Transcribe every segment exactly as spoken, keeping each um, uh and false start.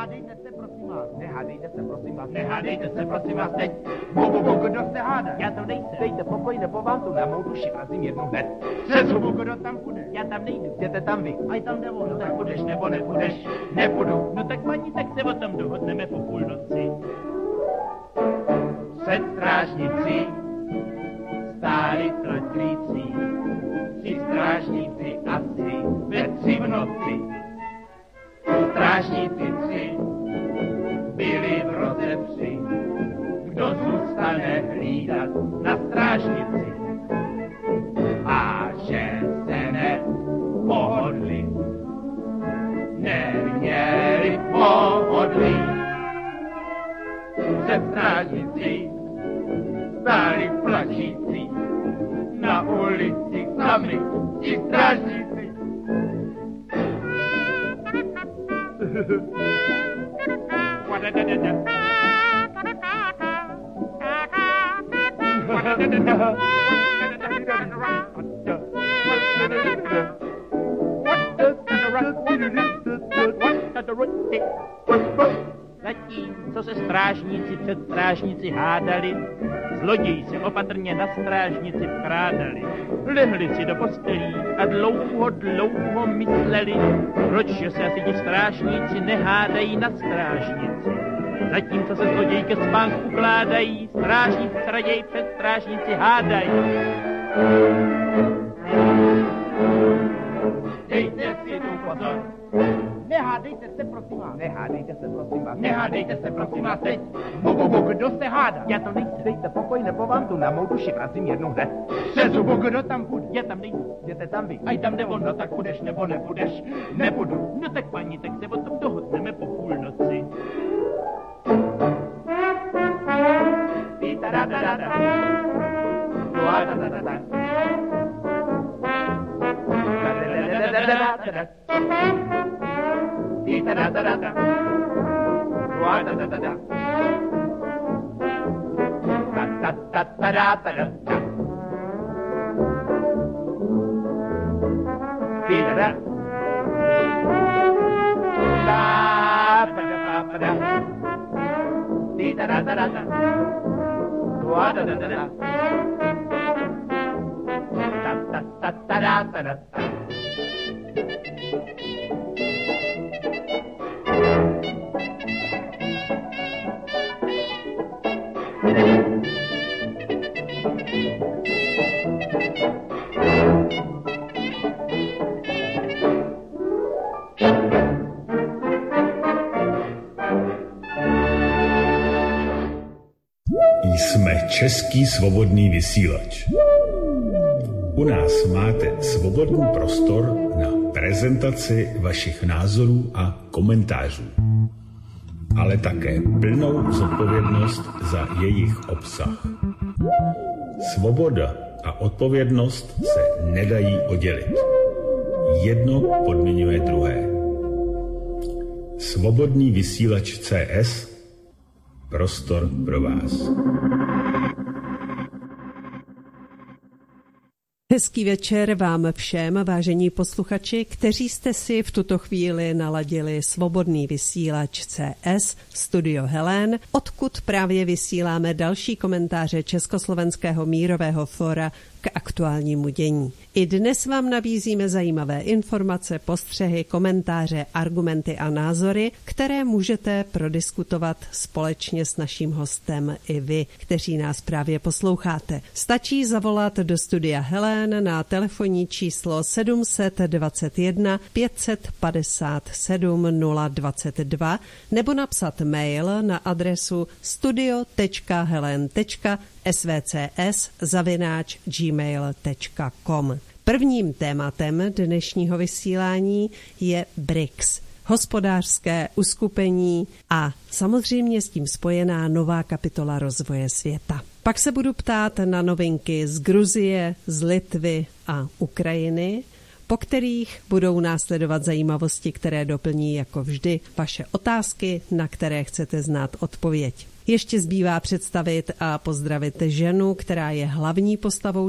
Nehádejte se, prosím vás. Nehádejte se, prosím vás. Nehádejte se, prosím vás, teď. Bo, bo, bo, kdo se hádá? Já tam nejsem. Dejte pokoj, nebo vám tu na mou duši vrazím jednu hned. Přes hubu, kdo tam půjde? Já tam nejdu. Jděte tam vy. A tam jde on. No tak půjdeš, nebo nepůjdeš? Nepůjdu. No tak paní, tak se o tom dohodneme po půlnoci. Před strážnicí stáli tlačící. Tři strážníci asi ve tři v noci. Strážníci tři byli v rozepři. Kdo zůstane hlídat na strážnici? A že se nepohodli, neměli pohodlí. Před strážnicí stáli plačící, na ulici sami ti strážníci. Zatím, co se strážníci před strážnici hádali, zloději se opatrně na strážnici vkrádali. Lehli si do postelí a dlouho, dlouho mysleli, proč že se asi ti strážníci nehádají na strážnici. Zatímco se zloději ke spánku ukládají, strážníci se raději před strážnici hádají. Dejte si tu pozor. Nehádejte se, prosím vás. Nehádejte se, prosím vás. Nehádejte se, prosím vás, teď. Bo, bo, bo, kdo se hádá? Já to nejsem. Dejte pokoj, nebo vám tu na mou duši vrazím jednu hned. Přes hubu, kdo tam půjde? Já tam nejdu. Jděte tam vy. A tam jde on, no tak půjdeš, nebo nepůjdeš? Nepůjdu. No tak paní, tak se o tom dohodneme po půlnoci. Pítaradadada. Duadadadada. Da-da-da-da-da-da-da. Dee-da-da-da-da-da. Dua-da-da-da-da. Da-da-da-da-da-da-da. Dee-da-da. Da-ba-da-ba-ba-da. Dee-da-da-da-da-da. Dua-da-da-da-da. Da-da-da-da-da-da-da. Jsme Český svobodný vysílač. U nás máte svobodný prostor na prezentaci vašich názorů a komentářů, ale také plnou zodpovědnost za jejich obsah. Svoboda a odpovědnost se nedají oddělit. Jedno podmiňuje druhé. Svobodný vysílač C S, prostor pro vás. Hezký večer vám všem, vážení posluchači, kteří jste si v tuto chvíli naladili svobodný vysílač C S Studio Helén, odkud právě vysíláme další komentáře Československého mírového fóra k aktuálnímu dění. I dnes vám nabízíme zajímavé informace, postřehy, komentáře, argumenty a názory, které můžete prodiskutovat společně s naším hostem i vy, kteří nás právě posloucháte. Stačí zavolat do studia Helén na telefonní číslo sedm dva jedna pět padesát sedm nula dvacet dva nebo napsat mail na adresu studio tečka helen tečka svcs zavináč gmail tečka com. Prvním tématem dnešního vysílání je B R I C S, hospodářské uskupení a samozřejmě s tím spojená nová kapitola rozvoje světa. Pak se budu ptát na novinky z Gruzie, z Litvy a Ukrajiny, po kterých budou následovat zajímavosti, které doplní jako vždy vaše otázky, na které chcete znát odpověď. Ještě zbývá představit a pozdravit ženu, která je hlavní postavou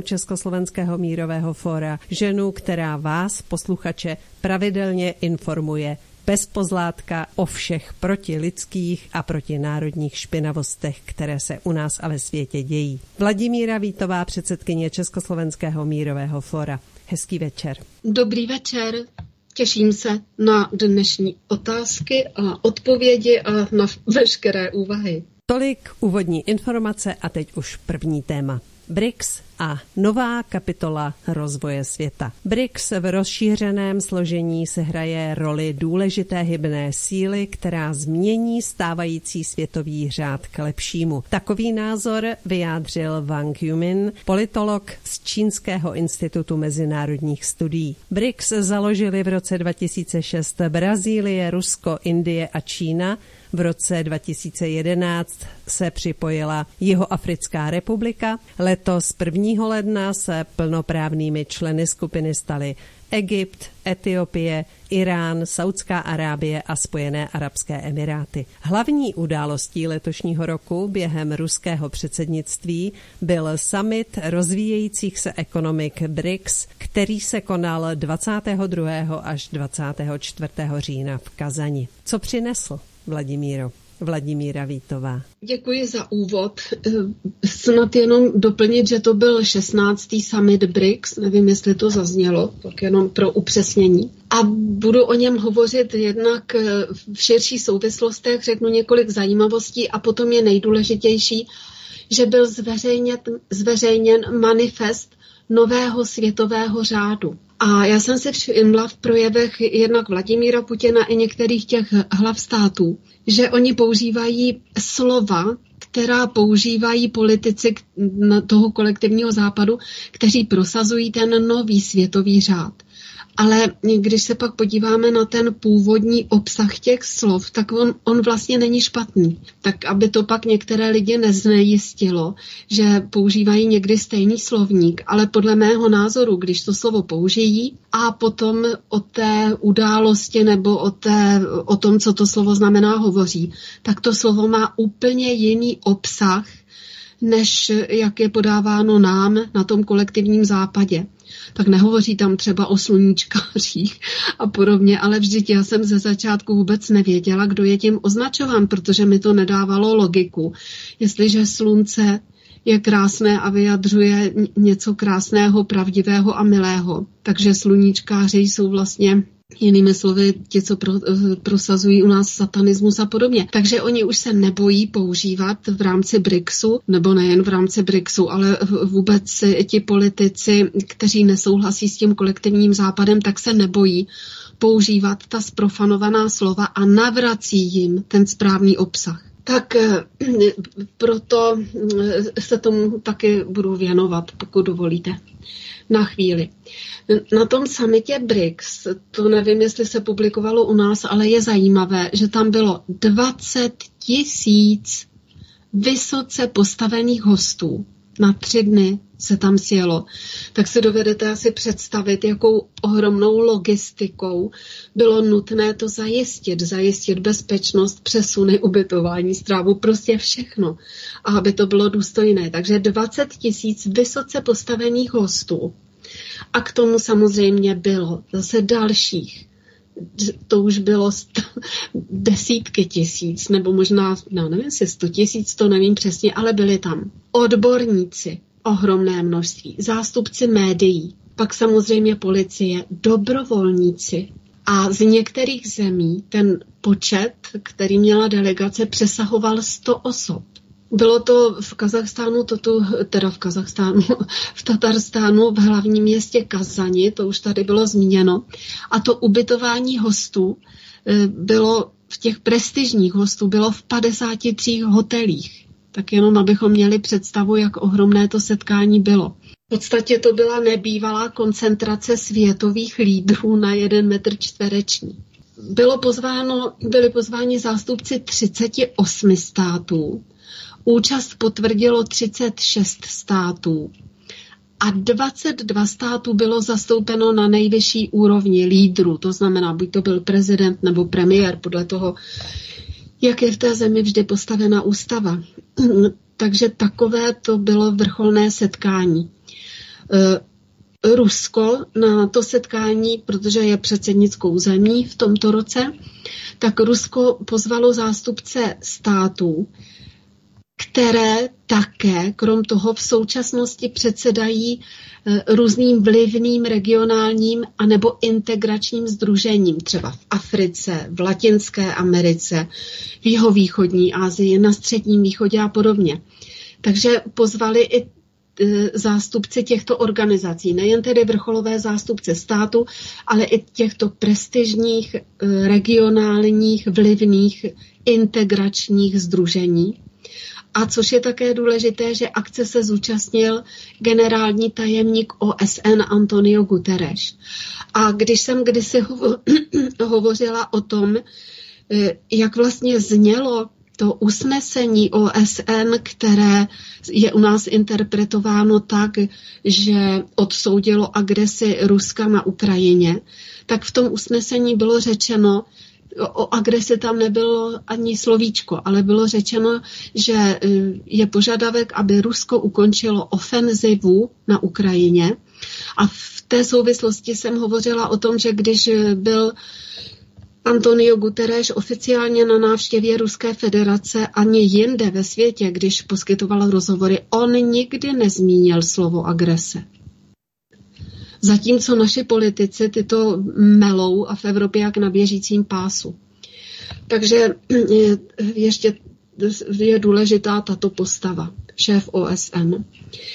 Československého mírového fóra, ženu, která vás, posluchače, pravidelně informuje bez pozlátka o všech protilidských a protinárodních špinavostech, které se u nás a ve světě dějí. Vladimíra Vítová, předsedkyně Československého mírového fóra. Hezký večer. Dobrý večer. Těším se na dnešní otázky a odpovědi a na veškeré úvahy. Tolik úvodní informace a teď už první téma. B R I C S a nová kapitola rozvoje světa. B R I C S v rozšířeném složení sehraje roli důležité hybné síly, která změní stávající světový řád k lepšímu. Takový názor vyjádřil Wang Yumin, politolog z Čínského institutu mezinárodních studií. B R I C S založili v roce dva tisíce šest Brazílie, Rusko, Indie a Čína. V roce dva tisíce jedenáct se připojila Jihoafrická republika. Letos prvního ledna se plnoprávnými členy skupiny staly Egypt, Etiopie, Irán, Saudská Arábie a Spojené arabské emiráty. Hlavní událostí letošního roku během ruského předsednictví byl summit rozvíjejících se ekonomik B R I C S, který se konal dvacátého druhého až dvacátého čtvrtého října v Kazani. Co přinesl, Vladimíro? Vladimíra Vítová. Děkuji za úvod. Snad jenom doplnit, že to byl šestnáctý summit B R I C S, nevím, jestli to zaznělo, tak jenom pro upřesnění. A budu o něm hovořit jednak v širších souvislostech, řeknu několik zajímavostí a potom je nejdůležitější, že byl zveřejněn, zveřejněn manifest nového světového řádu. A já jsem si všimla v projevech jednak Vladimíra Putina i některých těch hlav států, že oni používají slova, která používají politici toho kolektivního západu, kteří prosazují ten nový světový řád. Ale když se pak podíváme na ten původní obsah těch slov, tak on, on vlastně není špatný. Tak aby to pak některé lidi neznejistilo, že používají někdy stejný slovník, ale podle mého názoru, když to slovo použijí a potom o té události nebo o, té, o tom, co to slovo znamená, hovoří, tak to slovo má úplně jiný obsah, než jak je podáváno nám na tom kolektivním západě. Tak nehovoří tam třeba o sluníčkářích a podobně, ale vždyť já jsem ze začátku vůbec nevěděla, kdo je tím označován, protože mi to nedávalo logiku. Jestliže slunce je krásné a vyjadřuje něco krásného, pravdivého a milého, takže sluníčkáři jsou vlastně jinými slovy, ti, co pro, prosazují u nás satanismus a podobně. Takže oni už se nebojí používat v rámci B R I C S u, nebo nejen v rámci B R I C S u, ale vůbec ti politici, kteří nesouhlasí s tím kolektivním západem, tak se nebojí používat ta zprofanovaná slova a navrací jim ten správný obsah. Tak proto se tomu taky budu věnovat, pokud dovolíte. Na chvíli. Na tom summitě B R I C S, to nevím, jestli se publikovalo u nás, ale je zajímavé, že tam bylo dvacet tisíc vysoce postavených hostů. Na tři dny se tam sjelo. Tak si dovedete asi představit, jakou ohromnou logistikou bylo nutné to zajistit. Zajistit bezpečnost, přesuny, ubytování, strávu, prostě všechno. A aby to bylo důstojné. Takže dvacet tisíc vysoce postavených hostů. A k tomu samozřejmě bylo zase dalších. To už bylo st- desítky tisíc, nebo možná, no nevím, jestli sto tisíc, to nevím přesně, ale byli tam odborníci, ohromné množství, zástupci médií, pak samozřejmě policie, dobrovolníci. A z některých zemí ten počet, který měla delegace, přesahoval sto osob. Bylo to v Kazachstánu, to tu, teda v Kazachstánu, v Tatarstánu, v hlavním městě Kazani, to už tady bylo zmíněno. A to ubytování hostů bylo v těch prestižních hostů, bylo v padesáti třech hotelích. Tak jenom abychom měli představu, jak ohromné to setkání bylo. V podstatě to byla nebývalá koncentrace světových lídrů na jeden metr čtvereční. Bylo pozváno, byli pozváni zástupci třiceti osmi států. Účast potvrdilo třicet šest států a dvacet dva států bylo zastoupeno na nejvyšší úrovni lídrů, to znamená, buď to byl prezident nebo premiér, podle toho, jak je v té zemi vždy postavena ústava. Takže takové to bylo vrcholné setkání. Rusko na to setkání, protože je předsednickou zemí v tomto roce, tak Rusko pozvalo zástupce států, které také, krom toho v současnosti předsedají různým vlivným regionálním anebo integračním sdružením, třeba v Africe, v Latinské Americe, v jihovýchodní Asii, na Středním východě a podobně. Takže pozvali i zástupci těchto organizací, nejen tedy vrcholové zástupce státu, ale i těchto prestižních, regionálních, vlivných, integračních sdružení. A což je také důležité, že akce se zúčastnil generální tajemník O S N Antonio Guterres. A když jsem kdysi hovo- hovořila o tom, jak vlastně znělo to usnesení O S N, které je u nás interpretováno tak, že odsoudilo agresi Ruska na Ukrajině, tak v tom usnesení bylo řečeno, o agresi tam nebylo ani slovíčko, ale bylo řečeno, že je požadavek, aby Rusko ukončilo ofenzivu na Ukrajině. A v té souvislosti jsem hovořila o tom, že když byl Antonio Guterres oficiálně na návštěvě Ruské federace ani jinde ve světě, když poskytoval rozhovory, on nikdy nezmínil slovo agrese. Zatímco naši politici tyto melou a v Evropě jak na běžícím pásu. Takže ještě je důležitá tato postava, šéf O S N.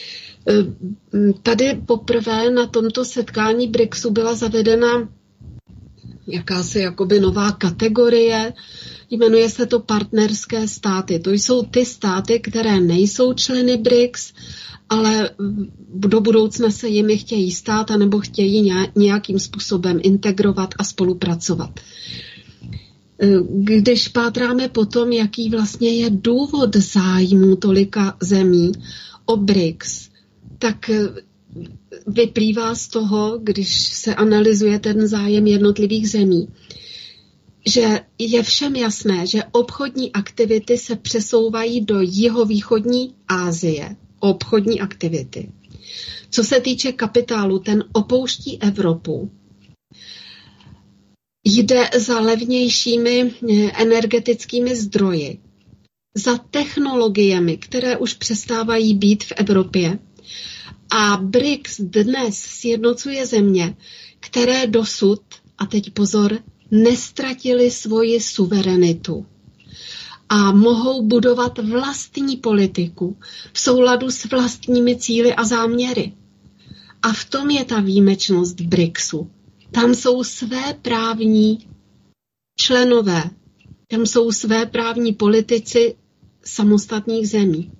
Tady poprvé na tomto setkání BRICSu byla zavedena jakási jakoby nová kategorie, jmenuje se to partnerské státy. To jsou ty státy, které nejsou členy BRICS, ale do budoucna se jimi chtějí stát anebo chtějí nějakým způsobem integrovat a spolupracovat. Když pátráme potom, jaký vlastně je důvod zájmu tolika zemí o BRICS, tak vyplývá z toho, když se analyzuje ten zájem jednotlivých zemí, že je všem jasné, že obchodní aktivity se přesouvají do jihovýchodní Asie. Obchodní aktivity. Co se týče kapitálu, ten opouští Evropu. Jde za levnějšími energetickými zdroji, za technologiemi, které už přestávají být v Evropě. A BRICS dnes sjednocuje země, které dosud, a teď pozor, nestratily svoji suverenitu a mohou budovat vlastní politiku v souladu s vlastními cíli a záměry. A v tom je ta výjimečnost BRICSu. Tam jsou své právní členové, tam jsou své právní politici samostatných zemí.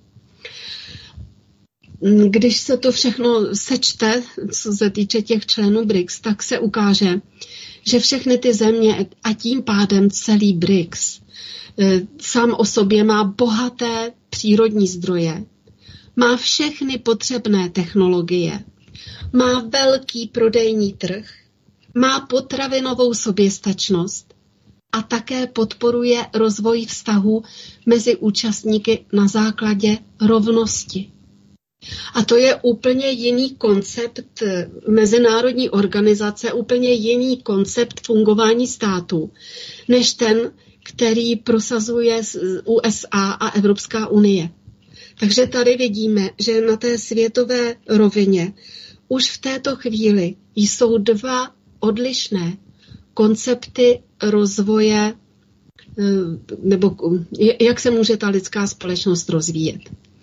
Když se to všechno sečte, co se týče těch členů BRICS, tak se ukáže, že všechny ty země a tím pádem celý BRICS sám o sobě má bohaté přírodní zdroje, má všechny potřebné technologie, má velký prodejní trh, má potravinovou soběstačnost a také podporuje rozvoj vztahů mezi účastníky na základě rovnosti. A to je úplně jiný koncept mezinárodní organizace, úplně jiný koncept fungování státu, než ten, který prosazuje U S A a Evropská unie. Takže tady vidíme, že na té světové rovině už v této chvíli jsou dva odlišné koncepty rozvoje, nebo jak se může ta lidská společnost rozvíjet.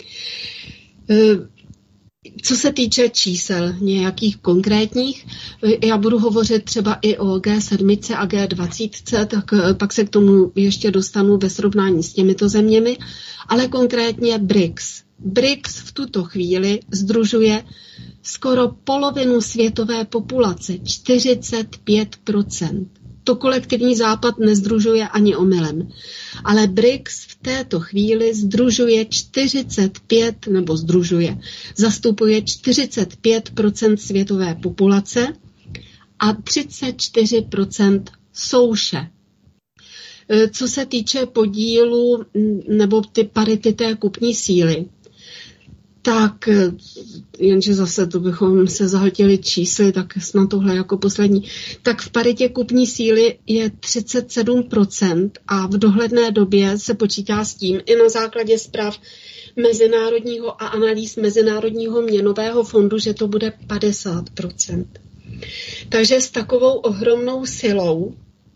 Co se týče čísel nějakých konkrétních, já budu hovořit třeba i o G sedm a G dvacet, tak pak se k tomu ještě dostanu ve srovnání s těmito zeměmi, ale konkrétně BRICS. BRICS v tuto chvíli sdružuje skoro polovinu světové populace, čtyřicet pět procent. To kolektivní západ nesdružuje ani omylem. Ale BRICS v této chvíli sdružuje čtyřicet pět, nebo sdružuje, zastupuje čtyřicet pět procent světové populace a třicet čtyři procent souše. Co se týče podílu nebo ty parity té kupní síly, tak jenže zase to bychom se zahltili čísly, tak na tohle jako poslední, tak v paritě kupní síly je třicet sedm procent a v dohledné době se počítá s tím i na základě zpráv mezinárodního a analýz Mezinárodního měnového fondu, že to bude padesát procent. Takže s takovou ohromnou silou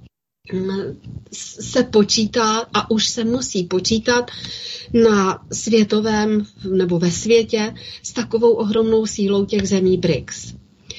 se počítá a už se musí počítat na světovém nebo ve světě s takovou ohromnou sílou těch zemí B R I C S.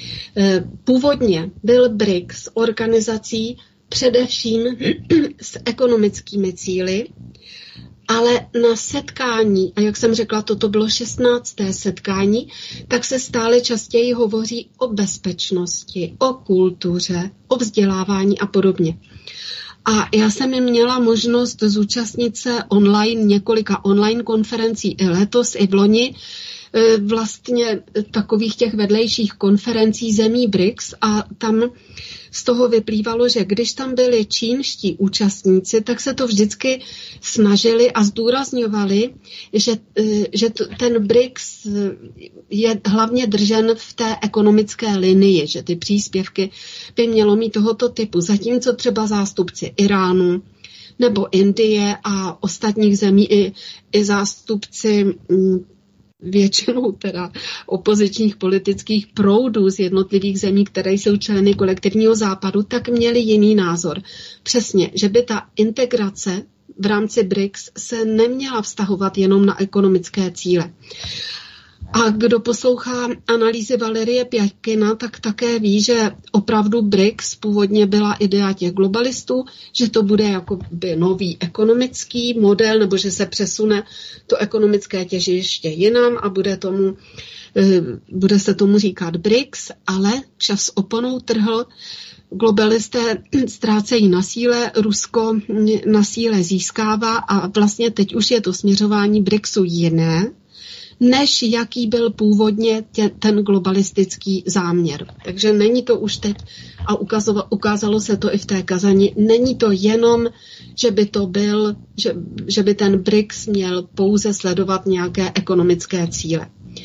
Původně byl B R I C S organizací především s ekonomickými cíli, ale na setkání, a jak jsem řekla, toto bylo šestnácté setkání, tak se stále častěji hovoří o bezpečnosti, o kultuře, o vzdělávání a podobně. A já jsem měla možnost zúčastnit se online, několika online konferencí i letos, i v loni, vlastně takových těch vedlejších konferencí zemí B R I C S a tam z toho vyplývalo, že když tam byli čínští účastníci, tak se to vždycky snažili a zdůrazňovali, že, že ten B R I C S je hlavně držen v té ekonomické linii, že ty příspěvky by mělo mít tohoto typu. Zatímco třeba zástupci Iránu nebo Indie a ostatních zemí i, i zástupci většinou teda opozičních politických proudů z jednotlivých zemí, které jsou členy kolektivního západu, tak měli jiný názor. Přesně, že by ta integrace v rámci B R I C S se neměla vztahovat jenom na ekonomické cíle. A kdo poslouchá analýzy Valerie Pjakina, tak také ví, že opravdu B R I C S původně byla idea těch globalistů, že to bude jakoby nový ekonomický model, nebo že se přesune to ekonomické těžiště jinam a bude, tomu, bude se tomu říkat B R I C S, ale čas oponou trhl, globalisté ztrácejí na síle, Rusko na síle získává a vlastně teď už je to směřování B R I C Su jiné, než jaký byl původně tě, ten globalistický záměr. Takže není to už teď, a ukázalo, ukázalo se to i v té kazani, není to jenom, že by to byl, že, že by ten B R I C S měl pouze sledovat nějaké ekonomické cíle.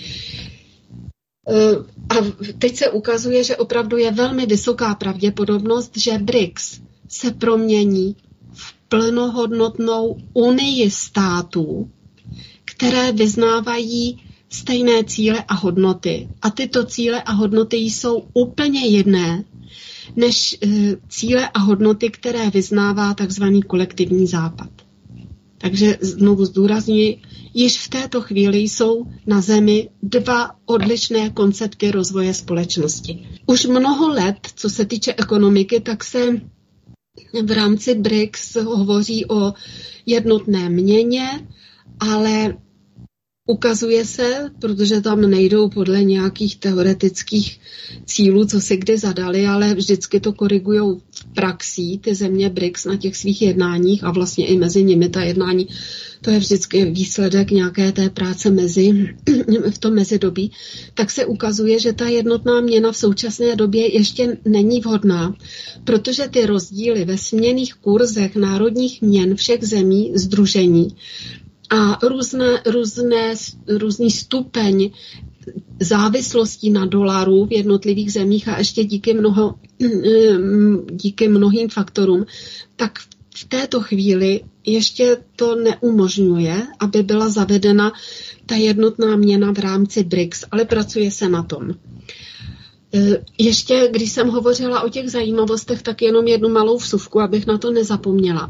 A teď se ukazuje, že opravdu je velmi vysoká pravděpodobnost, že B R I C S se promění v plnohodnotnou unii států, které vyznávají stejné cíle a hodnoty. A tyto cíle a hodnoty jsou úplně jiné než cíle a hodnoty, které vyznává takzvaný kolektivní západ. Takže znovu zdůrazňuji, již v této chvíli jsou na Zemi dva odlišné koncepty rozvoje společnosti. Už mnoho let, co se týče ekonomiky, tak se v rámci B R I C S hovoří o jednotné měně, ale ukazuje se, protože tam nejdou podle nějakých teoretických cílů, co si kdy zadali, ale vždycky to korigujou v praxi ty země B R I C S na těch svých jednáních a vlastně i mezi nimi ta jednání, to je vždycky výsledek nějaké té práce mezi, v tom mezidobí, tak se ukazuje, že ta jednotná měna v současné době ještě není vhodná, protože ty rozdíly ve směnných kurzech národních měn všech zemí sdružení a různé, různé, různý stupeň závislostí na dolaru v jednotlivých zemích a ještě díky, mnoho, díky mnohým faktorům, tak v této chvíli ještě to neumožňuje, aby byla zavedena ta jednotná měna v rámci B R I C S, ale pracuje se na tom. Ještě, když jsem hovořila o těch zajímavostech, tak jenom jednu malou vsuvku, abych na to nezapomněla.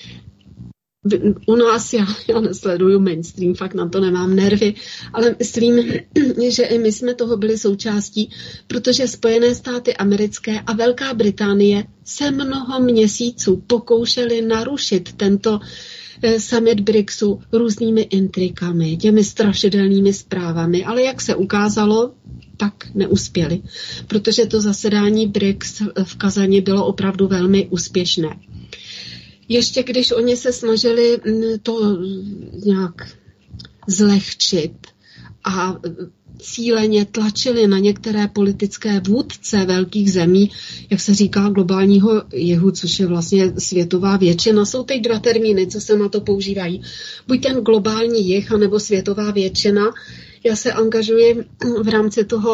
U nás, já, já nesleduju mainstream, fakt na to nemám nervy, ale myslím, že i my jsme toho byli součástí, protože Spojené státy americké a Velká Británie se mnoho měsíců pokoušeli narušit tento summit B R I C S u různými intrikami, těmi strašidelnými zprávami, ale jak se ukázalo, tak neuspěli, protože to zasedání B R I C S v Kazani bylo opravdu velmi úspěšné. Ještě když oni se snažili to nějak zlehčit a cíleně tlačili na některé politické vůdce velkých zemí, jak se říká globálního jihu, což je vlastně světová většina. Jsou teď dva termíny, co se na to používají. Buď ten globální jih, anebo světová většina. Já se angažuji v rámci toho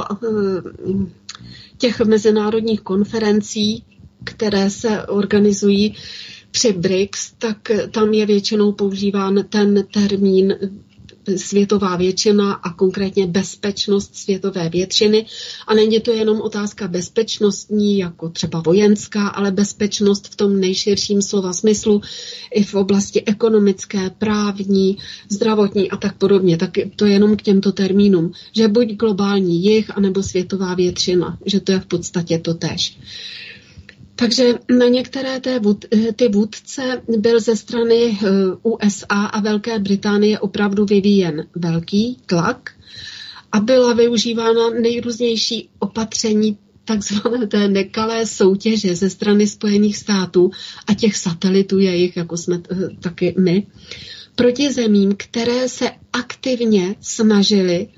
těch mezinárodních konferencí, které se organizují při B R I C S, tak tam je většinou používán ten termín světová většina a konkrétně bezpečnost světové většiny. A není to jenom otázka bezpečnostní, jako třeba vojenská, ale bezpečnost v tom nejširším slova smyslu i v oblasti ekonomické, právní, zdravotní a tak podobně. Tak to je jenom k těmto termínům, že buď globální jih, anebo světová většina, že to je v podstatě to též. Takže na některé té, ty vůdce byl ze strany U S A a Velké Británie opravdu vyvíjen velký tlak a byla využívána nejrůznější opatření takzvané té nekalé soutěže ze strany Spojených států a těch satelitů jejich, jako jsme taky my, proti zemím, které se aktivně snažily,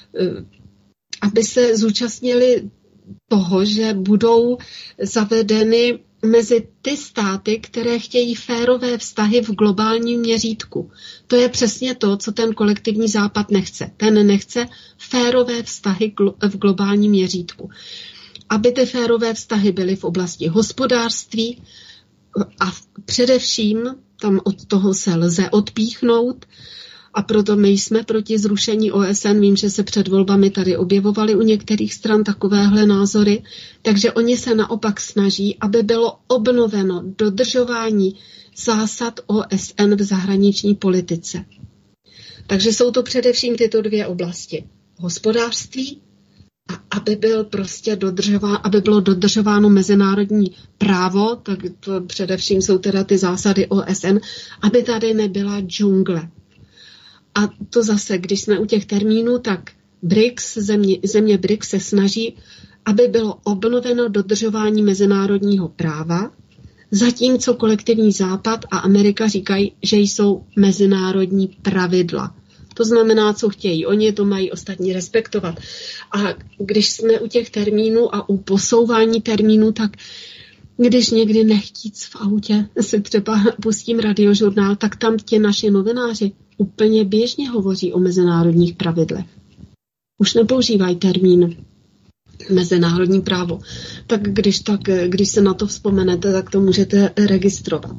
aby se zúčastnili toho, že budou zavedeny mezi ty státy, které chtějí férové vztahy v globálním měřítku. To je přesně to, co ten kolektivní západ nechce. Ten nechce férové vztahy v globálním měřítku. Aby ty férové vztahy byly v oblasti hospodářství a především tam od toho se lze odpíchnout, a proto my jsme proti zrušení O S N. Vím, že se před volbami tady objevovaly u některých stran takovéhle názory. Takže oni se naopak snaží, aby bylo obnoveno dodržování zásad O S N v zahraniční politice. Takže jsou to především tyto dvě oblasti. Hospodářství a aby, byl prostě dodržová, aby bylo dodržováno mezinárodní právo, tak to především jsou teda ty zásady O S N, aby tady nebyla džungle. A to zase, když jsme u těch termínů, tak B R I C S, země, země B R I C S se snaží, aby bylo obnoveno dodržování mezinárodního práva, zatímco kolektivní západ a Amerika říkají, že jsou mezinárodní pravidla. To znamená, co chtějí. Oni to mají ostatní respektovat. A když jsme u těch termínů a u posouvání termínů, tak když někdy nechtíc v autě si třeba pustím radiožurnál, tak tam ti naši novináři úplně běžně hovoří o mezinárodních pravidlech. Už nepoužívají termín mezinárodní právo. Tak když, tak když se na to vzpomenete, tak to můžete registrovat.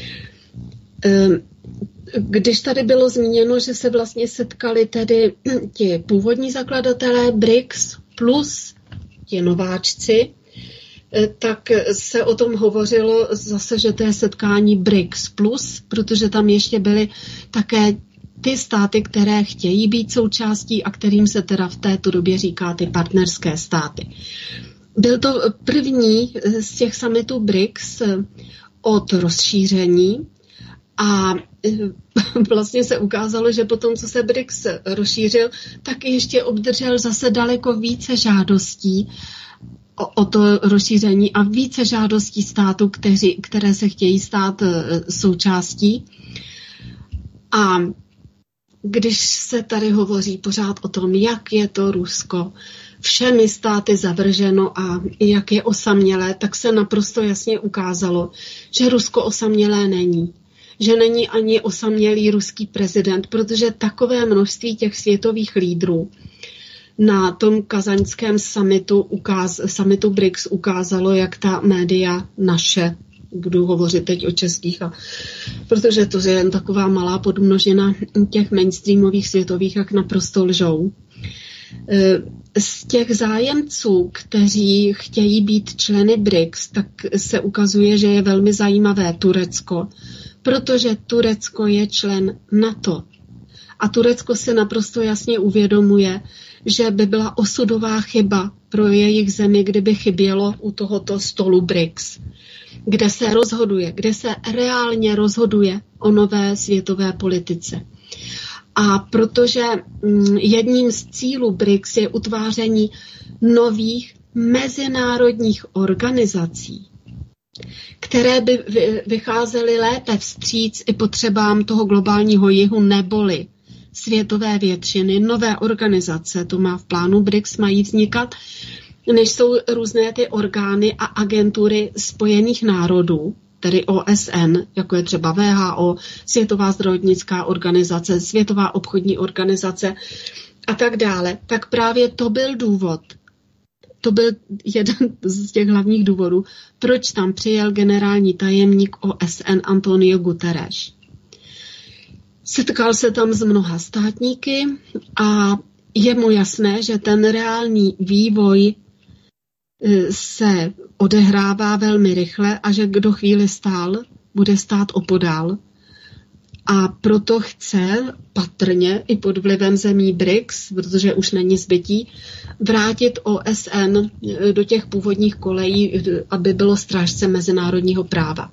Když tady bylo zmíněno, že se vlastně setkali tedy ti původní zakladatelé B R I C S plus ti nováčci, tak se o tom hovořilo zase, že to je setkání B R I C S plus, protože tam ještě byly také ty státy, které chtějí být součástí a kterým se teda v této době říká ty partnerské státy. Byl to první z těch summitů B R I C S od rozšíření a vlastně se ukázalo, že potom, co se B R I C S rozšířil, tak ještě obdržel zase daleko více žádostí o, o to rozšíření a více žádostí států, kteří, které se chtějí stát součástí. A když se tady hovoří pořád o tom, jak je to Rusko všemi státy zavrženo a jak je osamělé, tak se naprosto jasně ukázalo, že Rusko osamělé není. Že není ani osamělý ruský prezident, protože takové množství těch světových lídrů na tom kazaňském summitu, ukáz, summitu B R I C S ukázalo, jak ta média naše, budu hovořit teď o českých, a, protože to je jen taková malá podmnožina těch mainstreamových světových, jak naprosto lžou. Z těch zájemců, kteří chtějí být členy B R I C S, tak se ukazuje, že je velmi zajímavé Turecko, protože Turecko je člen NATO. A Turecko se naprosto jasně uvědomuje, že by byla osudová chyba pro jejich zemi, kdyby chybělo u tohoto stolu B R I C S, kde se rozhoduje, kde se reálně rozhoduje o nové světové politice. A protože jedním z cílů B R I C S je utváření nových mezinárodních organizací, které by vycházely lépe vstříc i potřebám toho globálního jihu neboli světové většiny, nové organizace, to má v plánu B R I C S, mají vznikat, než jsou různé ty orgány a agentury Spojených národů, tedy O S N, jako je třeba W H O, Světová zdravotnická organizace, Světová obchodní organizace a tak dále, tak právě to byl důvod. To byl jeden z těch hlavních důvodů, proč tam přijel generální tajemník O S N Antonio Guterres. Setkal se tam s mnoha státníky a je mu jasné, že ten reálný vývoj se odehrává velmi rychle a že kdo chvíli stál, bude stát opodál. A proto chce patrně i pod vlivem zemí B R I C S, protože už není zbytí, vrátit O S N do těch původních kolejí, aby bylo strážce mezinárodního práva.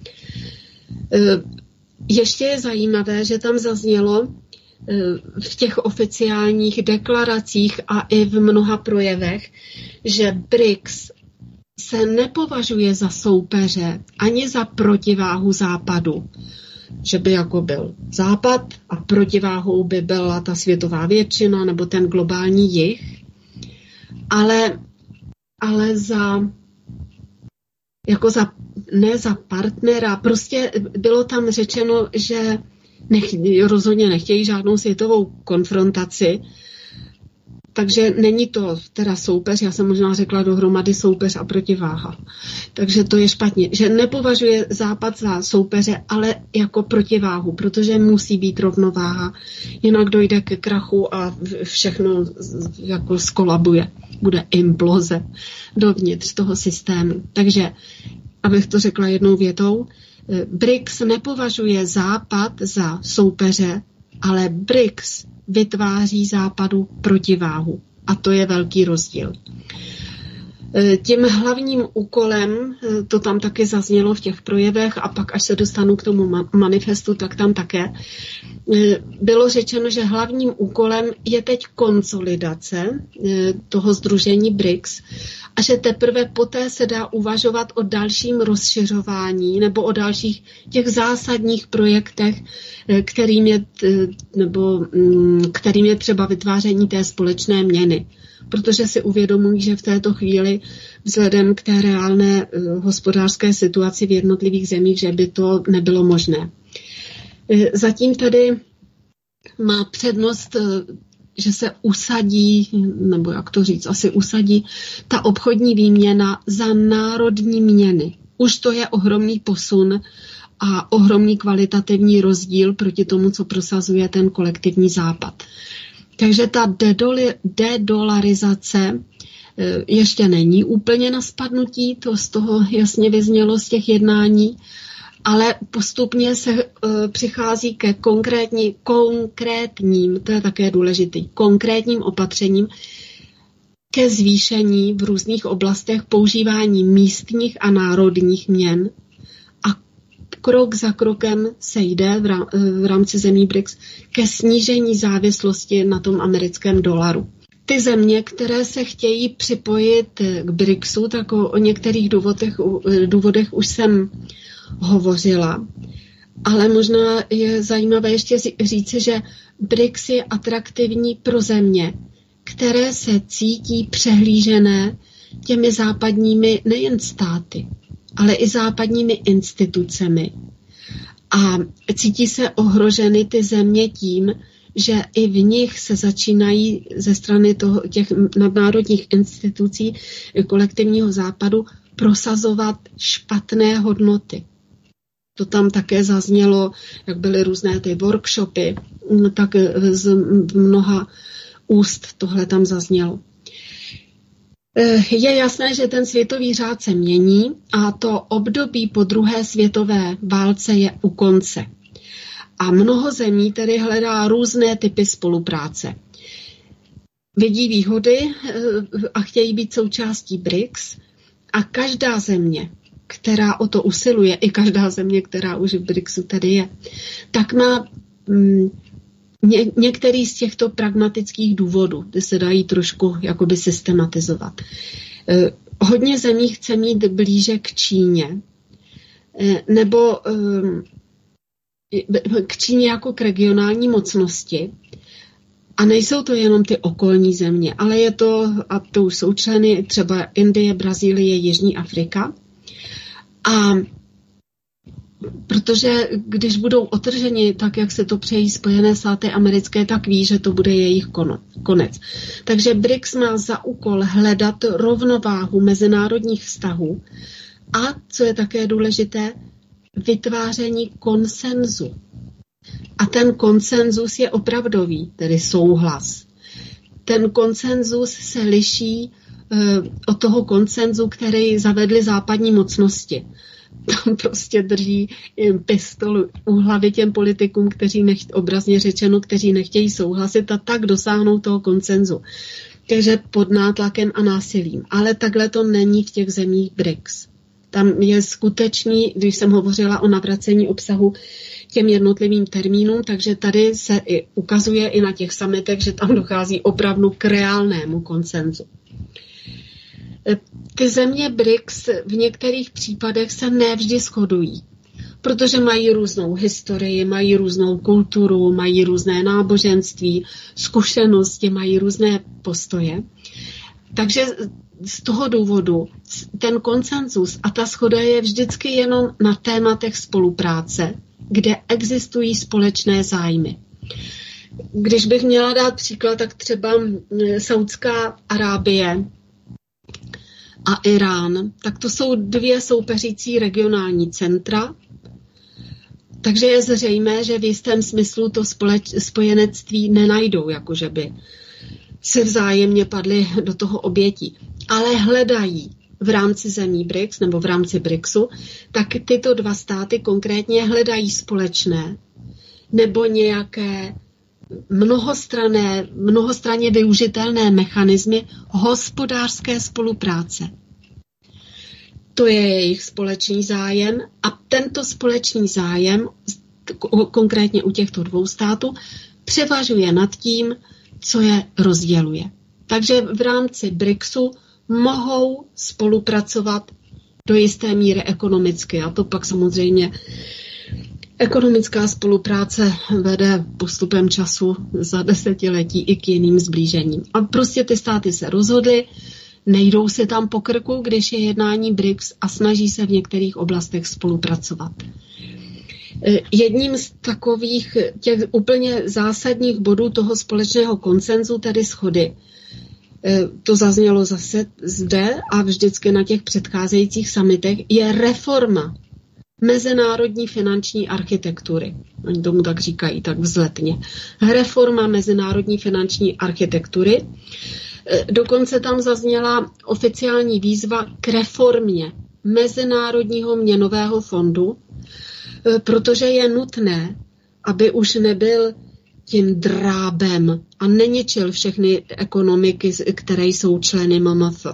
Ještě je zajímavé, že tam zaznělo v těch oficiálních deklaracích a i v mnoha projevech, že B R I C S se nepovažuje za soupeře ani za protiváhu Západu. Že by jako byl Západ a protiváhou by byla ta světová většina nebo ten globální jih, ale, ale za jako za, ne za partnera, prostě bylo tam řečeno, že nech, rozhodně nechtějí žádnou světovou konfrontaci, takže není to teda soupeř, já jsem možná řekla dohromady soupeř a protiváha. Takže to je špatně, že nepovažuje Západ za soupeře, ale jako protiváhu, protože musí být rovnováha, jinak dojde ke krachu a všechno jako skolabuje, bude imploze dovnitř toho systému. Takže, abych to řekla jednou větou, B R I C S nepovažuje Západ za soupeře, ale B R I C S vytváří Západu protiváhu. A to je velký rozdíl. Tím hlavním úkolem, to tam taky zaznělo v těch projevech a pak až se dostanu k tomu manifestu, tak tam také, bylo řečeno, že hlavním úkolem je teď konsolidace toho sdružení B R I C S a že teprve poté se dá uvažovat o dalším rozšiřování nebo o dalších těch zásadních projektech, kterým je, nebo, kterým je třeba vytváření té společné měny. Protože si uvědomují, že v této chvíli vzhledem k té reálné hospodářské situaci v jednotlivých zemích, že by to nebylo možné. Zatím tady má přednost, že se usadí, nebo jak to říct, asi usadí ta obchodní výměna za národní měny. Už to je ohromný posun a ohromný kvalitativní rozdíl proti tomu, co prosazuje ten kolektivní Západ. Takže ta dedolarizace ještě není úplně na spadnutí, to z toho jasně vyznělo z těch jednání, ale postupně se uh, přichází ke konkrétní, konkrétním, to je také důležitý, konkrétním opatřením ke zvýšení v různých oblastech používání místních a národních měn a krok za krokem se jde v, rám, v rámci zemí B R I C S ke snížení závislosti na tom americkém dolaru. Ty země, které se chtějí připojit k B R I C S u, tak o, o některých důvodech, důvodech už jsem hovořila, ale možná je zajímavé ještě říci, že B R I C S je atraktivní pro země, které se cítí přehlížené těmi západními nejen státy, ale i západními institucemi. A cítí se ohroženy ty země tím, že i v nich se začínají ze strany toho, těch nadnárodních institucí kolektivního Západu prosazovat špatné hodnoty. To tam také zaznělo, jak byly různé ty workshopy, tak z mnoha úst tohle tam zaznělo. Je jasné, že ten světový řád se mění a to období po druhé světové válce je u konce. A mnoho zemí tedy hledá různé typy spolupráce. Vidí výhody a chtějí být součástí B R I C S a každá země, která o to usiluje, i každá země, která už v B R I C S tady je, tak má mm, ně, některý z těchto pragmatických důvodů, kde se dají trošku jakoby systematizovat. Eh, hodně zemí chce mít blíže k Číně, eh, nebo eh, k Číně jako k regionální mocnosti. A nejsou to jenom ty okolní země, ale je to, a to už jsou členy, třeba Indie, Brazílie, Jižní Afrika. A protože když budou otrženi tak, jak se to přejí Spojené státy americké, tak ví, že to bude jejich konec. Takže B R I C S má za úkol hledat rovnováhu mezinárodních vztahů a, co je také důležité, vytváření konsenzu. A ten konsenzus je opravdový, tedy souhlas. Ten konsenzus se liší uh, od toho konsenzu, který zavedly západní mocnosti. Tam prostě drží pistolu u hlavy těm politikům, kteří nech, obrazně řečeno, kteří nechtějí souhlasit a tak dosáhnou toho konsenzu. Takže pod nátlakem a násilím. Ale takhle to není v těch zemích B R I C S. Tam je skutečný, když jsem hovořila o navracení obsahu těm jednotlivým termínům, takže tady se i ukazuje i na těch summitech, že tam dochází opravdu k reálnému konsenzu. Ty země B R I C S v některých případech se nevždy shodují, protože mají různou historii, mají různou kulturu, mají různé náboženství, zkušenosti, mají různé postoje. Takže z toho důvodu ten konsenzus a ta shoda je vždycky jenom na tématech spolupráce, kde existují společné zájmy. Když bych měla dát příklad, tak třeba Saudská Arábie a Irán, tak to jsou dvě soupeřící regionální centra, takže je zřejmé, že v jistém smyslu to společ, spojenectví nenajdou, jakože by se vzájemně padly do toho obětí, ale hledají v rámci zemí B R I C S nebo v rámci B R I C Su, tak tyto dva státy konkrétně hledají společné nebo nějaké mnohostranné, mnohostranně využitelné mechanismy hospodářské spolupráce. To je jejich společný zájem a tento společný zájem, konkrétně u těchto dvou států, převažuje nad tím, co je rozděluje. Takže v rámci B R I C Su mohou spolupracovat do jisté míry ekonomicky a to pak samozřejmě ekonomická spolupráce vede postupem času za desetiletí i k jiným zblížením. A prostě ty státy se rozhodly, nejdou se tam po krku, když je jednání B R I C S a snaží se v některých oblastech spolupracovat. Jedním z takových těch úplně zásadních bodů toho společného konsenzu, tedy shody, to zaznělo zase zde a vždycky na těch předcházejících summitech, je reforma mezinárodní finanční architektury. Oni tomu tak říkají, tak vzletně. Reforma mezinárodní finanční architektury. Dokonce tam zazněla oficiální výzva k reformě Mezinárodního měnového fondu, protože je nutné, aby už nebyl tím drábem a neničil všechny ekonomiky, které jsou členy M M F.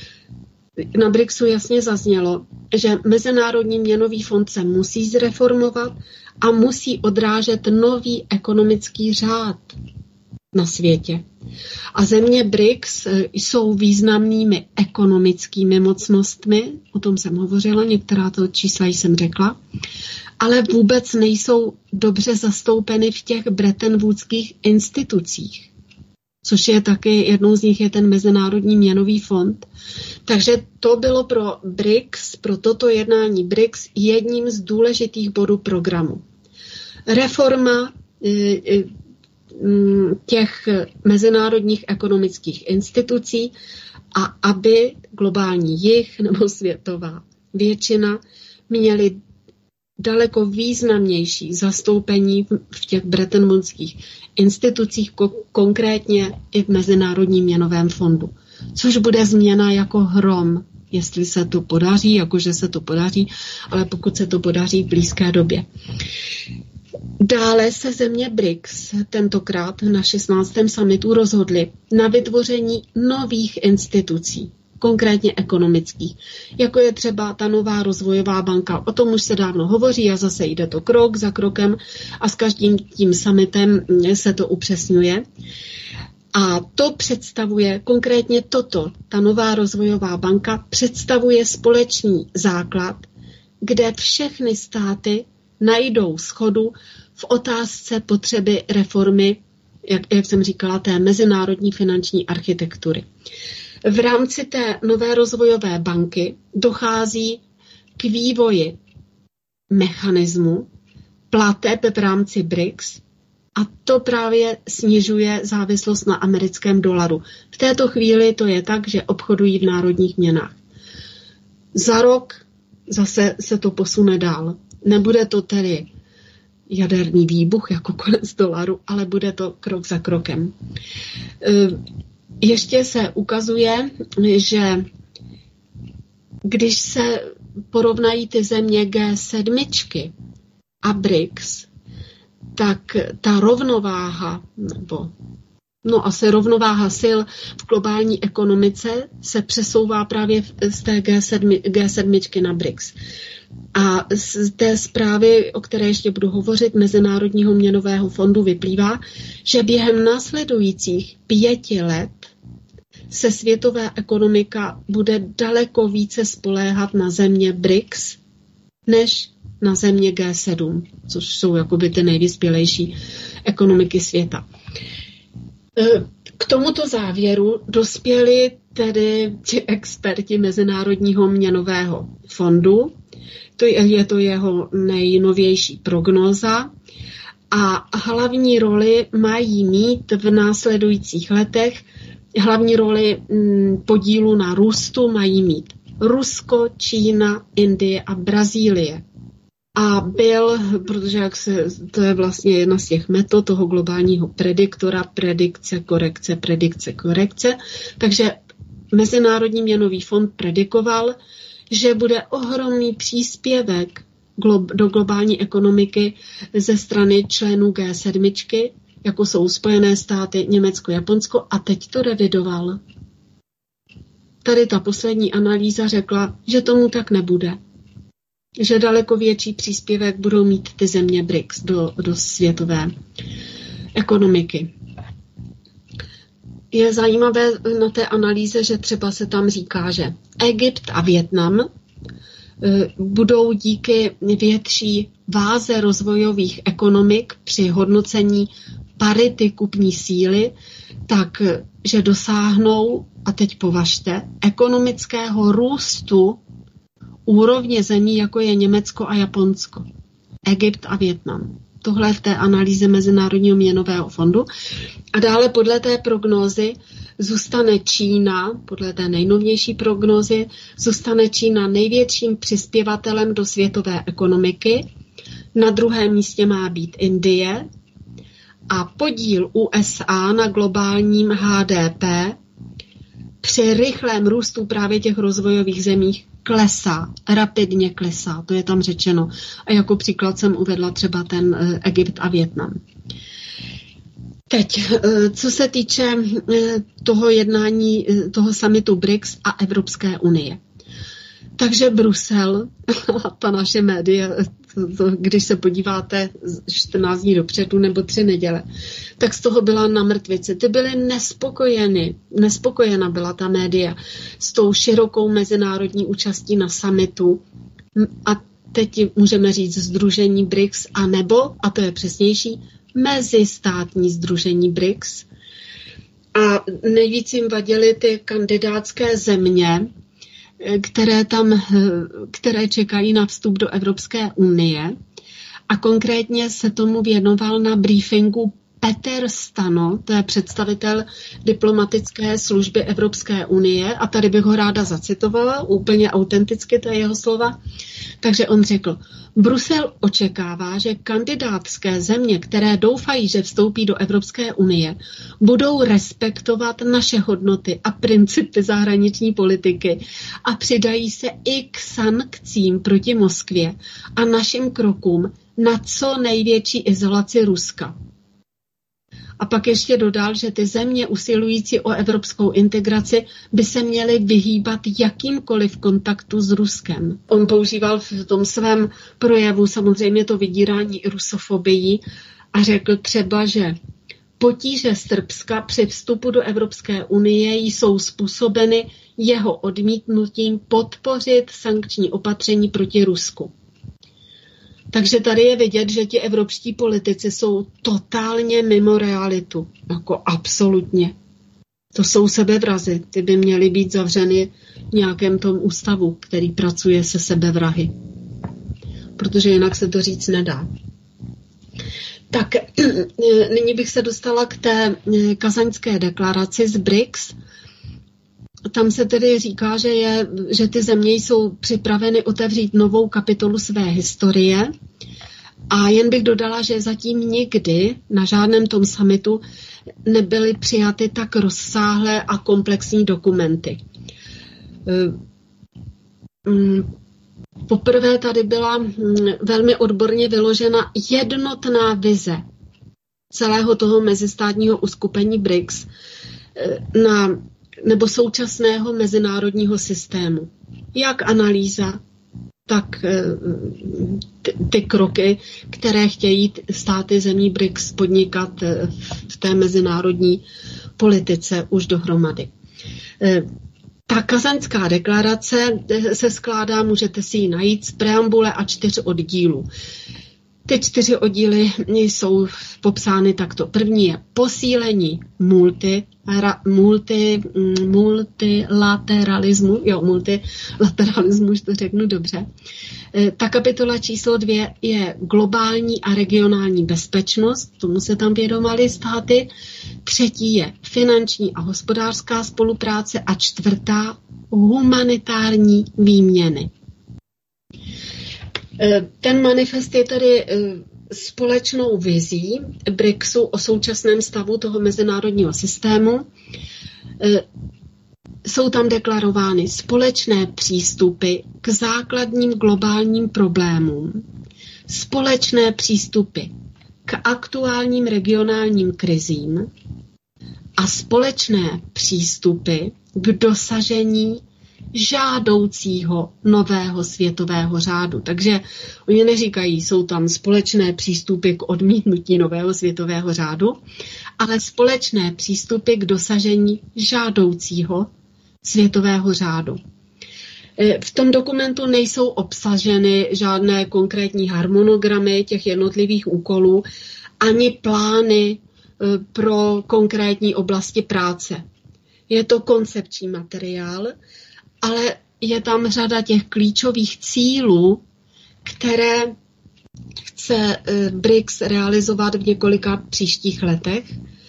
Na B R I C Su jasně zaznělo, že Mezinárodní měnový fond se musí zreformovat a musí odrážet nový ekonomický řád na světě. A země B R I C S jsou významnými ekonomickými mocnostmi, o tom jsem hovořila, některá to čísla jsem řekla, ale vůbec nejsou dobře zastoupeny v těch Bretton Woodských institucích, což je taky, jednou z nich je ten Mezinárodní měnový fond. Takže to bylo pro B R I C S, pro toto jednání B R I C S jedním z důležitých bodů programu. Reforma těch mezinárodních ekonomických institucí a aby globální jih nebo světová většina měli daleko významnější zastoupení v těch Bretton Woodských institucích, konkrétně i v Mezinárodním měnovém fondu. Což bude změna jako hrom, jestli se to podaří, jakože se to podaří, ale pokud se to podaří v blízké době. Dále se země B R I C S tentokrát na šestnáctém summitu rozhodly na vytvoření nových institucí, konkrétně ekonomických, jako je třeba ta nová rozvojová banka. O tom už se dávno hovoří a zase jde to krok za krokem a s každým tím summitem se to upřesňuje. A to představuje konkrétně toto, ta nová rozvojová banka představuje společný základ, kde všechny státy najdou shodu v otázce potřeby reformy, jak, jak jsem říkala, té mezinárodní finanční architektury. V rámci té nové rozvojové banky dochází k vývoji mechanismu plateb v rámci B R I C S a to právě snižuje závislost na americkém dolaru. V této chvíli to je tak, že obchodují v národních měnách. Za rok zase se to posune dál. Nebude to tedy jaderný výbuch jako konec dolaru, ale bude to krok za krokem. Ještě se ukazuje, že když se porovnají ty země G sedm a B R I C S, tak ta rovnováha, nebo no asi rovnováha sil v globální ekonomice se přesouvá právě z té G sedm, G sedm na B R I C S. A z té zprávy, o které ještě budu hovořit, Mezinárodního měnového fondu vyplývá, že během následujících pěti let se světová ekonomika bude daleko více spoléhat na země B R I C S, než na země G sedm, což jsou jakoby ty nejvyspělejší ekonomiky světa. K tomuto závěru dospěli tedy ti experti Mezinárodního měnového fondu. To je, je to jeho nejnovější prognóza a hlavní roli mají mít v následujících letech, hlavní roli m, podílu na růstu mají mít Rusko, Čína, Indie a Brazílie. A byl, protože jak se, to je vlastně jedna z těch metod toho globálního prediktora, predikce, korekce, predikce, korekce, takže Mezinárodní měnový fond predikoval, že bude ohromný příspěvek do globální ekonomiky ze strany členů G sedm, jako jsou Spojené státy, Německo, Japonsko, a teď to revidoval. Tady ta poslední analýza řekla, že tomu tak nebude. Že daleko větší příspěvek budou mít ty země B R I C S do, do světové ekonomiky. Je zajímavé na té analýze, že třeba se tam říká, že Egypt a Vietnam budou díky větší váze rozvojových ekonomik při hodnocení parity kupní síly, takže dosáhnou, a teď považte, ekonomického růstu úrovně zemí, jako je Německo a Japonsko, Egypt a Vietnam. Tohle je v té analýze Mezinárodního měnového fondu. A dále podle té prognózy zůstane Čína, podle té nejnovější prognózy, zůstane Čína největším přispěvatelem do světové ekonomiky. Na druhém místě má být Indie a podíl U S A na globálním H D P při rychlém růstu právě těch rozvojových zemích klesá, rapidně klesá, to je tam řečeno. A jako příklad jsem uvedla třeba ten e, Egypt a Vietnam. Teď, e, co se týče e, toho jednání, e, toho summitu B R I C S a Evropské unie. Takže Brusel a ta naše média, to, to, když se podíváte čtrnáct dní dopředu nebo tři neděle, tak z toho byla na mrtvici. Ty byly nespokojeny, nespokojena byla ta média s tou širokou mezinárodní účastí na summitu a teď můžeme říct sdružení B R I C S a nebo, a to je přesnější, mezistátní sdružení B R I C S. A nejvíc jim vadily ty kandidátské země, které tam, které čekají na vstup do Evropské unie. A konkrétně se tomu věnoval na briefingu Peter Stano, to je představitel diplomatické služby Evropské unie, a tady bych ho ráda zacitovala, úplně autenticky, to je jeho slova. Takže on řekl, Brusel očekává, že kandidátské země, které doufají, že vstoupí do Evropské unie, budou respektovat naše hodnoty a principy zahraniční politiky a přidají se i k sankcím proti Moskvě a našim krokům na co největší izolaci Ruska. A pak ještě dodal, že ty země usilující o evropskou integraci by se měly vyhýbat jakýmkoliv kontaktu s Ruskem. On používal v tom svém projevu samozřejmě to vydírání rusofobii a řekl třeba, že potíže Srbska při vstupu do Evropské unie jsou způsobeny jeho odmítnutím podpořit sankční opatření proti Rusku. Takže tady je vidět, že ti evropští politici jsou totálně mimo realitu. Jako absolutně. To jsou sebevrazi. Ty by měly být zavřeny v nějakém tom ústavu, který pracuje se sebevrahy. protože jinak se to říct nedá. Tak nyní bych se dostala k té kazaňské deklaraci z B R I C S. Tam se tedy říká, že, je, že ty země jsou připraveny otevřít novou kapitolu své historie. A jen bych dodala, že zatím nikdy na žádném tom summitu nebyly přijaty tak rozsáhlé a komplexní dokumenty. Poprvé tady byla velmi odborně vyložena jednotná vize celého toho mezistátního uskupení B R I C S na, nebo současného mezinárodního systému. Jak analýza, tak ty, ty kroky, které chtějí státy zemí B R I C S podnikat v té mezinárodní politice už dohromady. Ta kazaňská deklarace se skládá, můžete si ji najít, z preambule a čtyř oddílů. Ty čtyři oddíly jsou popsány takto. První je posílení multi, multi, multilateralismu, jo, multilateralismu, už to řeknu dobře. Ta kapitola číslo dvě je globální a regionální bezpečnost, tomu se tam vědomaly státy. Třetí je finanční a hospodářská spolupráce a čtvrtá humanitární výměny. Ten manifest je tedy společnou vizí B R I C S u o současném stavu toho mezinárodního systému. Jsou tam deklarovány společné přístupy k základním globálním problémům, společné přístupy k aktuálním regionálním krizím a společné přístupy k dosažení žádoucího nového světového řádu. Takže oni neříkají, jsou tam společné přístupy k odmítnutí nového světového řádu, ale společné přístupy k dosažení žádoucího světového řádu. V tom dokumentu nejsou obsaženy žádné konkrétní harmonogramy těch jednotlivých úkolů, ani plány pro konkrétní oblasti práce. Je to koncepční materiál, ale je tam řada těch klíčových cílů, které chce B R I C S realizovat v několika příštích letech.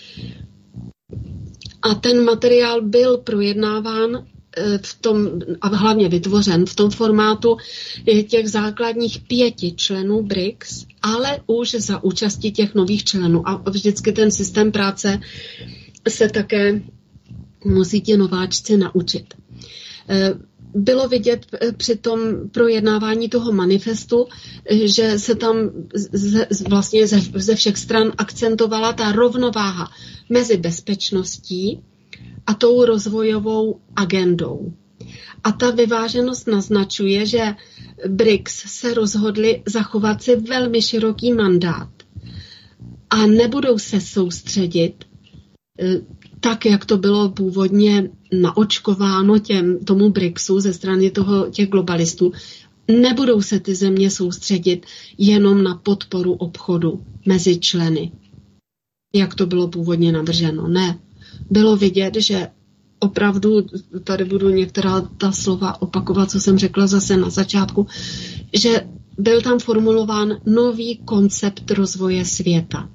A ten materiál byl projednáván v tom, a hlavně vytvořen v tom formátu těch základních pěti členů B R I C S, ale už za účasti těch nových členů. A vždycky ten systém práce se také musí ti nováčci naučit. Bylo vidět při tom projednávání toho manifestu, že se tam ze, vlastně ze, ze všech stran akcentovala ta rovnováha mezi bezpečností a tou rozvojovou agendou. A ta vyváženost naznačuje, že B R I C S se rozhodli zachovat si velmi široký mandát a nebudou se soustředit tak, jak to bylo původně naočkováno těm, tomu B R I C S u ze strany toho, těch globalistů, nebudou se ty země soustředit jenom na podporu obchodu mezi členy, jak to bylo původně navrženo. Ne. Bylo vidět, že opravdu, tady budu některá ta slova opakovat, co jsem řekla zase na začátku, že byl tam formulován nový koncept rozvoje světa.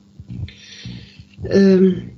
Um,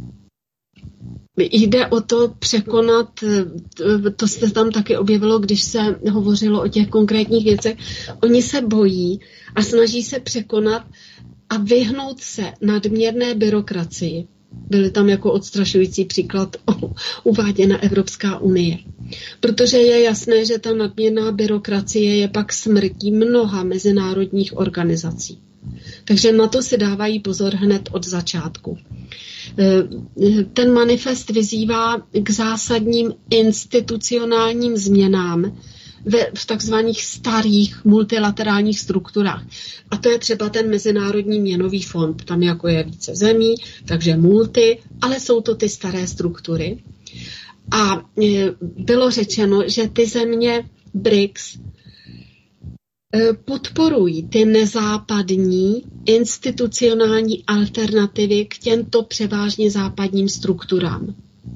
Jde o to překonat, to se tam taky objevilo, když se hovořilo o těch konkrétních věcech, oni se bojí a snaží se překonat a vyhnout se nadměrné byrokracii. Byly tam jako odstrašující příklad uváděna Evropská unie. Protože je jasné, že ta nadměrná byrokracie je pak smrtí mnoha mezinárodních organizací. Takže na to si dávají pozor hned od začátku. Ten manifest vyzývá k zásadním institucionálním změnám v takzvaných starých multilaterálních strukturách. A to je třeba ten Mezinárodní měnový fond. Tam jako je více zemí, takže multi, ale jsou to ty staré struktury. A bylo řečeno, že ty země B R I C S podporují ty nezápadní institucionální alternativy k těmto převážně západním strukturám.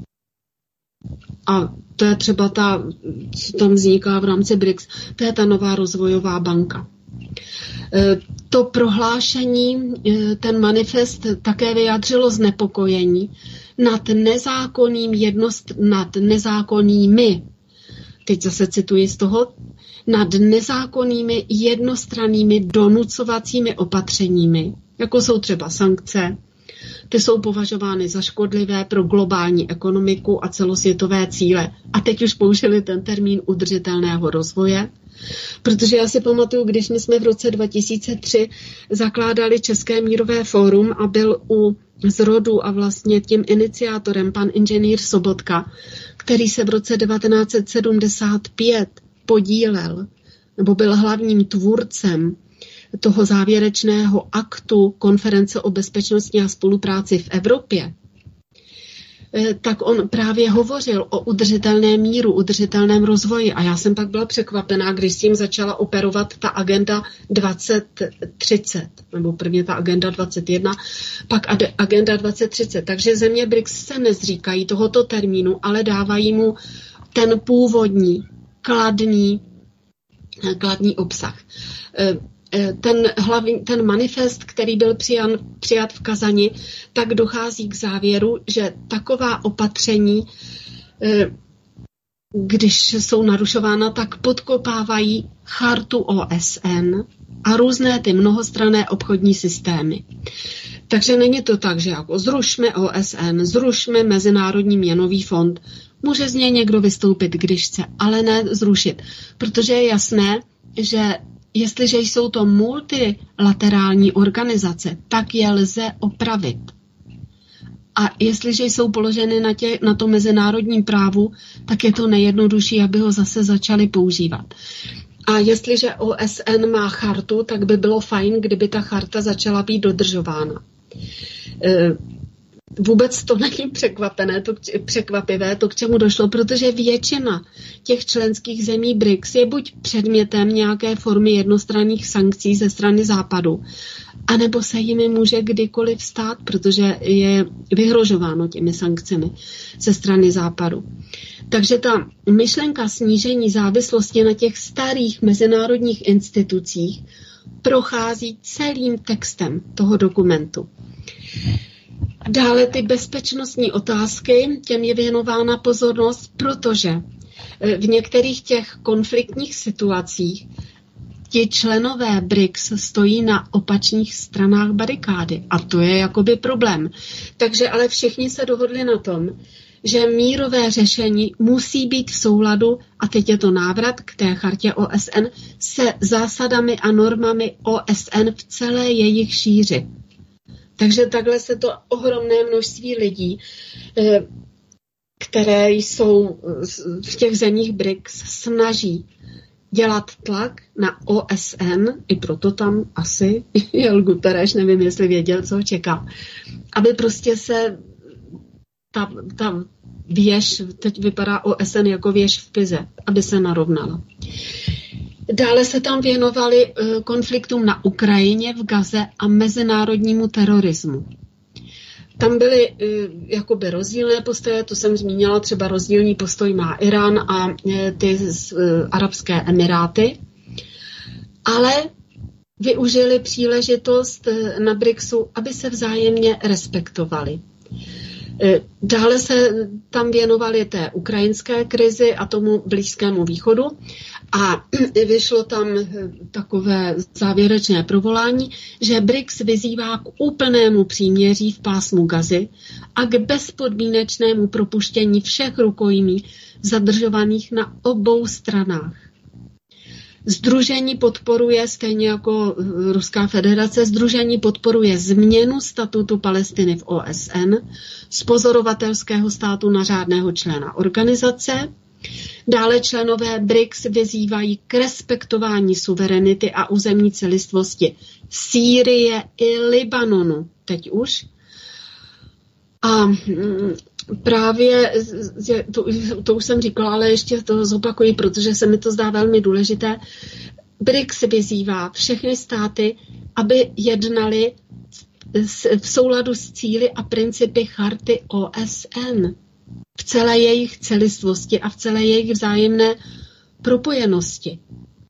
A to je třeba ta, co tam vzniká v rámci B R I C S, to je ta nová rozvojová banka. To prohlášení, ten manifest také vyjádřilo znepokojení nad nezákonným jednost, nad nezákonnými, teď zase cituji z toho, nad nezákonnými jednostrannými donucovacími opatřeními, jako jsou třeba sankce. Ty jsou považovány za škodlivé pro globální ekonomiku a celosvětové cíle. A teď už použili ten termín udržitelného rozvoje, protože já si pamatuju, když my jsme v roce dva tisíce tři zakládali České mírové fórum a byl u zrodu a vlastně tím iniciátorem pan inženýr Sobotka, který se v roce devatenáct set sedmdesát pět podílel, nebo byl hlavním tvůrcem toho závěrečného aktu Konference o bezpečnosti a spolupráci v Evropě, tak on právě hovořil o udržitelném míru, udržitelném rozvoji. A já jsem pak byla překvapená, když s tím začala operovat ta agenda dvacet třicet, nebo prvně ta agenda dvacet jedna, pak agenda dvacet třicet. Takže země B R I C S se nezříkají tohoto termínu, ale dávají mu ten původní, kladný, kladný obsah. Ten, hlavní, ten manifest, který byl přijan, přijat v Kazani, tak dochází k závěru, že taková opatření, když jsou narušována, tak podkopávají chartu O S N a různé ty mnohostranné obchodní systémy. Takže není to tak, že jako zrušme O S N, zrušme Mezinárodní měnový fond. Může z něj někdo vystoupit, když chce, ale ne zrušit, protože je jasné, že jestliže jsou to multilaterální organizace, tak je lze opravit. A jestliže jsou položeny na, tě, na to mezinárodním právu, tak je to nejjednodušší, aby ho zase začali používat. A jestliže O S N má chartu, tak by bylo fajn, kdyby ta charta začala být dodržována. Vůbec to není překvapené, to, překvapivé, to k čemu došlo, protože většina těch členských zemí B R I C S je buď předmětem nějaké formy jednostranných sankcí ze strany Západu, anebo se jimi může kdykoliv stát, protože je vyhrožováno těmi sankcemi ze strany Západu. Takže ta myšlenka snížení závislosti na těch starých mezinárodních institucích prochází celým textem toho dokumentu. Dále ty bezpečnostní otázky, těm je věnována pozornost, protože v některých těch konfliktních situacích ti členové B R I C S stojí na opačných stranách barikády a to je jakoby problém. Takže ale všichni se dohodli na tom, že mírové řešení musí být v souladu, a teď je to návrat k té chartě O S N, se zásadami a normami O S N v celé jejich šíři. Takže takhle se to ohromné množství lidí, které jsou v těch zemích B R I C S, snaží dělat tlak na O S N, i proto tam asi jel Guterres, nevím, jestli věděl, co ho čeká, aby prostě se ta, ta věž, teď vypadá O S N jako věž v Pize, aby se narovnala. Dále se tam věnovali konfliktům na Ukrajině, v Gaze a mezinárodnímu terorismu. Tam byly jakoby rozdílné postoje, to jsem zmínila, třeba rozdílný postoj má Irán a ty z Arabské Emiráty, ale využili příležitost na B R I C Su, aby se vzájemně respektovali. Dále se tam věnovali té ukrajinské krizi a tomu Blízkému východu a vyšlo tam takové závěrečné provolání, že B R I C S vyzývá k úplnému příměří v pásmu Gazy a k bezpodmínečnému propuštění všech rukojmí zadržovaných na obou stranách. Sdružení podporuje, stejně jako Ruská federace, sdružení podporuje změnu statutu Palestiny v O S N z pozorovatelského státu na řádného člena organizace. Dále členové B R I C S vyzývají k respektování suverenity a územní celistvosti Sýrie i Libanonu. Teď už. A právě, to, to už jsem říkala, ale ještě to zopakuji, protože se mi to zdá velmi důležité. B R I C S vyzývá všechny státy, aby jednali v souladu s cíli a principy charty O S N v celé jejich celistvosti a v celé jejich vzájemné propojenosti.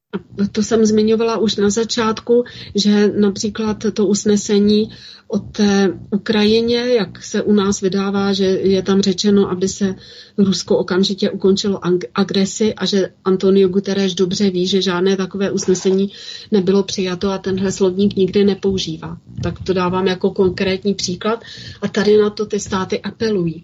To jsem zmiňovala už na začátku, že například to usnesení o té Ukrajině, jak se u nás vydává, že je tam řečeno, aby se Rusko okamžitě ukončilo agresi a že Antonio Guterres dobře ví, že žádné takové usnesení nebylo přijato a tenhle slovník nikdy nepoužívá. Tak to dávám jako konkrétní příklad a tady na to ty státy apelují.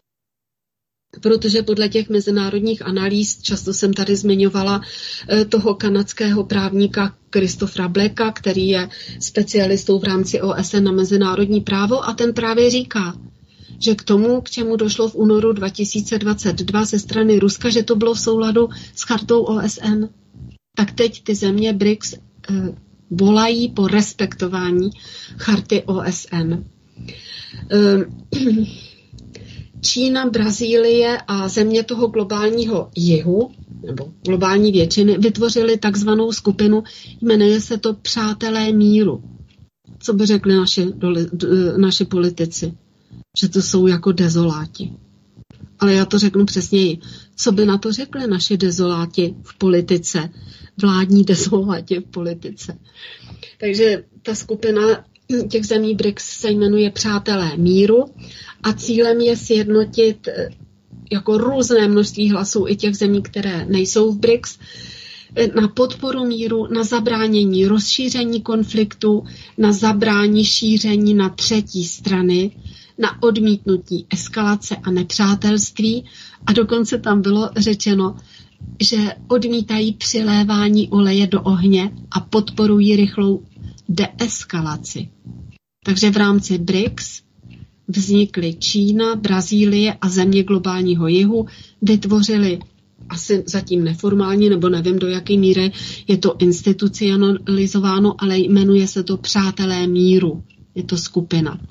Protože podle těch mezinárodních analýz, často jsem tady zmiňovala toho kanadského právníka Christophera Blacka, který je specialistou v rámci O S N na mezinárodní právo a ten právě říká, že k tomu, k čemu došlo v únoru dva tisíce dvacet dva ze strany Ruska, že to bylo v souladu s chartou O S N, tak teď ty země B R I C S eh, volají po respektování charty O S N. Eh, Čína, Brazílie a země toho globálního jihu, nebo globální většiny, vytvořili takzvanou skupinu, jmenuje se to Přátelé míru. Co by řekli naši, naši politici? Že to jsou jako dezoláti. Ale já to řeknu přesněji. Co by na to řekli naši dezoláti v politice? Vládní dezoláti v politice. Takže ta skupina těch zemí B R I C S se jmenuje Přátelé míru a cílem je sjednotit jako různé množství hlasů i těch zemí, které nejsou v B R I C S, na podporu míru, na zabránění rozšíření konfliktu, na zabrání šíření na třetí strany, na odmítnutí eskalace a nepřátelství a dokonce tam bylo řečeno, že odmítají přilévání oleje do ohně a podporují rychlou deeskalaci. Takže v rámci B R I C S vznikly Čína, Brazílie a země globálního jihu, vytvořili asi zatím neformálně, nebo nevím do jaké míry je to institucionalizováno, ale jmenuje se to Přátelé míru. Je to skupina.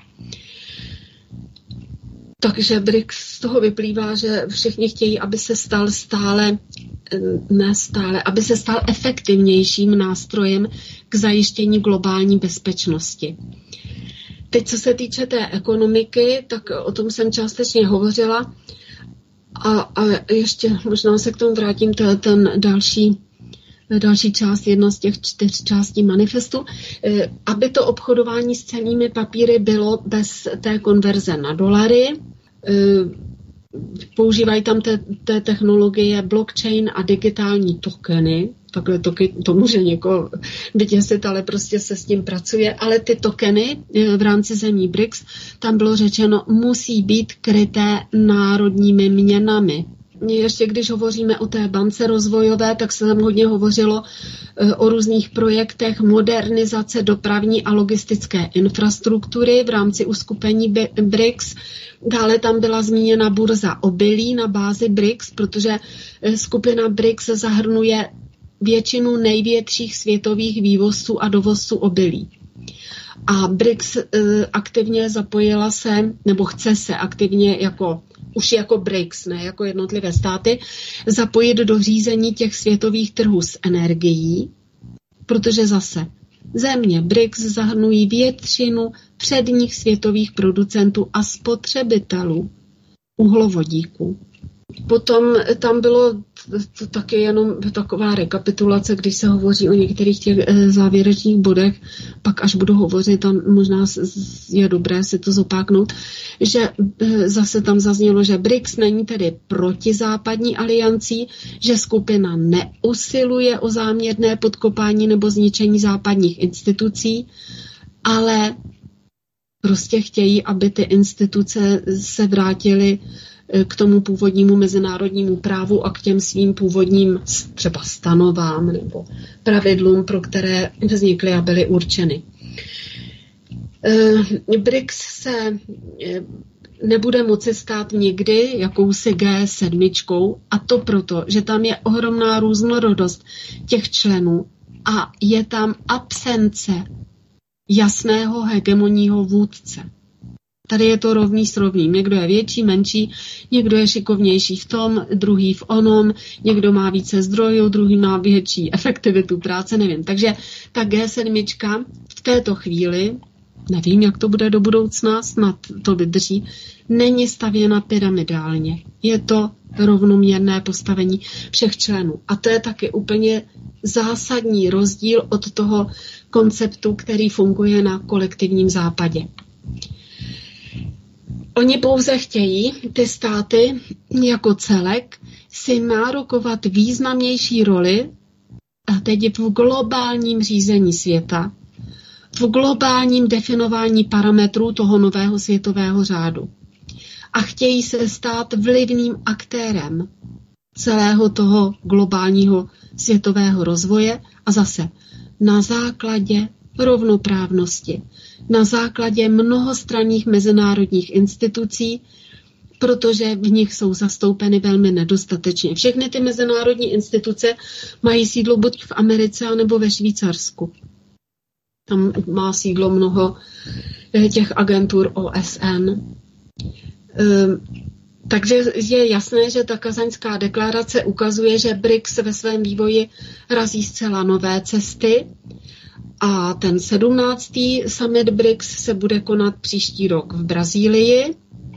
Takže B R I C S z toho vyplývá, že všichni chtějí, aby se stal stále, ne stále, aby se stal efektivnějším nástrojem k zajištění globální bezpečnosti. Teď, co se týče té ekonomiky, tak o tom jsem částečně hovořila a, a ještě možná se k tomu vrátím, to je ten další, další část, jedna z těch čtyř částí manifestu, aby to obchodování s cennými papíry bylo bez té konverze na dolary. Používají tam té, té technologie blockchain a digitální tokeny. Takhle to, to může někoho vyděsit, ale prostě se s tím pracuje. Ale ty tokeny v rámci zemí B R I C S, tam bylo řečeno, musí být kryté národními měnami. Ještě když hovoříme o té bance rozvojové, tak se tam hodně hovořilo o různých projektech modernizace dopravní a logistické infrastruktury v rámci uskupení B R I C S. Dále tam byla zmíněna burza obilí na bázi B R I C S, protože skupina B R I C S zahrnuje většinu největších světových vývozců a dovozců obilí. A B R I C S aktivně zapojila se, nebo chce se aktivně jako už jako B R I C S, ne jako jednotlivé státy, zapojit do řízení těch světových trhů s energií, protože zase země B R I C S zahrnují většinu předních světových producentů a spotřebitelů uhlovodíků. Potom tam bylo to taky jenom taková rekapitulace, když se hovoří o některých těch závěrečných bodech, pak až budu hovořit, tam možná je dobré si to zopáknout, že zase tam zaznělo, že B R I C S není tedy proti západní aliancí, že skupina neusiluje o záměrné podkopání nebo zničení západních institucí, ale prostě chtějí, aby ty instituce se vrátily k tomu původnímu mezinárodnímu právu a k těm svým původním třeba stanovám nebo pravidlům, pro které vznikly a byly určeny. B R I C S se nebude moci stát nikdy jakousi G sedm, a to proto, že tam je ohromná různorodost těch členů a je tam absence jasného hegemonního vůdce. Tady je to rovný s rovným. Někdo je větší, menší, někdo je šikovnější v tom, druhý v onom, někdo má více zdrojů, druhý má větší efektivitu práce, nevím. Takže ta G sedm v této chvíli, nevím, jak to bude do budoucna, snad to vydrží, není stavěna pyramidálně. Je to rovnoměrné postavení všech členů. A to je taky úplně zásadní rozdíl od toho konceptu, který funguje na kolektivním západě. Oni pouze chtějí, ty státy jako celek, si nárokovat významnější roli a teď v globálním řízení světa, v globálním definování parametrů toho nového světového řádu. A chtějí se stát vlivným aktérem celého toho globálního světového rozvoje a zase na základě rovnoprávnosti, na základě mnohostranných mezinárodních institucí, protože v nich jsou zastoupeny velmi nedostatečně. Všechny ty mezinárodní instituce mají sídlo buď v Americe, nebo ve Švýcarsku. Tam má sídlo mnoho těch agentur O S N. Takže je jasné, že ta kazaňská deklarace ukazuje, že B R I C S ve svém vývoji razí zcela nové cesty a ten sedmnáctý summit B R I C S se bude konat příští rok v Brazílii.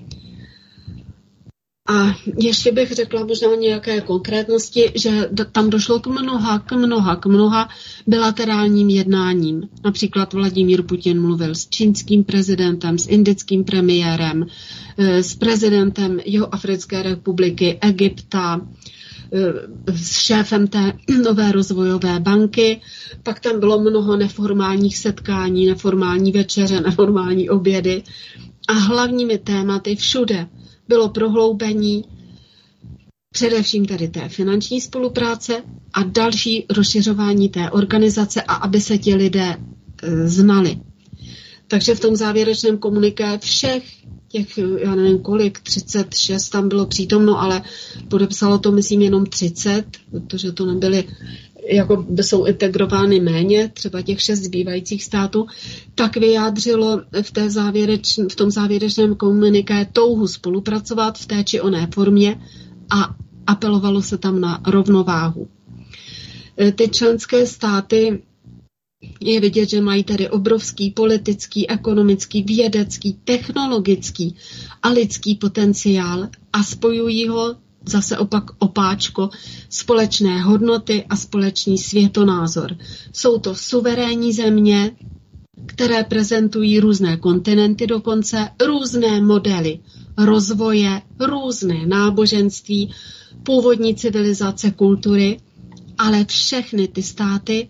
A ještě bych řekla možná nějaké konkrétnosti, že tam došlo k mnoha, k mnoha, k mnoha bilaterálním jednáním. Například Vladimír Putin mluvil s čínským prezidentem, s indickým premiérem, s prezidentem Jihoafrické republiky, Egypta, s šéfem té nové rozvojové banky. Pak tam bylo mnoho neformálních setkání, neformální večeře, neformální obědy. A hlavními tématy všude bylo prohloubení především tady té finanční spolupráce a další rozšiřování té organizace a aby se ti lidé e, znali. Takže v tom závěrečném komuniké všech těch, já nevím kolik, třicet šest tam bylo přítomno, ale podepsalo to myslím jenom třicet, protože to nebyly, jako jsou integrovány méně, třeba těch šest zbývajících států, tak vyjádřilo v, té závěreč, v tom závěrečném komuniké touhu spolupracovat v té či oné formě a apelovalo se tam na rovnováhu. Ty členské státy je vidět, že mají tady obrovský politický, ekonomický, vědecký, technologický a lidský potenciál a spojují ho zase opak opáčko, společné hodnoty a společný světonázor. Jsou to suverénní země, které prezentují různé kontinenty dokonce, různé modely rozvoje, různé náboženství, původní civilizace, kultury, ale všechny ty státy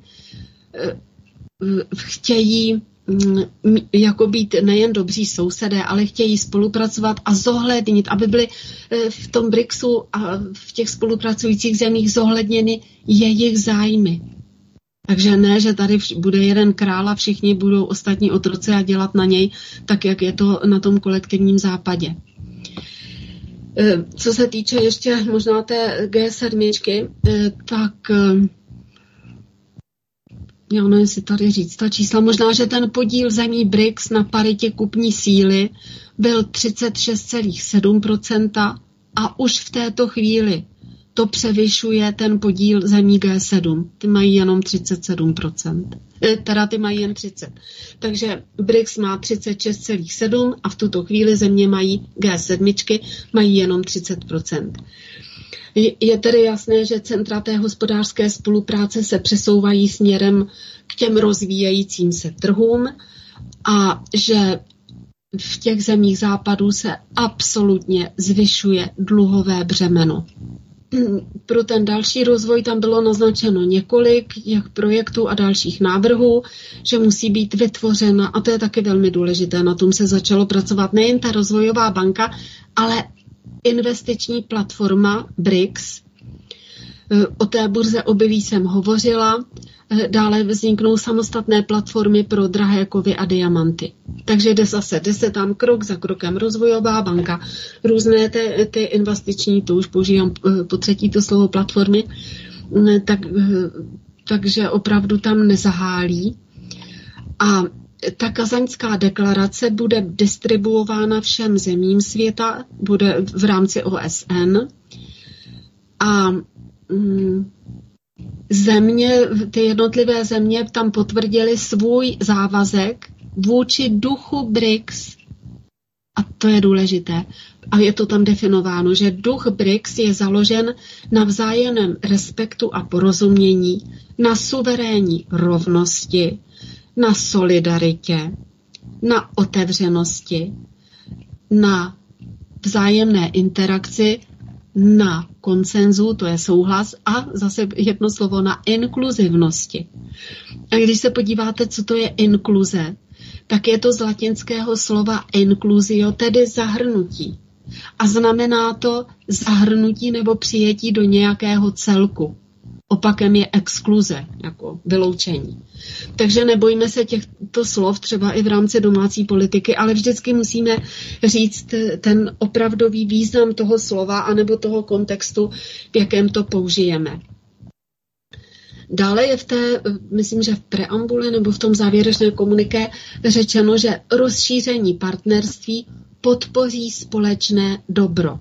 chtějí jako být nejen dobří sousedé, ale chtějí spolupracovat a zohlednit, aby byly v tom B R I C Su a v těch spolupracujících zemích zohledněny jejich zájmy. Takže ne, že tady bude jeden král a všichni budou ostatní otroci a dělat na něj tak, jak je to na tom kolektivním západě. Co se týče ještě možná té G sedm, tak já nevím si tady říct ta čísla, možná, že ten podíl zemí B R I C S na paritě kupní síly byl třicet šest celá sedm procenta a už v této chvíli to převyšuje ten podíl zemí G sedm. Ty mají jenom třicet sedm procent. Teda ty mají jen třicet. Takže B R I C S má třicet šest celá sedm a v tuto chvíli země mají G sedm, mají jenom třicet procent. Je tedy jasné, že centra té hospodářské spolupráce se přesouvají směrem k těm rozvíjejícím se trhům a že v těch zemích západu se absolutně zvyšuje dluhové břemeno. Pro ten další rozvoj tam bylo naznačeno několik těch projektů a dalších návrhů, že musí být vytvořena, a to je taky velmi důležité, na tom se začalo pracovat nejen ta rozvojová banka, ale investiční platforma B R I C S. O té burze obilí jsem hovořila. Dále vzniknou samostatné platformy pro drahé kovy a diamanty. Takže jde zase, jde se tam krok za krokem rozvojová banka, různé ty, ty investiční, to už používám po třetí to slovo platformy, tak, takže opravdu tam nezahálí. A ta kazaňská deklarace bude distribuována všem zemím světa, bude v rámci O S N a mm, země, ty jednotlivé země tam potvrdily svůj závazek vůči duchu B R I C S a to je důležité. A je to tam definováno, že duch B R I C S je založen na vzájemném respektu a porozumění, na suverénní rovnosti, na solidaritě, na otevřenosti, na vzájemné interakci, na konsenzu, to je souhlas, a zase jedno slovo na inkluzivnosti. A když se podíváte, co to je inkluze, tak je to z latinského slova inclusio, tedy zahrnutí. A znamená to zahrnutí nebo přijetí do nějakého celku. Opakem je exkluze, jako vyloučení. Takže nebojme se těchto slov třeba i v rámci domácí politiky, ale vždycky musíme říct ten opravdový význam toho slova anebo toho kontextu, v jakém to použijeme. Dále je v té, myslím, že v preambuli nebo v tom závěrečné komuniké řečeno, že rozšíření partnerství podpoří společné dobro.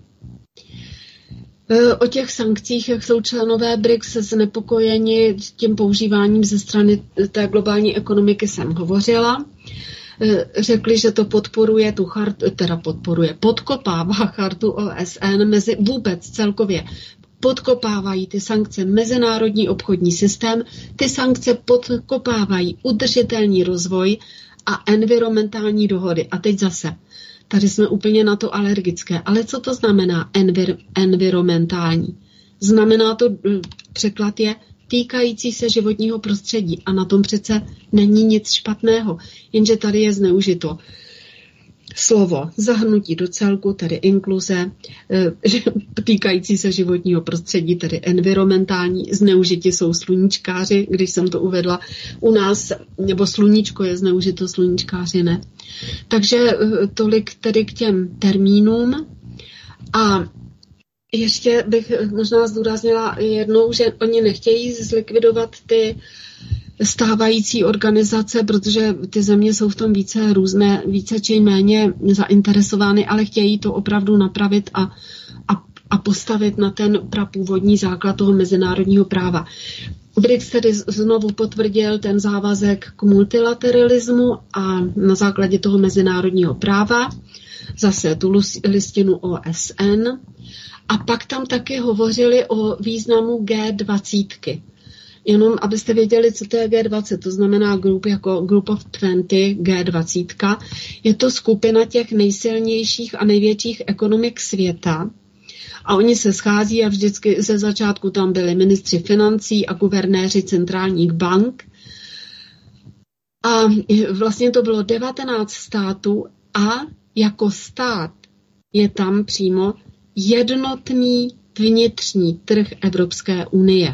O těch sankcích, jak jsou členové B R I C S znepokojeni tím používáním ze strany té globální ekonomiky, jsem hovořila. Řekli, že to podporuje tu chartu, teda podporuje, podkopává chartu O S N mezi vůbec celkově. Podkopávají ty sankce mezinárodní obchodní systém, ty sankce podkopávají udržitelný rozvoj a environmentální dohody. A teď zase, tady jsme úplně na to alergické. Ale co to znamená envir- environmentální? Znamená to, překlad je týkající se životního prostředí. A na tom přece není nic špatného, jenže tady je zneužito slovo zahrnutí do celku, tedy inkluze, týkající se životního prostředí, tedy environmentální, zneužití jsou sluníčkáři, když jsem to uvedla u nás, nebo sluníčko je zneužito, sluníčkáři ne. Takže tolik tedy k těm termínům. A ještě bych možná zdůraznila jednou, že oni nechtějí zlikvidovat ty stávající organizace, protože ty země jsou v tom více různé, více či méně zainteresovány, ale chtějí to opravdu napravit a, a, a postavit na ten prapůvodní základ toho mezinárodního práva. B R I C S tedy znovu potvrdil ten závazek k multilateralismu a na základě toho mezinárodního práva zase tu listinu O S N a pak tam taky hovořili o významu G dvacet. Jenom abyste věděli, co to je G dvacet, to znamená grup jako Group of dvacet, G dvacet. Je to skupina těch nejsilnějších a největších ekonomik světa. A oni se schází a vždycky ze začátku tam byli ministři financí a guvernéři centrálních bank. A vlastně to bylo devatenáct států a jako stát je tam přímo jednotný vnitřní trh Evropské unie.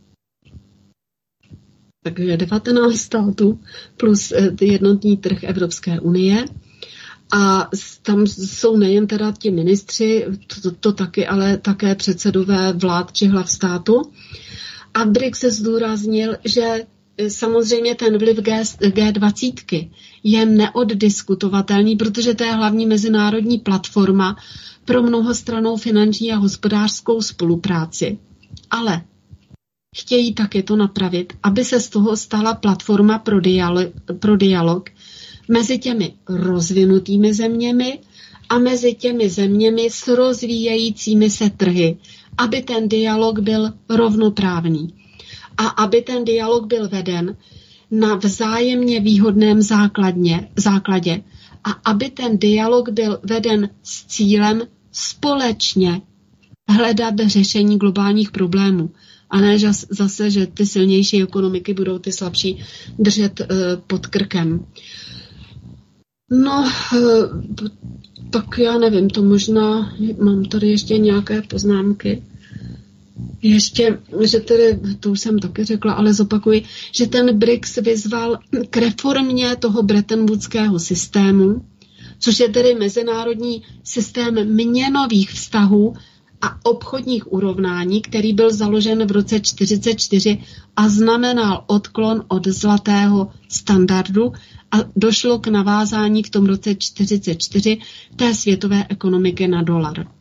Takže devatenáct států plus jednotný trh Evropské unie. A tam jsou nejen teda ti ministři, to, to taky, ale také předsedové vlád či hlav státu. A B R I C S se zdůraznil, že samozřejmě ten vliv G dvacet je neoddiskutovatelný, protože to je hlavní mezinárodní platforma pro mnohostrannou finanční a hospodářskou spolupráci. Ale chtějí také to napravit, aby se z toho stala platforma pro dialog, pro dialog mezi těmi rozvinutými zeměmi a mezi těmi zeměmi s rozvíjejícími se trhy, aby ten dialog byl rovnoprávný a aby ten dialog byl veden na vzájemně výhodném základně, základě a aby ten dialog byl veden s cílem společně hledat řešení globálních problémů. A ne zase, že ty silnější ekonomiky budou ty slabší držet uh, pod krkem. No, uh, tak já nevím, to možná, mám tady ještě nějaké poznámky. Ještě, že tedy, to už jsem taky řekla, ale zopakuji, že ten B R I C S vyzval k reformě toho Bretton Woodského systému, což je tedy mezinárodní systém měnových vztahů a obchodních urovnání, který byl založen v roce čtyřicet čtyři a znamenal odklon od zlatého standardu a došlo k navázání v tom roce čtyřicet čtyři té světové ekonomiky na dolar.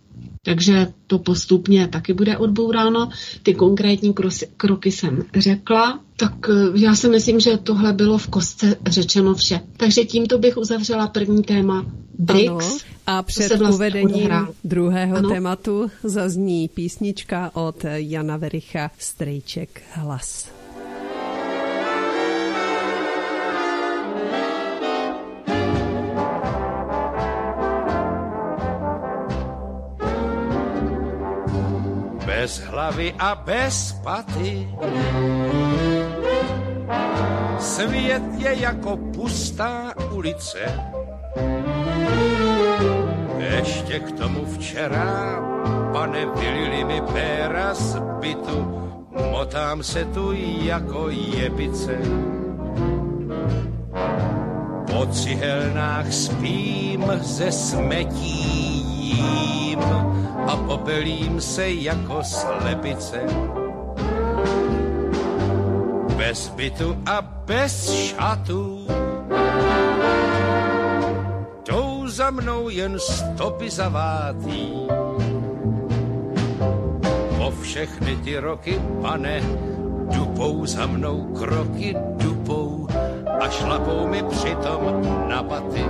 Takže to postupně taky bude odbouráno. Ty konkrétní kroky jsem řekla. Tak já si myslím, že tohle bylo v kostce řečeno vše. Takže tímto bych uzavřela první téma B R I C S. Ano, a před vlastně uvedením odehrál. druhého ano. tématu zazní písnička od Jana Vericha Strejček Hlas. Bez hlavy a bez paty. Svět je jako pustá ulice. Ještě k tomu včera, pane, vylili mi péra z bytu. Motám se tu jako jebice. Po cihelnách spím, ze smetí jím a popelím se jako slepice. Bez bytu a bez šatů jdou za mnou jen stopy zavátý. Po všechny ty roky, pane, dupou za mnou kroky, dupou a šlapou mi přitom na paty.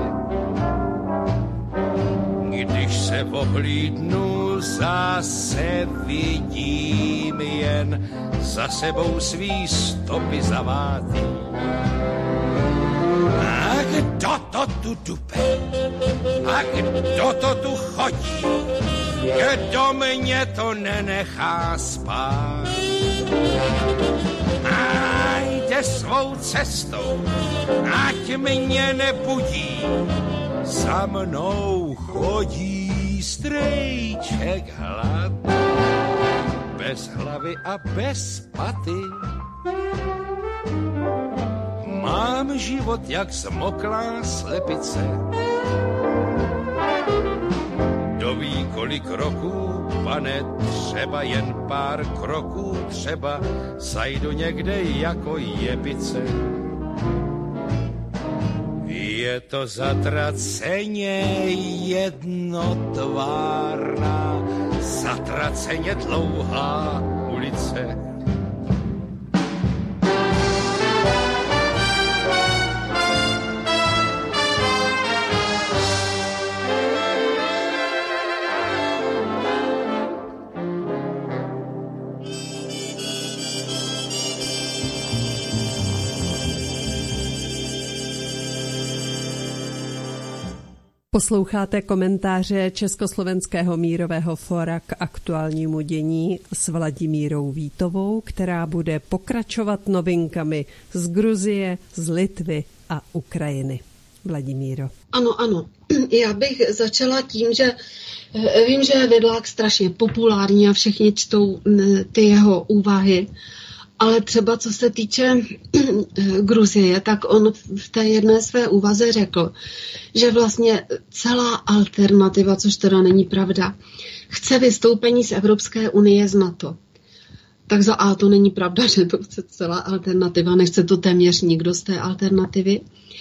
Když se ohlídnu, zase vidím jen za sebou svý stopy zavátý. A kdo to tu dupe? A kdo to tu chodí? Kdo mě to nenechá spát? A jde svou cestou, ať mě nebudí. Za mnou chodí strejček hlad, bez hlavy a bez paty. Mám život jak zmoklá slepice. Kdo ví kolik roků, pane, třeba jen pár kroků, třeba zajdu někde jako jebice. Je to zatraceně jednotvárná, zatraceně dlouhá ulice. Posloucháte komentáře Československého mírového fóra k aktuálnímu dění s Vladimírou Vítovou, která bude pokračovat novinkami z Gruzie, z Litvy a Ukrajiny. Vladimíro. Ano, ano. Já bych začala tím, že vím, že je Vidlák strašně populární a všichni čtou ty jeho úvahy, ale třeba co se týče Gruzie, tak on v té jedné své úvaze řekl, že vlastně celá alternativa, což teda není pravda, chce vystoupení z Evropské unie z NATO. Tak za A to není pravda, že to chce celá alternativa, nechce to téměř nikdo z té alternativy.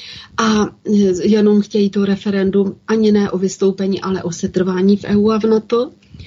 A jenom chtějí to referendum ani ne o vystoupení, ale o setrvání v E U a v NATO.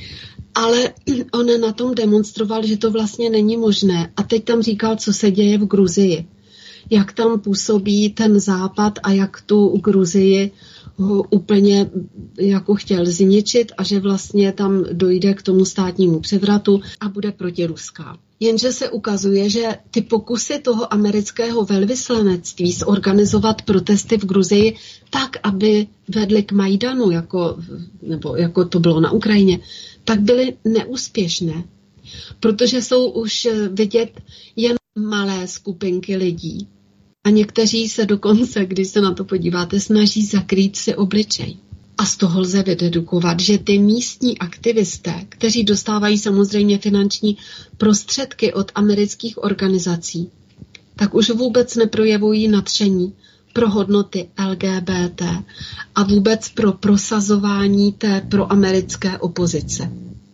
Ale on na tom demonstroval, že to vlastně není možné. A teď tam říkal, co se děje v Gruzii. Jak tam působí ten západ a jak tu Gruzii ho úplně jako chtěl zničit a že vlastně tam dojde k tomu státnímu převratu a bude protiruská. Jenže se ukazuje, že ty pokusy toho amerického velvyslanectví zorganizovat protesty v Gruzii tak, aby vedly k Majdanu, jako, nebo jako to bylo na Ukrajině, tak byly neúspěšné, protože jsou už vidět jen malé skupinky lidí. A někteří se dokonce, když se na to podíváte, snaží zakrýt si obličej. A z toho lze vydedukovat, že ty místní aktivisté, kteří dostávají samozřejmě finanční prostředky od amerických organizací, tak už vůbec neprojevují nadšení pro hodnoty L G B T a vůbec pro prosazování té proamerické opozice.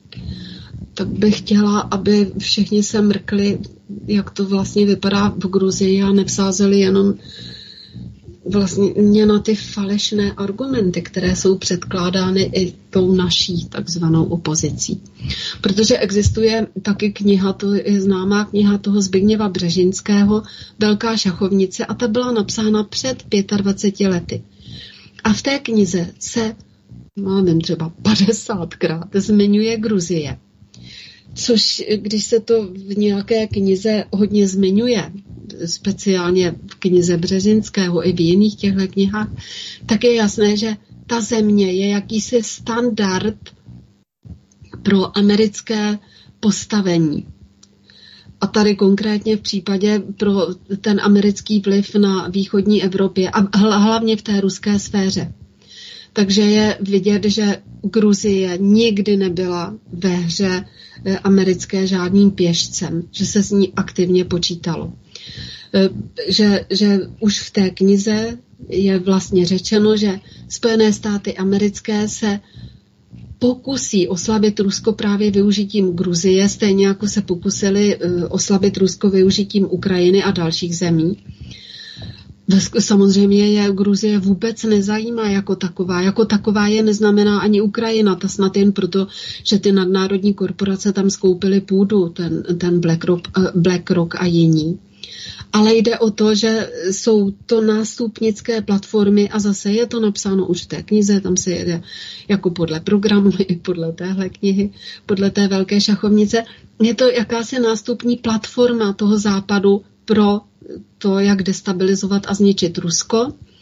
Tak bych chtěla, aby všichni se mrkli, jak to vlastně vypadá v Gruzii a nevsázeli jenom vlastně na ty falešné argumenty, které jsou předkládány i tou naší takzvanou opozicí. Protože existuje taky kniha, to je známá kniha toho Zbigněva Břežinského, Velká šachovnice, a ta byla napsána před dvaceti pěti lety. A v té knize se, nevím, třeba padesátkrát zmiňuje Gruzie. Což, když se to v nějaké knize hodně zmiňuje, speciálně v knize Břežinského i v jiných těchto knihách, tak je jasné, že ta země je jakýsi standard pro americké postavení. A tady konkrétně v případě pro ten americký vliv na východní Evropě a hlavně v té ruské sféře. Takže je vidět, že Gruzie nikdy nebyla ve hře americké žádným pěšcem, že se s ní aktivně počítalo. Že, že už v té knize je vlastně řečeno, že Spojené státy americké se pokusí oslabit Rusko právě využitím Gruzie, stejně jako se pokusili oslabit Rusko využitím Ukrajiny a dalších zemí. Samozřejmě je Gruzie vůbec nezajímá jako taková. Jako taková je neznamená ani Ukrajina. Ta snad jen proto, že ty nadnárodní korporace tam skoupily půdu, ten, ten BlackRock, BlackRock a jiní. Ale jde o to, že jsou to nástupnické platformy a zase je to napsáno už v té knize, tam se jede jako podle programu i podle téhle knihy, podle té Velké šachovnice. Je to jakási nástupní platforma toho západu pro to, jak destabilizovat a zničit Rusko.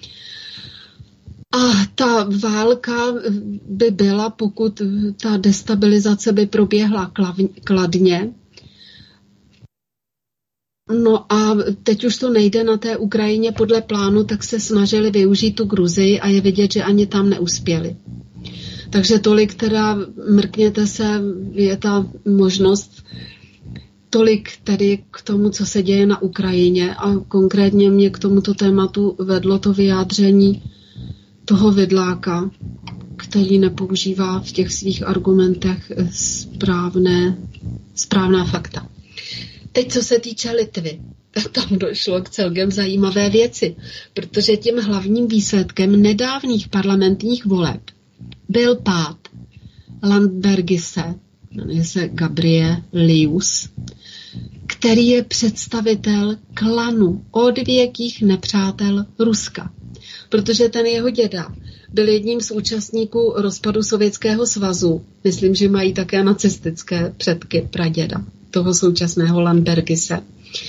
A ta válka by byla, pokud ta destabilizace by proběhla kladně. No a teď už to nejde na té Ukrajině podle plánu, tak se snažili využít tu Gruzii a je vidět, že ani tam neuspěli. Takže tolik teda, mrkněte se, je ta možnost. Tolik tedy k tomu, co se děje na Ukrajině, a konkrétně mě k tomuto tématu vedlo to vyjádření toho Vidláka, který nepoužívá v těch svých argumentech správné, správná fakta. Teď, co se týče Litvy, tam došlo k celkem zajímavé věci, protože tím hlavním výsledkem nedávných parlamentních voleb byl pád Landsbergise, jmenuje se Gabrielius, který je představitel klanu odvěkých nepřátel Ruska. Protože ten jeho děda byl jedním z účastníků rozpadu Sovětského svazu. Myslím, že mají také nacistické předky praděda, toho současného Landsbergise.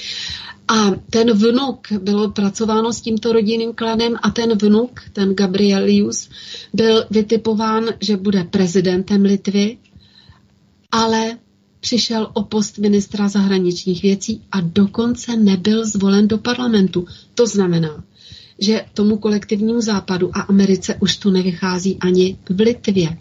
A ten vnuk, bylo pracováno s tímto rodinným klanem a ten vnuk, ten Gabrielius, byl vytipován, že bude prezidentem Litvy, ale přišel o post ministra zahraničních věcí a dokonce nebyl zvolen do parlamentu. To znamená, že tomu kolektivnímu západu a Americe už to nevychází ani v Litvě.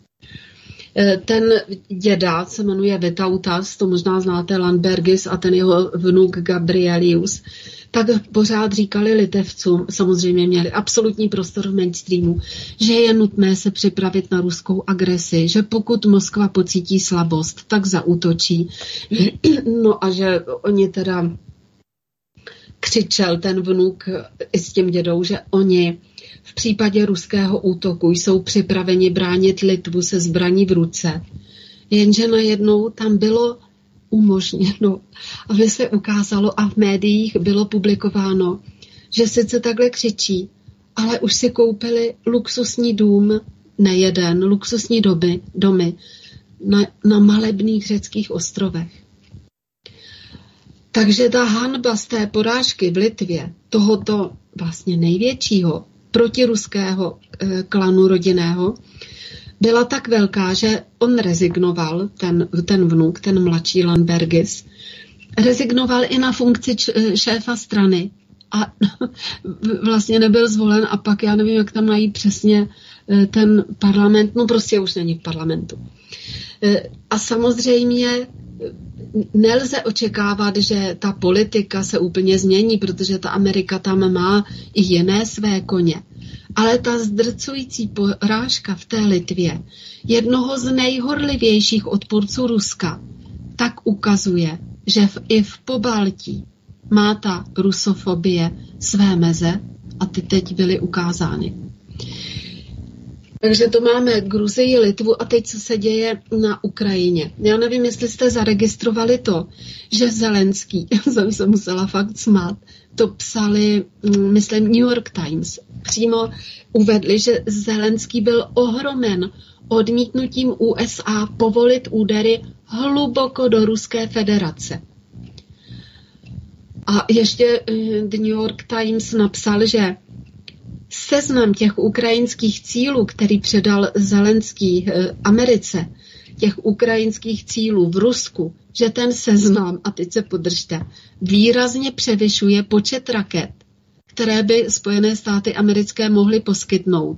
Ten děda se jmenuje Vytautas, to možná znáte, Landsbergis, a ten jeho vnuk Gabrielius, tak pořád říkali Litevcům, samozřejmě měli absolutní prostor v mainstreamu, že je nutné se připravit na ruskou agresi, že pokud Moskva pocítí slabost, tak zaútočí. No a že oni teda křičel ten vnuk i s tím dědou, že oni v případě ruského útoku jsou připraveni bránit Litvu se zbraní v ruce. Jenže najednou tam bylo umožněno, aby se ukázalo a v médiích bylo publikováno, že sice takhle křičí, ale už si koupili luxusní dům, ne jeden, luxusní doby, domy na, na malebných řeckých ostrovech. Takže ta hanba z té porážky v Litvě, tohoto vlastně největšího protiruského e, klanu rodinného, byla tak velká, že on rezignoval, ten, ten vnuk, ten mladší Landsbergis, rezignoval i na funkci č, šéfa strany a vlastně nebyl zvolen a pak já nevím, jak tam mají přesně ten parlament, no prostě už není v parlamentu. A samozřejmě nelze očekávat, že ta politika se úplně změní, protože ta Amerika tam má i jiné své koně. Ale ta zdrcující porážka v té Litvě jednoho z nejhorlivějších odpůrců Ruska tak ukazuje, že v, i v Pobaltí má ta rusofobie své meze a ty teď byly ukázány. Takže to máme Gruzii, Litvu a teď co se děje na Ukrajině. Já nevím, jestli jste zaregistrovali to, že Zelenský, já jsem se musela fakt smát, to psali, myslím, New York Times. Přímo uvedli, že Zelenský byl ohromen odmítnutím U S A povolit údery hluboko do Ruské federace. A ještě The New York Times napsal, že seznam těch ukrajinských cílů, který předal Zelenský Americe, těch ukrajinských cílů v Rusku, že ten seznam, a teď se podržte, výrazně převyšuje počet raket, které by Spojené státy americké mohly poskytnout.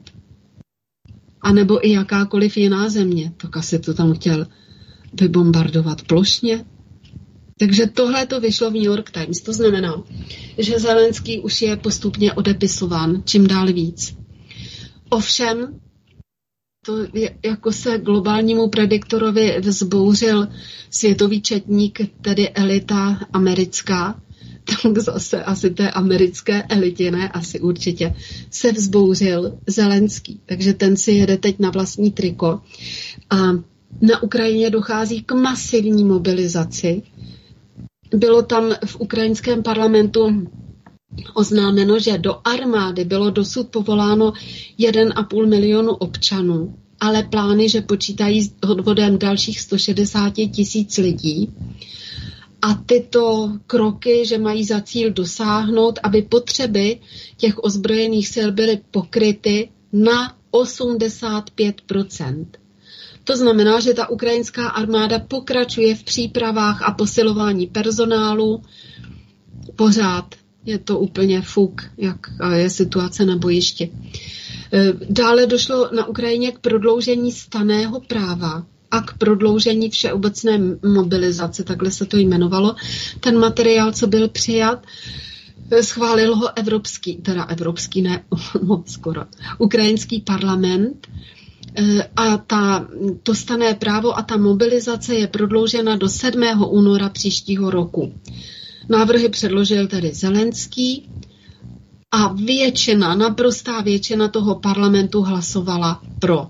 A nebo i jakákoliv jiná země. Tak asi to tam chtěl vybombardovat plošně. Takže tohle to vyšlo v New York Times. To znamená, že Zelenský už je postupně odepisován čím dál víc. Ovšem, to je, jako se globálnímu prediktorovi vzbouřil světový četník, tedy elita americká, tak zase asi té americké elitě, ne, asi určitě, se vzbouřil Zelenský. Takže ten si jede teď na vlastní triko. A na Ukrajině dochází k masivní mobilizaci. Bylo tam v ukrajinském parlamentu oznámeno, že do armády bylo dosud povoláno jeden a půl milionu občanů, ale plány, že počítají s odvodem dalších sto šedesát tisíc lidí. A tyto kroky, že mají za cíl dosáhnout, aby potřeby těch ozbrojených sil byly pokryty na osmdesát pět procent. To znamená, že ta ukrajinská armáda pokračuje v přípravách a posilování personálu. Pořád je to úplně fuk, jak je situace na bojišti. Dále došlo na Ukrajině k prodloužení stanného práva a k prodloužení všeobecné mobilizace, takhle se to jmenovalo. Ten materiál, co byl přijat, schválil ho evropský, teda evropský, ne, no, skoro, ukrajinský parlament. A ta, to stanné právo a ta mobilizace je prodloužena do sedmého února příštího roku. Návrhy předložil tedy Zelenský a většina, naprostá většina toho parlamentu hlasovala pro.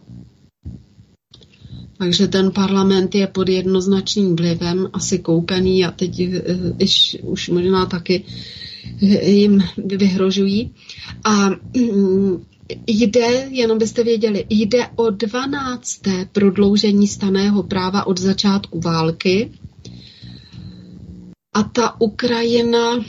Takže ten parlament je pod jednoznačným vlivem, asi koupený a teď iš, už možná taky jim vyhrožují. A jde, jenom byste věděli, jde o dvanácté prodloužení stanného práva od začátku války. A ta Ukrajina,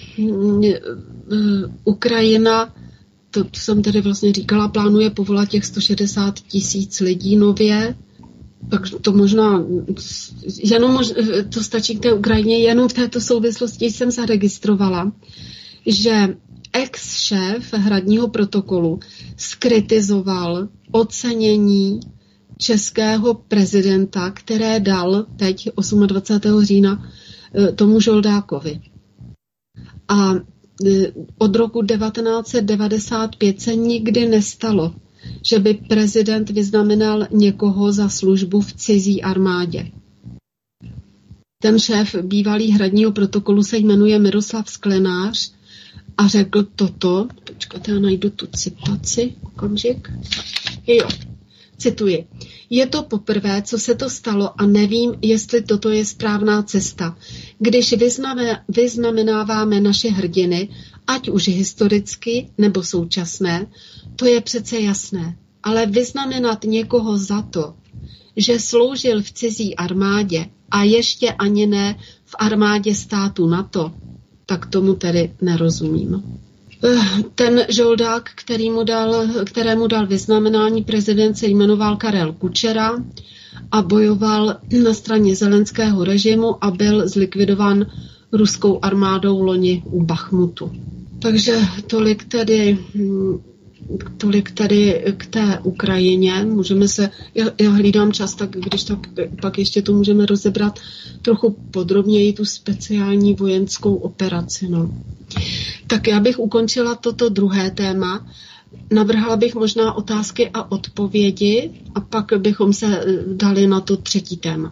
Ukrajina, to jsem tedy vlastně říkala, plánuje povolat těch sto šedesát tisíc lidí nově. Tak to možná, jenom mož, to stačí k té Ukrajině, jenom v této souvislosti jsem zaregistrovala, že ex-šéf hradního protokolu skritizoval ocenění českého prezidenta, které dal teď dvacátého osmého října tomu Žoldákovi. A od roku devatenáct set devadesát pět se nikdy nestalo, že by prezident vyznamenal někoho za službu v cizí armádě. Ten šéf bývalý hradního protokolu se jmenuje Miroslav Sklenář a řekl toto, počkejte, já najdu tu citaci, okamžik, jo, cituji. Je to poprvé, co se to stalo a nevím, jestli toto je správná cesta. Když vyznamenáváme naše hrdiny, ať už historicky nebo současné, to je přece jasné. Ale vyznamenat někoho za to, že sloužil v cizí armádě a ještě ani ne v armádě státu NATO, tak tomu tedy nerozumím. Ten Žoldák, který mu dal, kterému dal vyznamenání, prezident se jmenoval Karel Kučera a bojoval na straně zelenského režimu a byl zlikvidován ruskou armádou loni u Bachmutu. Takže tolik tedy, tolik tedy k té Ukrajině. Můžeme se, já, já hlídám čas, tak když tak pak ještě to můžeme rozebrat trochu podrobněji, tu speciální vojenskou operaci. No. Tak já bych ukončila toto druhé téma. Navrhla bych možná otázky a odpovědi a pak bychom se dali na to třetí téma.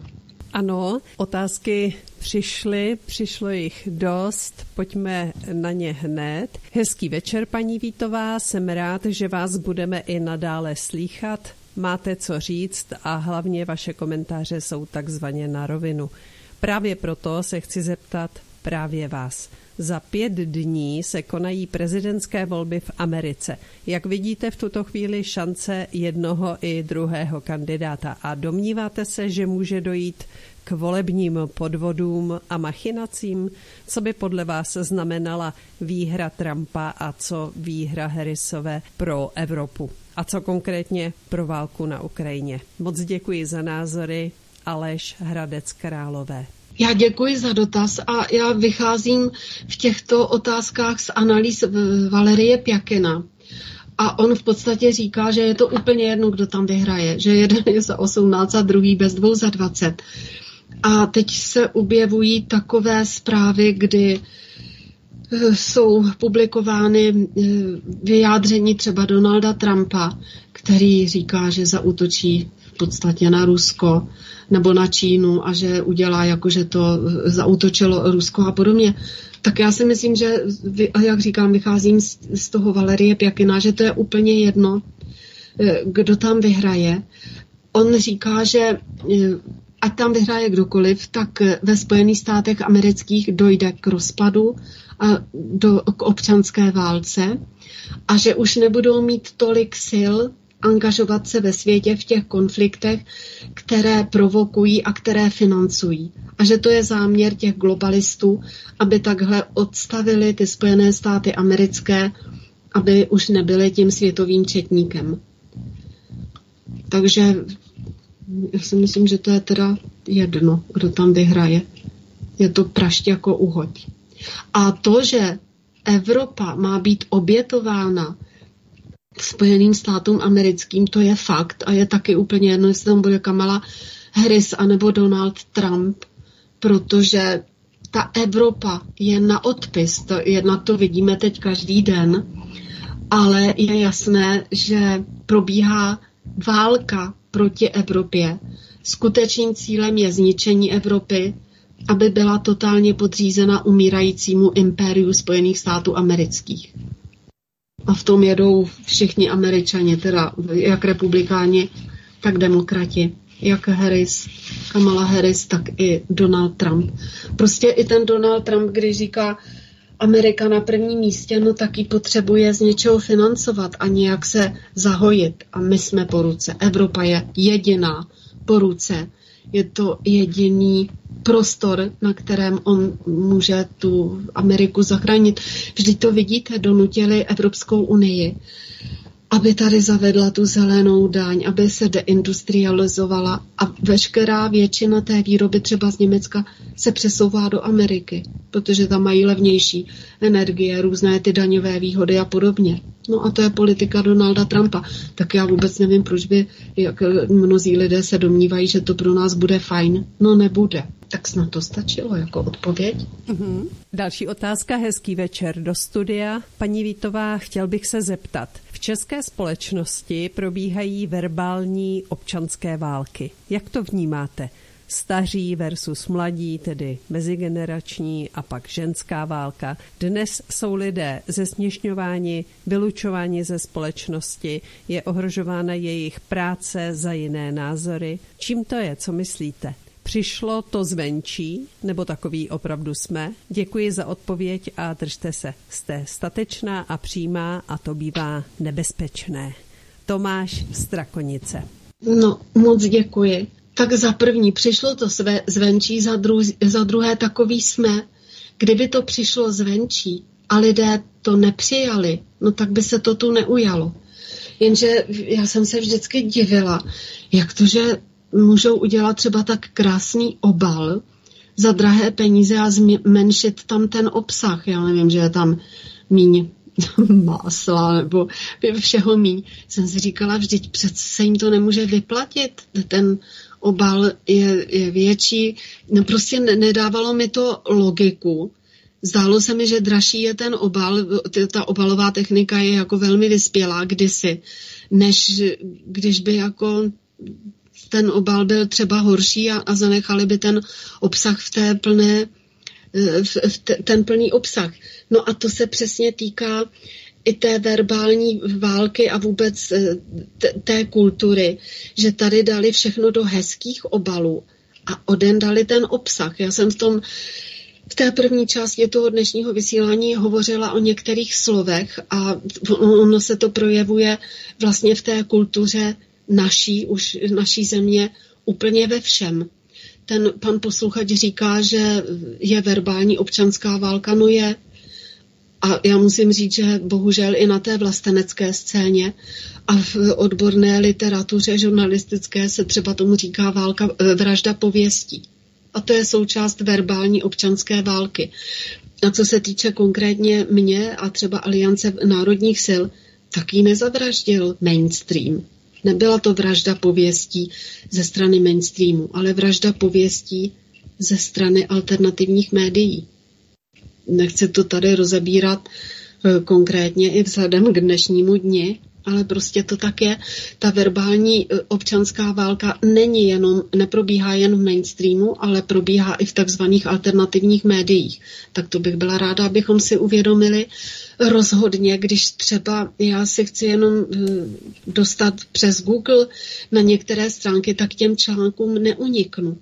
Ano, otázky přišly, přišlo jich dost, pojďme na ně hned. Hezký večer, paní Vítová, jsem rád, že vás budeme i nadále slýchat. Máte co říct a hlavně vaše komentáře jsou takzvaně na rovinu. Právě proto se chci zeptat právě vás. Za pět dní se konají prezidentské volby v Americe. Jak vidíte v tuto chvíli šance jednoho i druhého kandidáta a domníváte se, že může dojít k volebním podvodům a machinacím? Co by podle vás znamenala výhra Trumpa a co výhra Harrisové pro Evropu? A co konkrétně pro válku na Ukrajině? Moc děkuji za názory. Aleš Hradec Králové. Já děkuji za dotaz a já vycházím v těchto otázkách z analýz Valerie Pjakina. A on v podstatě říká, že je to úplně jedno, kdo tam vyhraje. Že jeden je za osmnáct a druhý bez dvou za dvacet. A teď se objevují takové zprávy, kdy jsou publikovány vyjádření třeba Donalda Trumpa, který říká, že zaútočí v podstatě na Rusko nebo na Čínu a že udělá jako, že to zaútočilo Rusko a podobně. Tak já si myslím, že, jak říkám, vycházím z, z toho Valerie Pjakina, že to je úplně jedno, kdo tam vyhraje. On říká, že ať tam vyhraje kdokoliv, tak ve Spojených státech amerických dojde k rozpadu a do, k občanské válce a že už nebudou mít tolik sil angažovat se ve světě v těch konfliktech, které provokují a které financují. A že to je záměr těch globalistů, aby takhle odstavili ty Spojené státy americké, aby už nebyly tím světovým četníkem. Takže já si myslím, že to je teda jedno, kdo tam vyhraje. Je to prašť jako uhoď. A to, že Evropa má být obětována Spojeným státům americkým, to je fakt a je taky úplně jedno, jestli tam bude Kamala Harris anebo Donald Trump, protože ta Evropa je na odpis, to, jednak to vidíme teď každý den, ale je jasné, že probíhá válka proti Evropě. Skutečným cílem je zničení Evropy, aby byla totálně podřízena umírajícímu impériu Spojených států amerických. A v tom jedou všichni Američani, teda jak republikáni, tak demokrati. Jak Harris, Kamala Harris, tak i Donald Trump. Prostě i ten Donald Trump, když říká Amerika na prvním místě, no tak ji potřebuje z něčeho financovat a nějak se zahojit. A my jsme po ruce. Evropa je jediná po ruce. Je to jediný prostor, na kterém on může tu Ameriku zachránit. Vždyť to vidíte, donutili Evropskou unii, aby tady zavedla tu zelenou daň, aby se deindustrializovala a veškerá většina té výroby třeba z Německa se přesouvá do Ameriky, protože tam mají levnější energie, různé ty daňové výhody a podobně. No a to je politika Donalda Trumpa. Tak já vůbec nevím, proč by, jak mnozí lidé se domnívají, že to pro nás bude fajn. No nebude. Tak snad to stačilo jako odpověď. Mm-hmm. Další otázka, hezký večer do studia. Paní Vítová, chtěl bych se zeptat. V české společnosti probíhají verbální občanské války. Jak to vnímáte? Staří versus mladí, tedy mezigenerační a pak ženská válka. Dnes jsou lidé zesměšňováni, vylučováni ze společnosti, je ohrožována jejich práce za jiné názory. Čím to je, co myslíte? Přišlo to zvenčí, nebo takový opravdu jsme? Děkuji za odpověď a držte se. Jste statečná a přímá a to bývá nebezpečné. Tomáš Strakonice. No, moc děkuji. Tak za první přišlo to své zvenčí, za, dru, za druhé takový jsme. Kdyby to přišlo zvenčí a lidé to nepřijali, no tak by se to tu neujalo. Jenže já jsem se vždycky divila, jak to, že můžou udělat třeba tak krásný obal za drahé peníze a zmenšit tam ten obsah. Já nevím, že je tam míň másla nebo všeho míň. Jsem si říkala, vždyť přece se jim to nemůže vyplatit. Ten obal je, je větší. No prostě nedávalo mi to logiku. Zdálo se mi, že dražší je ten obal, ta obalová technika je jako velmi vyspělá kdysi, než když by jako ten obal byl třeba horší a, a zanechali by ten obsah v té plné, v, v te, ten plný obsah. No a to se přesně týká i té verbální války a vůbec t, té kultury, že tady dali všechno do hezkých obalů a odendali ten obsah. Já jsem v tom v té první části toho dnešního vysílání hovořila o některých slovech a ono se to projevuje vlastně v té kultuře naší, už naší země úplně ve všem. Ten pan posluchač říká, že je verbální občanská válka, no je. A já musím říct, že bohužel i na té vlastenecké scéně a v odborné literatuře žurnalistické se třeba tomu říká válka, vražda pověstí. A to je součást verbální občanské války. A co se týče konkrétně mě a třeba Aliance národních sil, tak ji nezavraždil mainstream. Nebyla to vražda pověstí ze strany mainstreamu, ale vražda pověstí ze strany alternativních médií. Nechci to tady rozebírat konkrétně i vzhledem k dnešnímu dni, ale prostě to tak je. Ta verbální občanská válka není jenom, neprobíhá jen v mainstreamu, ale probíhá i v takzvaných alternativních médiích. Tak to bych byla ráda, abychom si uvědomili rozhodně, když třeba já si chci jenom dostat přes Google na některé stránky, tak těm článkům neuniknu.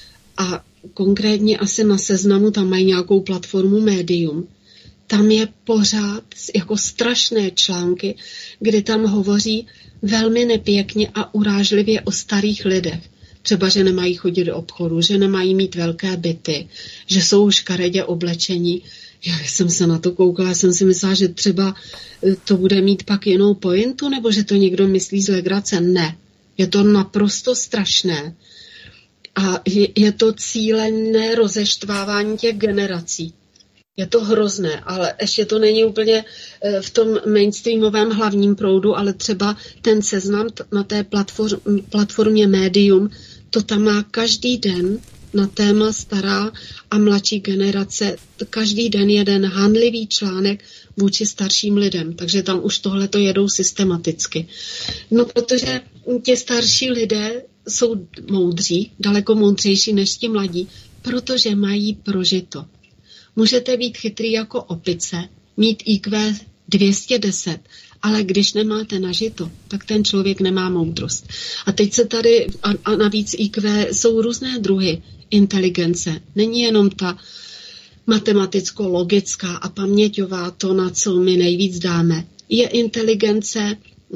A konkrétně asi na Seznamu, tam mají nějakou platformu Médium. Tam je pořád jako strašné články, kdy tam hovoří velmi nepěkně a urážlivě o starých lidech. Třeba, že nemají chodit do obchodu, že nemají mít velké byty, že jsou škaredě oblečení. Já jsem se na to koukala, já jsem si myslela, že třeba to bude mít pak jinou pointu, nebo že to někdo myslí z legrace. Ne, je to naprosto strašné. A je, je to cílené rozeštvávání těch generací. Je to hrozné, ale ještě to není úplně v tom mainstreamovém hlavním proudu, ale třeba ten Seznam na té platformě Médium, to tam má každý den na téma stará a mladší generace, každý den jeden hanlivý článek vůči starším lidem, takže tam už tohleto jedou systematicky. No, protože ti starší lidé jsou moudří, daleko moudřejší než ti mladí, protože mají prožito. Můžete být chytrý jako opice, mít í kvé dvě stě deset, ale když nemáte nažito, tak ten člověk nemá moudrost. A teď se tady, a, a navíc í kvé jsou různé druhy inteligence. Není jenom ta matematicko-logická a paměťová, to, na co my nejvíc dáme. Je inteligence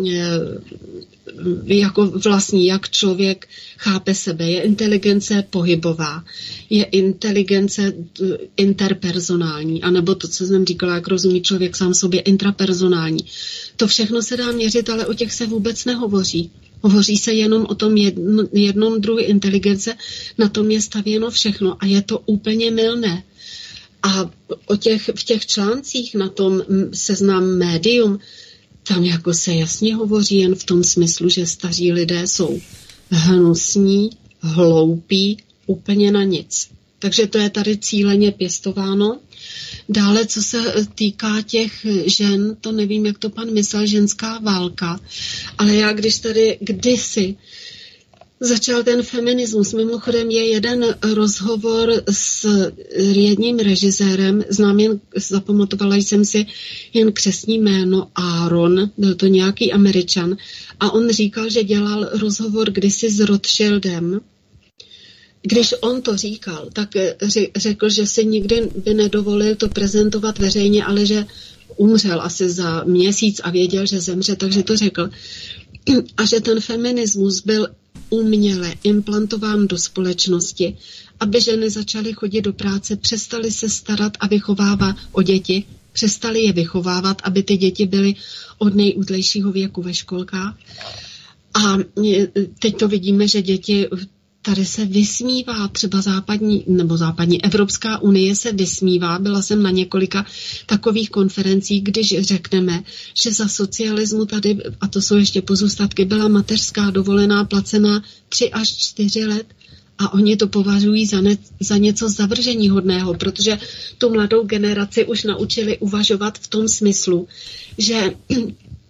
jako vlastní, jak člověk chápe sebe. Je inteligence pohybová, je inteligence interpersonální, anebo to, co jsem říkala, jak rozumí člověk sám sobě, intrapersonální. To všechno se dá měřit, ale o těch se vůbec nehovoří. Hovoří se jenom o tom jedno, jednom druhu inteligence, na tom je stavěno všechno a je to úplně mylné. A o těch, v těch článcích na tom Seznam Médium, tam jako se jasně hovoří jen v tom smyslu, že staří lidé jsou hnusní, hloupí, úplně na nic. Takže to je tady cíleně pěstováno. Dále, co se týká těch žen, to nevím, jak to pan myslel, ženská válka, ale já když tady kdysi začal ten feminismus, mimochodem je jeden rozhovor s jedním režisérem, znám jen, zapamatovala jsem si jen křestní jméno Aaron, byl to nějaký Američan, a on říkal, že dělal rozhovor kdysi s Rothschildem. Když on to říkal, tak řekl, že si nikdy by nedovolil to prezentovat veřejně, ale že umřel asi za měsíc a věděl, že zemře, takže to řekl. A že ten feminismus byl uměle implantován do společnosti, aby ženy začaly chodit do práce, přestaly se starat a vychovávat o děti, přestaly je vychovávat, aby ty děti byly od nejútlejšího věku ve školkách. A teď to vidíme, že děti tady se vysmívá, třeba západní, nebo západní Evropská unie se vysmívá. Byla jsem na několika takových konferencích, když řekneme, že za socialismu tady, a to jsou ještě pozůstatky, byla mateřská dovolená placená tři až čtyři let a oni to považují za, ne, za něco zavrženíhodného, protože tu mladou generaci už naučili uvažovat v tom smyslu, že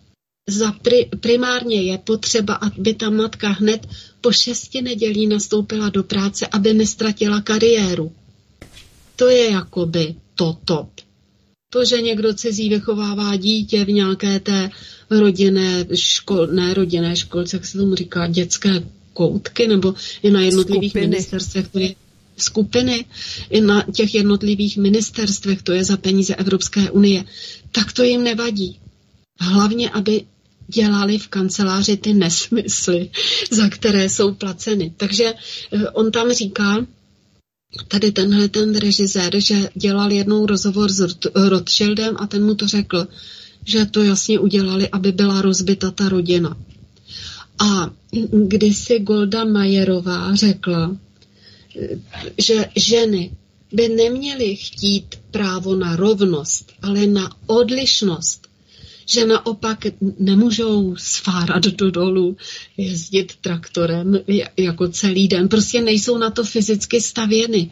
za pri, primárně je potřeba, aby ta matka hned po šesti nedělí nastoupila do práce, aby nestratila kariéru. To je jakoby to top. To, že někdo cizí vychovává dítě v nějaké té rodinné škol, ne rodinné školce, jak se tomu říká, dětské koutky, nebo i na jednotlivých skupiny. ministerstvech, které skupiny, i na těch jednotlivých ministerstvech, to je za peníze Evropské unie, tak to jim nevadí. Hlavně, aby dělali v kanceláři ty nesmysly, za které jsou placeny. Takže on tam říká, tady tenhle ten režisér, že dělal jednou rozhovor s Rothschildem a ten mu to řekl, že to jasně udělali, aby byla rozbita ta rodina. A kdysi Golda Mayerová řekla, že ženy by neměly chtít právo na rovnost, ale na odlišnost. Že naopak nemůžou sfárat do dolů, jezdit traktorem jako celý den. Prostě nejsou na to fyzicky stavěny.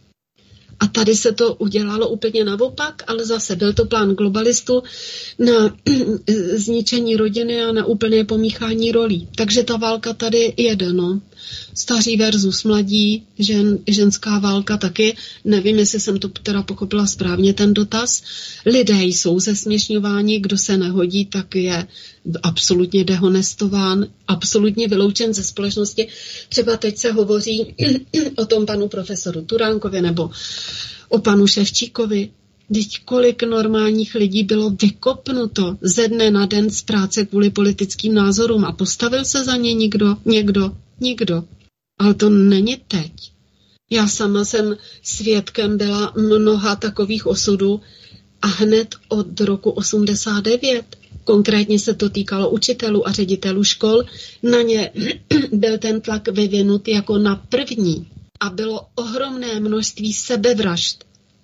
A tady se to udělalo úplně naopak, ale zase byl to plán globalistů na zničení rodiny a na úplné pomíchání rolí. Takže ta válka tady jede, no. Staří versus mladí, žen, ženská válka taky. Nevím, jestli jsem to teda pochopila správně, ten dotaz. Lidé jsou zesměšňováni, kdo se nehodí, tak je absolutně dehonestován, absolutně vyloučen ze společnosti. Třeba teď se hovoří o tom panu profesoru Turánkovi nebo o panu Ševčíkovi. Vždyť kolik normálních lidí bylo vykopnuto ze dne na den z práce kvůli politickým názorům a postavil se za ně někdo, někdo, nikdo. Ale to není teď. Já sama jsem svědkem byla mnoha takových osudů a hned od roku osmdesát devět, konkrétně se to týkalo učitelů a ředitelů škol, na ně byl ten tlak vyvinut jako na první a bylo ohromné množství sebevražd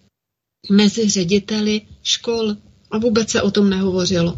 mezi řediteli škol a vůbec se o tom nehovořilo.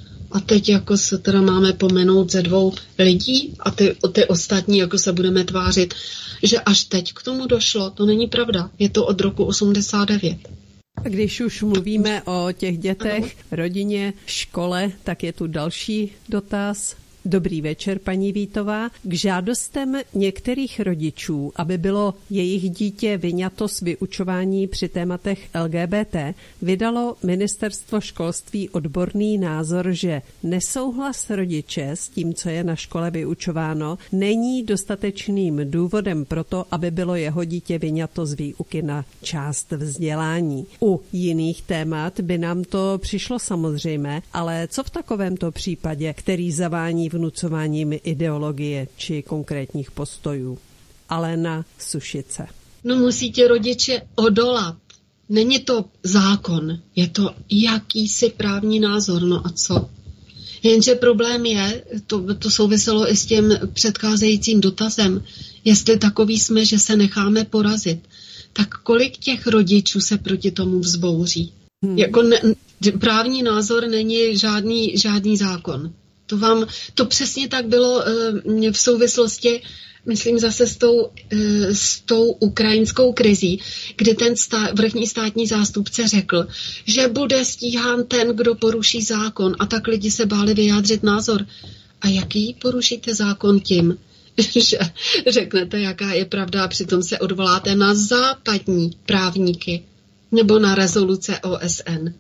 A teď jako se teda máme pomenout ze dvou lidí a ty, ty ostatní jako se budeme tvářit, že až teď k tomu došlo. To není pravda. Je to od roku osmdesát devět. A když už mluvíme o těch dětech, rodině, škole, tak je tu další dotaz. Dobrý večer, paní Vítová. K žádostem některých rodičů, aby bylo jejich dítě vyňato z vyučování při tématech L G B T, vydalo Ministerstvo školství odborný názor, že nesouhlas rodiče s tím, co je na škole vyučováno, není dostatečným důvodem pro to, aby bylo jeho dítě vyňato z výuky na část vzdělání. U jiných témat by nám to přišlo samozřejmé, ale co v takovémto případě, který zavání vnucováním ideologie či konkrétních postojů? Alena Sušice. No musí ti rodiče odolat. Není to zákon, je to jakýsi právní názor, no a co? Jenže problém je, to, to souviselo i s tím předcházejícím dotazem, jestli takový jsme, že se necháme porazit, tak kolik těch rodičů se proti tomu vzbouří? Hmm. Jako ne, právní názor není žádný, žádný zákon. To, vám, to přesně tak bylo e, v souvislosti, myslím zase s tou, e, s tou ukrajinskou krizí, kdy ten stá, vrchní státní zástupce řekl, že bude stíhán ten, kdo poruší zákon, a tak lidi se báli vyjádřit názor. A jaký porušíte zákon tím, že řeknete, jaká je pravda, a přitom se odvoláte na západní právníky nebo na rezoluce O S N.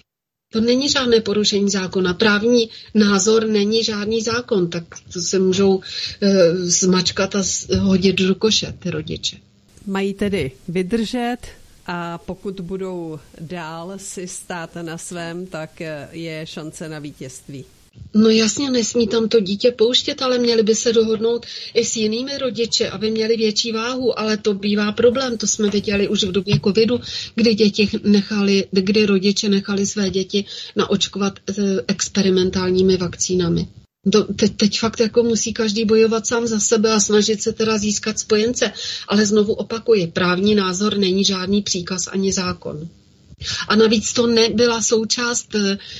To není žádné porušení zákona. Právní názor není žádný zákon, tak to se můžou e, zmačkat a hodit do koše ty rodiče. Mají tedy vydržet a pokud budou dál si stát na svém, tak je šance na vítězství. No jasně, nesmí tam to dítě pouštět, ale měli by se dohodnout i s jinými rodiče, aby měli větší váhu, ale to bývá problém, to jsme viděli už v době covidu, kdy děti nechali, kdy rodiče nechali své děti naočkovat experimentálními vakcínami. To, teď, teď fakt jako musí každý bojovat sám za sebe a snažit se teda získat spojence, ale znovu opakuji, právní názor není žádný příkaz ani zákon. A navíc to nebyla součást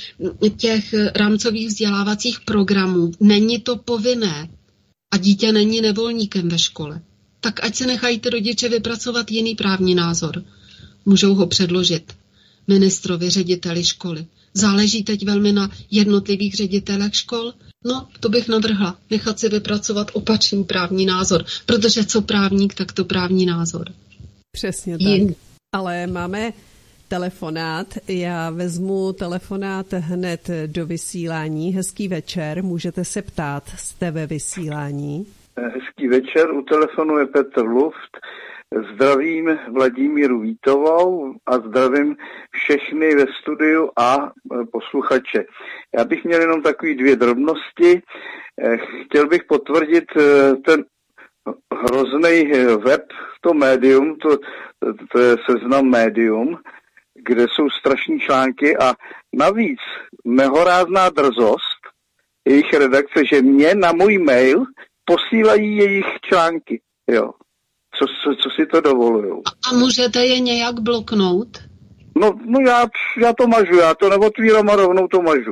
těch rámcových vzdělávacích programů. Není to povinné a dítě není nevolníkem ve škole. Tak ať se nechají ty rodiče vypracovat jiný právní názor. Můžou ho předložit ministrovi, řediteli školy. Záleží teď velmi na jednotlivých ředitelech škol. No, to bych navrhla. Nechat si vypracovat opačný právní názor. Protože co právník, tak to právní názor. Přesně tak. Jin. Ale máme telefonát. Já vezmu telefonát hned do vysílání. Hezký večer. Můžete se ptát. Jste ve vysílání. Hezký večer. U telefonu je Petr Luft. Zdravím Vladimíru Vítovou a zdravím všechny ve studiu a posluchače. Já bych měl jenom takové dvě drobnosti. Chtěl bych potvrdit ten hrozný web, to médium, to, to je Seznam Médium, kde jsou strašní články a navíc nehorázná drzost jejich redakce, že mě na můj mail posílají jejich články. Jo. Co, co, co si to dovolujou. A můžete je nějak bloknout? No, no já, já to mažu, já to neotvírám a rovnou to mažu.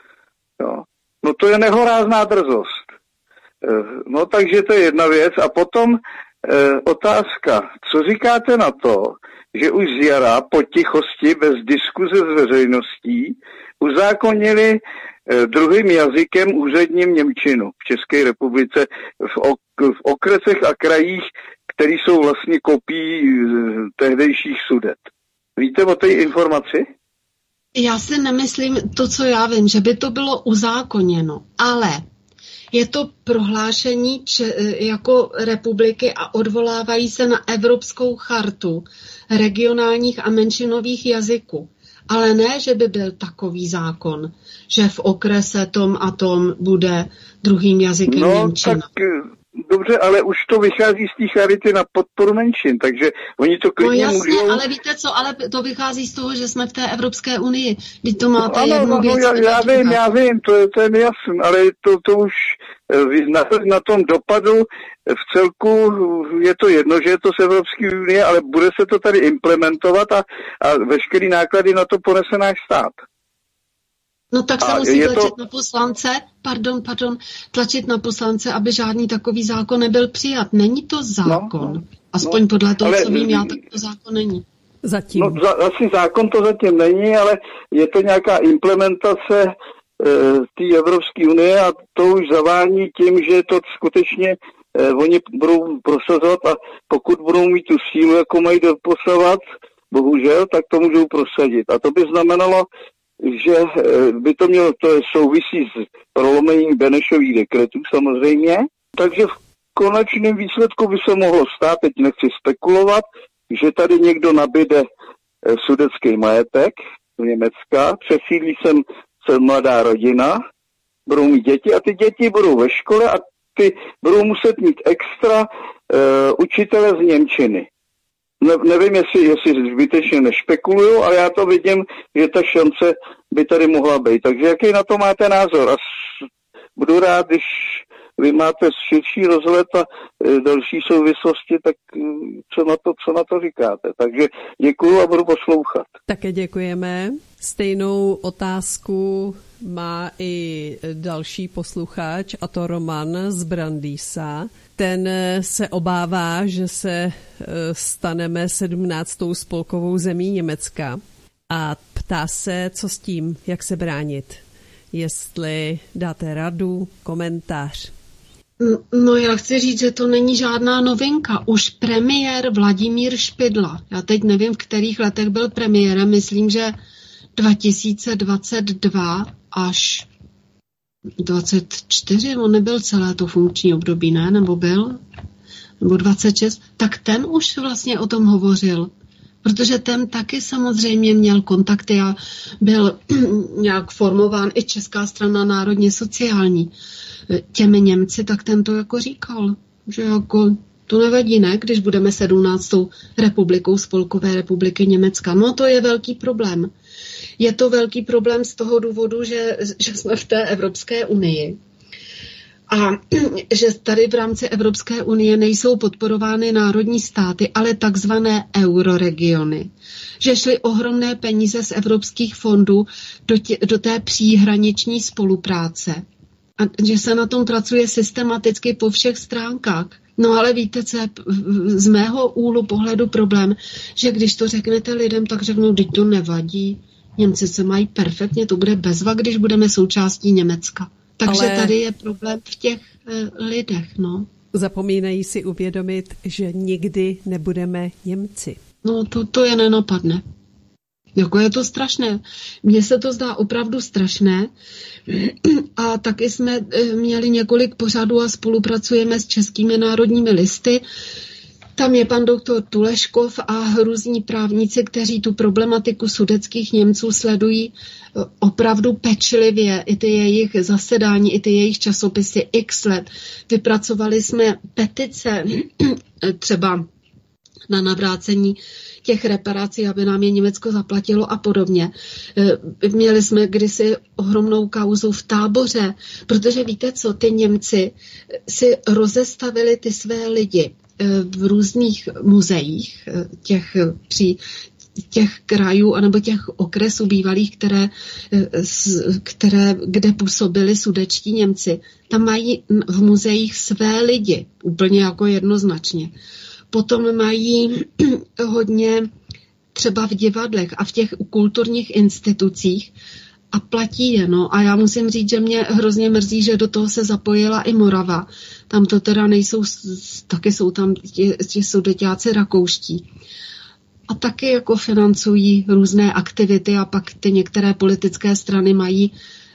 Jo. No to je nehorázná drzost. No takže to je jedna věc. A potom eh, otázka. Co říkáte na to, že už z jara po tichosti, bez diskuze s veřejností, uzákonili eh, druhým jazykem úředním němčinu v České republice v, ok- v okresech a krajích, které jsou vlastně kopií tehdejších Sudet. Víte o té informaci? Já si nemyslím to, co já vím, že by to bylo uzákoněno, ale je to prohlášení če- jako republiky a odvolávají se na Evropskou chartu regionálních a menšinových jazyků. Ale ne, že by byl takový zákon, že v okrese tom a tom bude druhým jazykem no, němčina. Tak... Dobře, ale už to vychází z té charity na podporu menšin, takže oni to klidně no jasně, můžou... ale víte co, ale to vychází z toho, že jsme v té Evropské unii. Vždyť to máte ano, jednu no, věc. No, já, já vím, já vím, to je, to je mi jasný, ale to, to už na, na tom dopadu v celku je to jedno, že je to z Evropské unie, ale bude se to tady implementovat a, a veškerý náklady na to ponese náš stát. No tak se a musí tlačit to... na poslance, pardon, pardon, tlačit na poslance, aby žádný takový zákon nebyl přijat. Není to zákon. No, Aspoň no, podle toho, ale... co vím já, tak to zákon není. Zatím. No za, asi zákon to zatím není, ale je to nějaká implementace e, té Evropské unie a to už zavání tím, že to skutečně e, oni budou prosazovat a pokud budou mít tu sílu, jako mají doposavat, bohužel, tak to můžou prosadit. A to by znamenalo, že by to mělo, to souvisí s prolomením Benešových dekretů samozřejmě, takže v konečném výsledku by se mohlo stát, teď nechci spekulovat, že tady někdo nabíde sudecký majetek z Německa, přesídlí sem se mladá rodina, budou mít děti a ty děti budou ve škole a ty budou muset mít extra uh, učitele z němčiny. Ne, nevím, jestli, jestli zbytečně nešpekuluju, ale já to vidím, že ta šance by tady mohla být. Takže jaký na to máte názor? A s, budu rád, když vy máte širší rozhled a e, další souvislosti, tak co na to, co na to říkáte. Takže děkuju a budu poslouchat. Také děkujeme. Stejnou otázku má i další posluchač, a to Roman z Brandýsa. Ten se obává, že se staneme sedmnáctou spolkovou zemí Německa a ptá se, co s tím, jak se bránit. Jestli dáte radu, komentář. No já chci říct, že to není žádná novinka. Už premiér Vladimír Špidla, já teď nevím, v kterých letech byl premiérem, myslím, že dva tisíce dvacet dva až dvacet čtyři, on nebyl celé to funkční období, ne? Nebo byl? Nebo dvacet šest? Tak ten už vlastně o tom hovořil. Protože ten taky samozřejmě měl kontakty a byl nějak formován i Česká strana národně sociální těmi Němci, tak ten to jako říkal, že jako to nevadí, ne, když budeme sedmnáctou republikou Spolkové republiky Německa. No to je velký problém. Je to velký problém z toho důvodu, že, že jsme v té Evropské unii. A že tady v rámci Evropské unie nejsou podporovány národní státy, ale takzvané euroregiony. Že šly ohromné peníze z evropských fondů do, tě, do té příhraniční spolupráce. A že se na tom pracuje systematicky po všech stránkách. No ale víte, co je z mého úhlu pohledu problém, že když to řeknete lidem, tak řeknou, teď to nevadí, Němci se mají perfektně, to bude bezva, když budeme součástí Německa. Takže Ale tady je problém v těch e, lidech, no. Zapomínají si uvědomit, že nikdy nebudeme Němci. No to, to je nenapadne. Jako je to strašné. Mně se to zdá opravdu strašné. A taky jsme měli několik pořadů a spolupracujeme s českými národními listy. Tam je pan doktor Tuleškov a různí právníci, kteří tu problematiku sudetských Němců sledují opravdu pečlivě. I ty jejich zasedání, i ty jejich časopisy x let. Vypracovali jsme petice třeba na navrácení těch reparací, aby nám je Německo zaplatilo a podobně. Měli jsme kdysi ohromnou kauzu v Táboře, protože víte co, ty Němci si rozestavili ty své lidi v různých muzeích těch při těch krajů anebo těch okresů bývalých, které, které, kde působili sudetští Němci. Tam mají v muzeích své lidi, úplně jako jednoznačně. Potom mají hodně třeba v divadlech a v těch kulturních institucích a platí je, no. A já musím říct, že mě hrozně mrzí, že do toho se zapojila i Morava. Tam to teda nejsou, taky jsou tam ti, ti sudeťáci rakouští. A taky jako financují různé aktivity a pak ty některé politické strany mají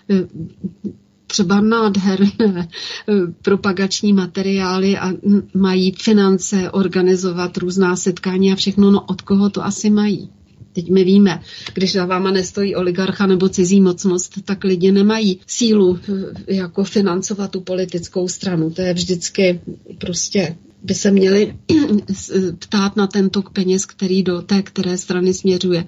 třeba nádherné propagační materiály a mají finance organizovat různá setkání a všechno, no od koho to asi mají. Teď my víme, když za váma nestojí oligarcha nebo cizí mocnost, tak lidi nemají sílu jako financovat tu politickou stranu. To je vždycky prostě, by se měli ptát na ten tok peněz, který do té které strany směřuje.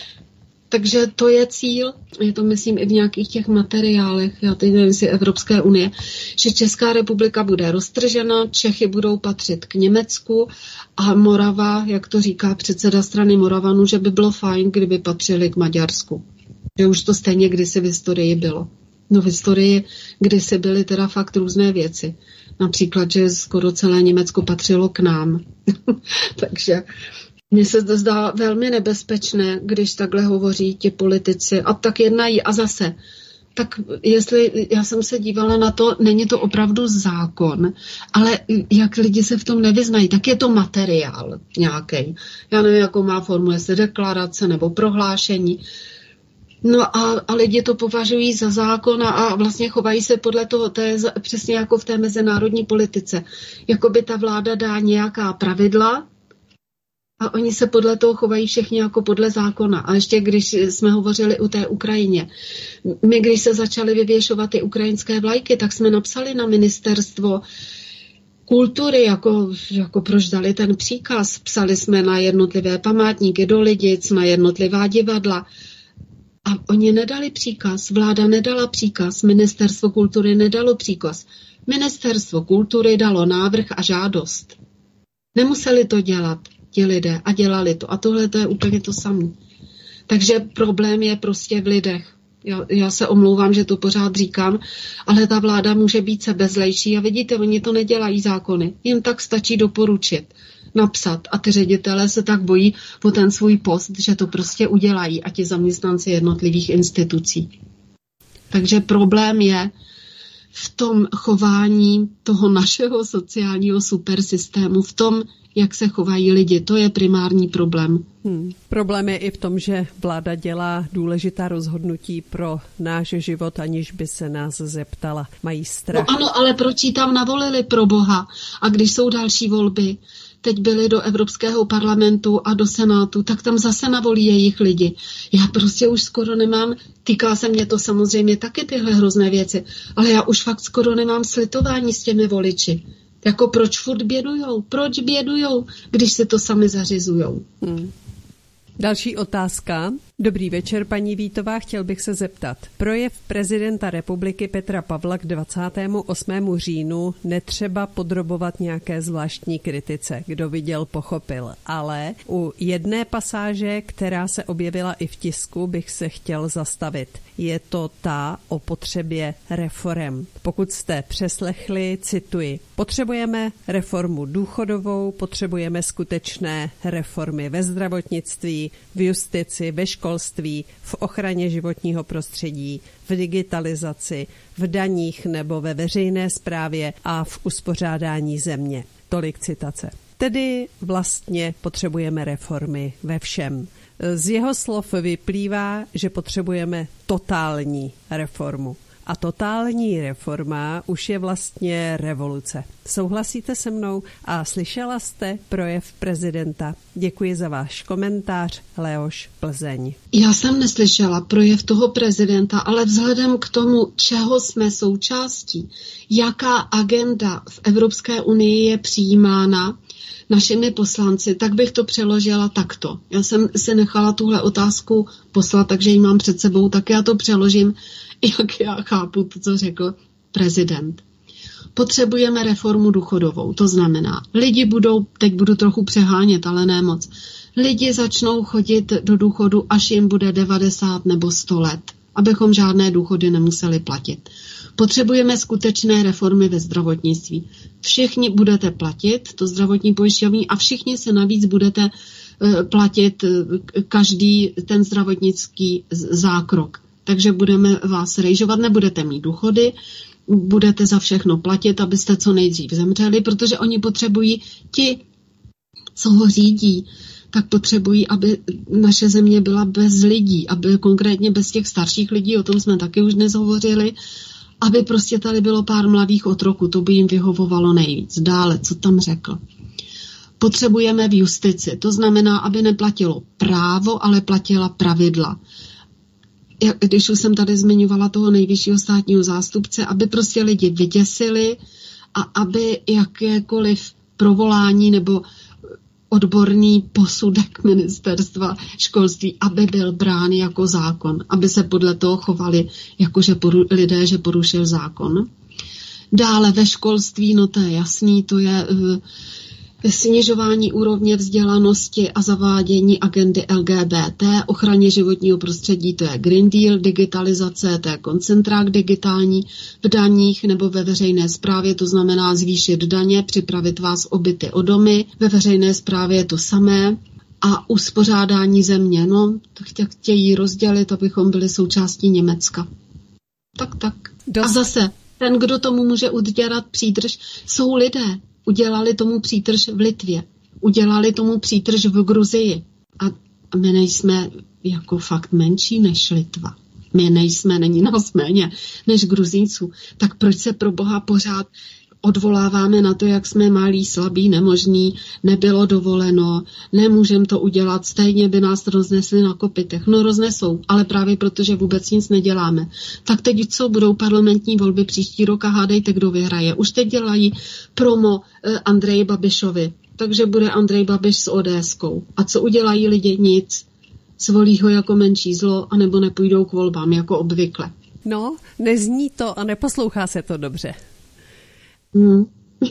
Takže to je cíl, je to myslím i v nějakých těch materiálech, já teď nevím si Evropské unie, že Česká republika bude roztržena, Čechy budou patřit k Německu a Morava, jak to říká předseda strany Moravanů, že by bylo fajn, kdyby patřili k Maďarsku. Že už to stejně kdysi v historii bylo. No v historii kdysi byly teda fakt různé věci. Například, že skoro celé Německo patřilo k nám. Takže mně se to zdá velmi nebezpečné, když takhle hovoří ti politici a tak jednají a zase. Tak jestli, já jsem se dívala na to, není to opravdu zákon, ale jak lidi se v tom nevyznají, tak je to materiál nějaký. Já nevím, jakou má formu, jestli deklarace nebo prohlášení. No a, a lidi to považují za zákon a, a vlastně chovají se podle toho, to je za, přesně jako v té mezinárodní politice. Jakoby ta vláda dá nějaká pravidla, a oni se podle toho chovají všichni jako podle zákona. A ještě když jsme hovořili o té Ukrajině, my když se začaly vyvěšovat ty ukrajinské vlajky, tak jsme napsali na ministerstvo kultury, jako, jako proč dali ten příkaz. Psali jsme na jednotlivé památníky do Lidic, na jednotlivá divadla. A oni nedali příkaz, vláda nedala příkaz, ministerstvo kultury nedalo příkaz. Ministerstvo kultury dalo návrh a žádost. Nemuseli to dělat ti lidé a dělali to. A tohle to je úplně to samé. Takže problém je prostě v lidech. Já, já se omlouvám, že to pořád říkám, ale ta vláda může být sebezlejší a vidíte, oni to nedělají zákony. Jim tak stačí doporučit, napsat a ty ředitelé se tak bojí o ten svůj post, že to prostě udělají a ti zaměstnanci jednotlivých institucí. Takže problém je v tom chování toho našeho sociálního supersystému, v tom, jak se chovají lidi. To je primární problém. Hmm. Problém je i v tom, že vláda dělá důležitá rozhodnutí pro náš život, aniž by se nás zeptala. Mají strach. No ano, ale proč ji tam navolili pro Boha? A když jsou další volby, teď byli do Evropského parlamentu a do Senátu, tak tam zase navolí jejich lidi. Já prostě už skoro nemám, týká se mě to samozřejmě taky tyhle hrozné věci, ale já už fakt skoro nemám slitování s těmi voliči. Jako proč furt bědujou? Proč bědujou, když se to sami zařizujou? Hmm. Další otázka. Dobrý večer, paní Vítová, chtěl bych se zeptat. Projev prezidenta republiky Petra Pavla k dvacátému osmému říjnu netřeba podrobovat nějaké zvláštní kritice. Kdo viděl, pochopil. Ale u jedné pasáže, která se objevila i v tisku, bych se chtěl zastavit. Je to ta o potřebě reforem. Pokud jste přeslechli, cituji. Potřebujeme reformu důchodovou, potřebujeme skutečné reformy ve zdravotnictví, v justici, ve školství, školství, v ochraně životního prostředí, v digitalizaci, v daních nebo ve veřejné správě a v uspořádání země. Tolik citace. Tedy vlastně potřebujeme reformy ve všem. Z jeho slov vyplývá, že potřebujeme totální reformu. A totální reforma už je vlastně revoluce. Souhlasíte se mnou a slyšela jste projev prezidenta? Děkuji za váš komentář. Leoš, Plzeň. Já jsem neslyšela projev toho prezidenta, ale vzhledem k tomu, čeho jsme součástí, jaká agenda v Evropské unii je přijímána našimi poslanci, tak bych to přeložila takto. Já jsem si nechala tuhle otázku poslat, takže ji mám před sebou, tak já to přeložím, jak já chápu to, co řekl prezident. Potřebujeme reformu důchodovou, to znamená, lidi budou, teď budu trochu přehánět, ale ne moc, lidi začnou chodit do důchodu, až jim bude devadesát nebo sto let, abychom žádné důchody nemuseli platit. Potřebujeme skutečné reformy ve zdravotnictví. Všichni budete platit to zdravotní pojišťovní a všichni se navíc budete platit každý ten zdravotnický zákrok. Takže budeme vás rejžovat, nebudete mít důchody, budete za všechno platit, abyste co nejdřív zemřeli, protože oni potřebují, ti, co ho řídí, tak potřebují, aby naše země byla bez lidí, aby konkrétně bez těch starších lidí, o tom jsme taky už dnes hovořili, aby prostě tady bylo pár mladých otroků, to by jim vyhovovalo nejvíc. Dále, co tam řekl? Potřebujeme v justici, to znamená, aby neplatilo právo, ale platila pravidla. Když už jsem tady zmiňovala toho nejvyššího státního zástupce, aby prostě lidi vyděsili a aby jakékoliv provolání nebo odborný posudek ministerstva školství, aby byl brán jako zákon, aby se podle toho chovali jako že poru, lidé, že porušil zákon. Dále ve školství, no to je jasný, to je uh, snižování úrovně vzdělanosti a zavádění agendy L G B T, ochraně životního prostředí, to je Green Deal, digitalizace, to je koncentrák digitální, v daních nebo ve veřejné správě, to znamená zvýšit daně, připravit vás o byty, o domy, ve veřejné správě je to samé a uspořádání země, no, to chtějí rozdělit, abychom byli součástí Německa. Tak, tak. Dost. A zase, ten, kdo tomu může udělat přítrž, jsou lidé. Udělali tomu přítrž v Litvě, udělali tomu přítrž v Gruzii. A my nejsme jako fakt menší než Litva. My nejsme, není nás méně než Gruzínců. Tak proč se pro Boha pořád odvoláváme na to, jak jsme malí, slabí, nemožní, nebylo dovoleno, nemůžeme to udělat, stejně by nás roznesli na kopytech. No roznesou, ale právě protože vůbec nic neděláme. Tak teď co, budou parlamentní volby příští rok a hádejte, kdo vyhraje. Už teď dělají promo eh, Andreji Babišovi, takže bude Andrej Babiš s ODSkou. A co udělají lidi? Nic. Zvolí ho jako menší zlo, anebo nepůjdou k volbám, jako obvykle. No, nezní to a neposlouchá se to dobře. Hmm.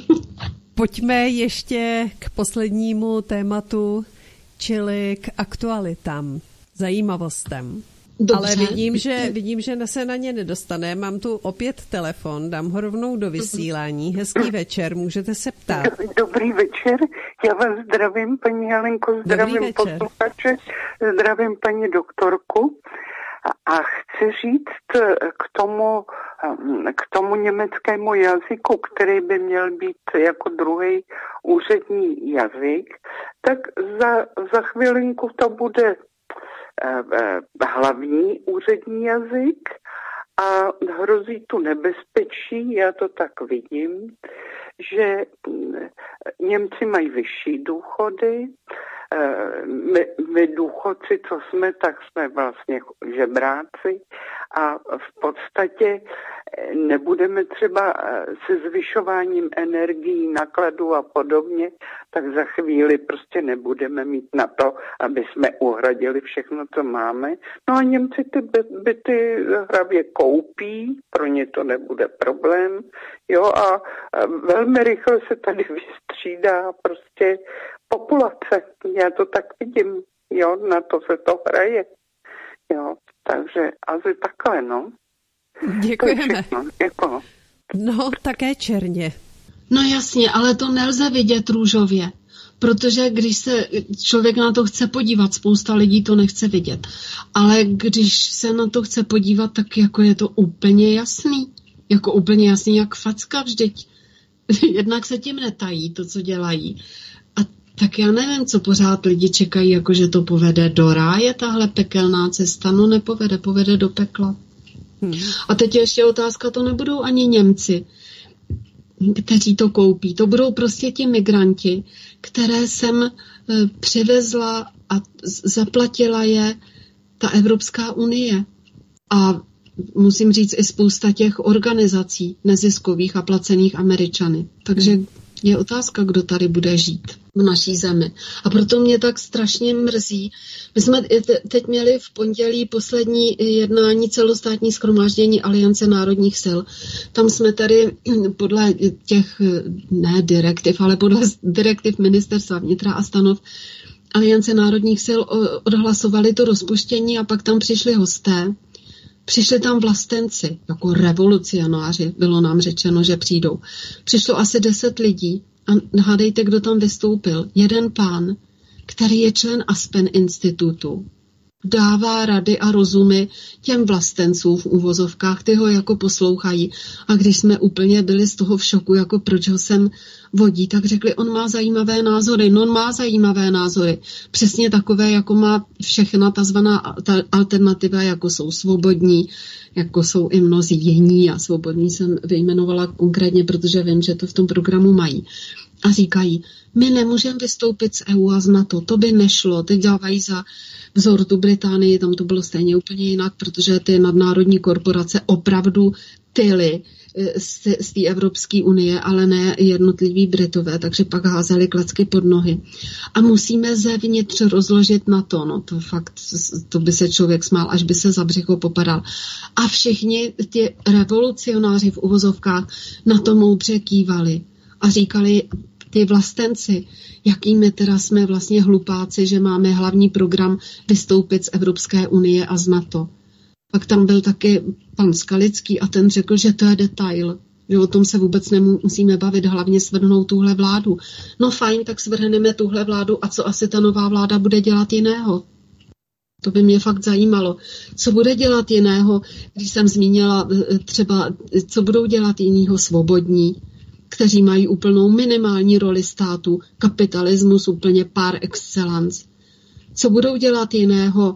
Pojďme ještě k poslednímu tématu, čili k aktualitám, zajímavostem. Dobře. Ale vidím, že, vidím, že se na ně nedostane. Mám tu opět telefon, dám ho rovnou do vysílání. Hezký večer, můžete se ptát. Dobrý večer, já vás zdravím, paní Helenko, zdravím posluchače, zdravím paní doktorku. A chci říct k tomu, k tomu německému jazyku, který by měl být jako druhý úřední jazyk, tak za, za chvilinku to bude hlavní úřední jazyk a hrozí tu nebezpečí, já to tak vidím, že Němci mají vyšší důchody, My, my důchodci, co jsme, tak jsme vlastně žebráci a v podstatě nebudeme třeba se zvyšováním energií, nákladů a podobně, tak za chvíli prostě nebudeme mít na to, aby jsme uhradili všechno, co máme. No a Němci ty byty hravě koupí, pro ně to nebude problém, jo, a velmi rychle se tady vystřídá prostě populace, já to tak vidím, jo, na to se to hraje, jo, takže asi takhle, no. Děkujeme. Děkuji. No, také černě. No jasně, ale to nelze vidět růžově, protože když se člověk na to chce podívat, spousta lidí to nechce vidět, ale když se na to chce podívat, tak jako je to úplně jasný, jako úplně jasný jak facka vždyť. Jednak se tím netají to, co dělají. A tak já nevím, co pořád lidi čekají, jako že to povede do ráje, tahle pekelná cesta. No nepovede, povede do pekla. Hmm. A teď je ještě otázka, to nebudou ani Němci, kteří to koupí. To budou prostě ti migranti, které jsem e, přivezla a zaplatila je ta Evropská unie. A musím říct i spousta těch organizací neziskových a placených Američany. Takže je otázka, kdo tady bude žít v naší zemi. A proto mě tak strašně mrzí. My jsme teď měli v pondělí poslední jednání celostátní shromáždění Aliance národních sil. Tam jsme tady podle těch, ne direktiv, ale podle direktiv ministerstva vnitra a stanov Aliance národních sil odhlasovali to rozpuštění a pak tam přišli hosté. Přišli tam vlastenci, jako revolucionáři, bylo nám řečeno, že přijdou. Přišlo asi deset lidí a hádejte, kdo tam vystoupil. Jeden pán, který je člen Aspen institutu, dává rady a rozumy těm vlastencům v uvozovkách, ty ho jako poslouchají. A když jsme úplně byli z toho v šoku, jako proč ho sem vodí, tak řekli, on má zajímavé názory. No on má zajímavé názory. Přesně takové, jako má všechna ta zvaná ta alternativa, jako jsou svobodní, jako jsou i mnozí jiní a svobodní jsem vyjmenovala konkrétně, protože vím, že to v tom programu mají. A říkají, my nemůžeme vystoupit z E U a z NATO, to by nešlo, teď dávají za vzor tu Británii, tam to bylo stejně úplně jinak, protože ty nadnárodní korporace opravdu tyly z, z té Evropské unie, ale ne jednotliví Britové, takže pak házeli klacky pod nohy. A musíme zevnitř rozložit na to, no to fakt, to by se člověk smál, až by se za břicho popadal. A všichni ty revolucionáři v uvozovkách na to moudře kývali a říkali, ty vlastenci, jakými teda jsme vlastně hlupáci, že máme hlavní program vystoupit z Evropské unie a z NATO. Pak tam byl taky pan Skalický a ten řekl, že to je detail, že o tom se vůbec nemusíme bavit, hlavně svrhnout tuhle vládu. No fajn, tak svrhneme tuhle vládu a co asi ta nová vláda bude dělat jiného? To by mě fakt zajímalo. Co bude dělat jiného, když jsem zmínila třeba, co budou dělat jinýho svobodní, kteří mají úplnou minimální roli státu, kapitalismus úplně par excellence. Co budou dělat jiného,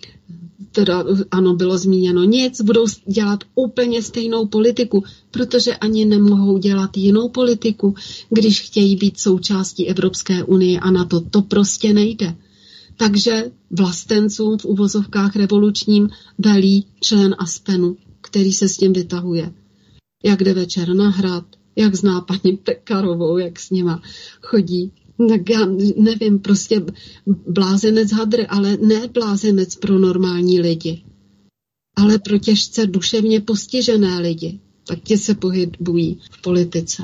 teda ano, bylo zmíněno nic, budou dělat úplně stejnou politiku, protože ani nemohou dělat jinou politiku, když chtějí být součástí Evropské unie a NATO. To prostě nejde. Takže vlastencům v uvozovkách revolučním velí člen Aspenu, který se s tím vytahuje. Jak jde večer na hrad, jak zná paní Pekarovou, jak s nima chodí. Tak já nevím, prostě blázenec hadr, ale ne blázenec pro normální lidi, ale pro těžce duševně postižené lidi. Tak ti se pohybují v politice.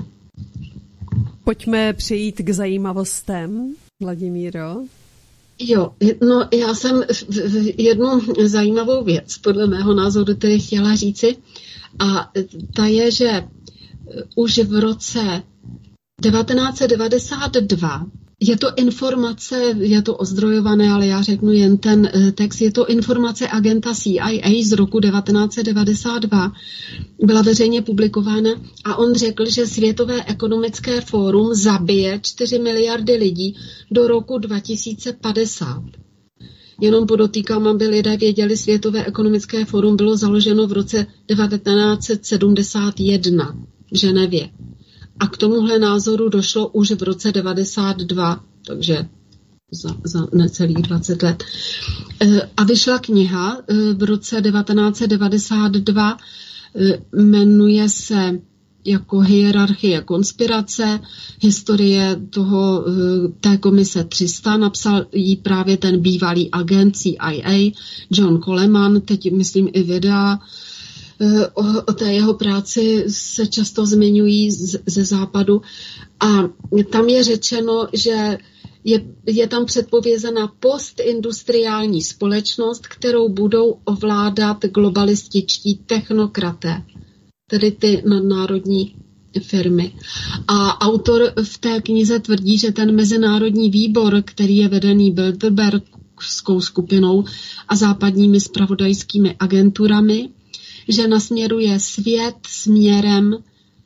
Pojďme přejít k zajímavostem, Vladimíro. Jo, no já jsem jednu zajímavou věc, podle mého názoru tedy chtěla říci, a ta je, že už v roce devatenáct set devadesát dva, je to informace, je to ozdrojované, ale já řeknu jen ten text, je to informace agenta C I A z roku devatenáct set devadesát dva, byla veřejně publikována a on řekl, že Světové ekonomické fórum zabije čtyři miliardy lidí do roku dva tisíce padesát. Jenom podotýkám, aby lidé věděli, Světové ekonomické fórum bylo založeno v roce devatenáct set sedmdesát jedna v Ženevě. A k tomuhle názoru došlo už v roce devadesát dva, takže za, za necelých dvacet let. A vyšla kniha v roce devatenáct set devadesát dva, jmenuje se jako Hierarchie konspirace, historie toho, té komise tři sta, napsal jí právě ten bývalý agent C I A, John Coleman, teď myslím i videa. O, o té jeho práci se často zmiňují z, ze západu a tam je řečeno, že je, je tam předpovězená postindustriální společnost, kterou budou ovládat globalističtí technokraté, tedy ty nadnárodní firmy. A autor v té knize tvrdí, že ten mezinárodní výbor, který je vedený Bilderbergskou skupinou a západními zpravodajskými agenturami, že nasměruje svět směrem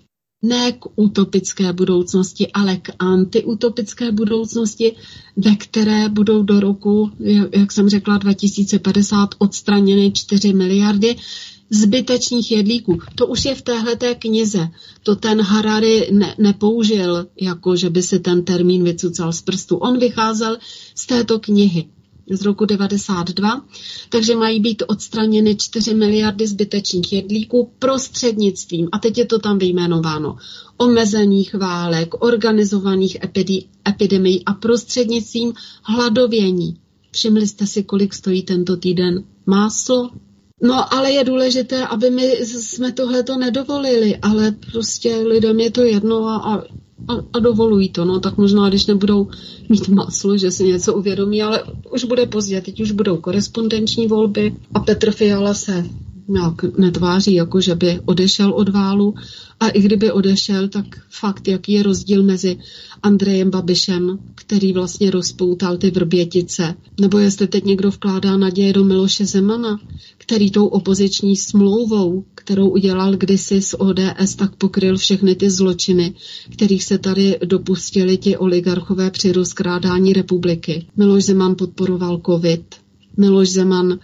ne k utopické budoucnosti, ale k antiutopické budoucnosti, ve které budou do roku, jak jsem řekla, dva tisíce padesát odstraněny čtyři miliardy zbytečných jedlíků. To už je v téhleté knize. To ten Harari ne, nepoužil, jako že by si ten termín vycucal z prstu. On vycházel z této knihy z roku devadesát dva, takže mají být odstraněny čtyři miliardy zbytečných jedlíků prostřednictvím, a teď je to tam vyjmenováno, omezených válek, organizovaných epidemi- epidemií a prostřednictvím hladovění. Všimli jste si, kolik stojí tento týden máslo? No, ale je důležité, aby my jsme tohleto nedovolili, ale prostě lidem je to jedno a, a, a dovolují to. No, tak možná, když nebudou mít máslo, že si něco uvědomí, ale už bude pozdě, teď už budou korespondenční volby a Petr Fiala se nějak netváří, jako že by odešel od válu, a i kdyby odešel, tak fakt, jaký je rozdíl mezi Andrejem Babišem, který vlastně rozpoutal ty Vrbětice, nebo jestli teď někdo vkládá naděje do Miloše Zemana, který tou opoziční smlouvou, kterou udělal kdysi s O D S, tak pokryl všechny ty zločiny, kterých se tady dopustili ti oligarchové při rozkrádání republiky. Miloš Zeman podporoval covid, Miloš Zeman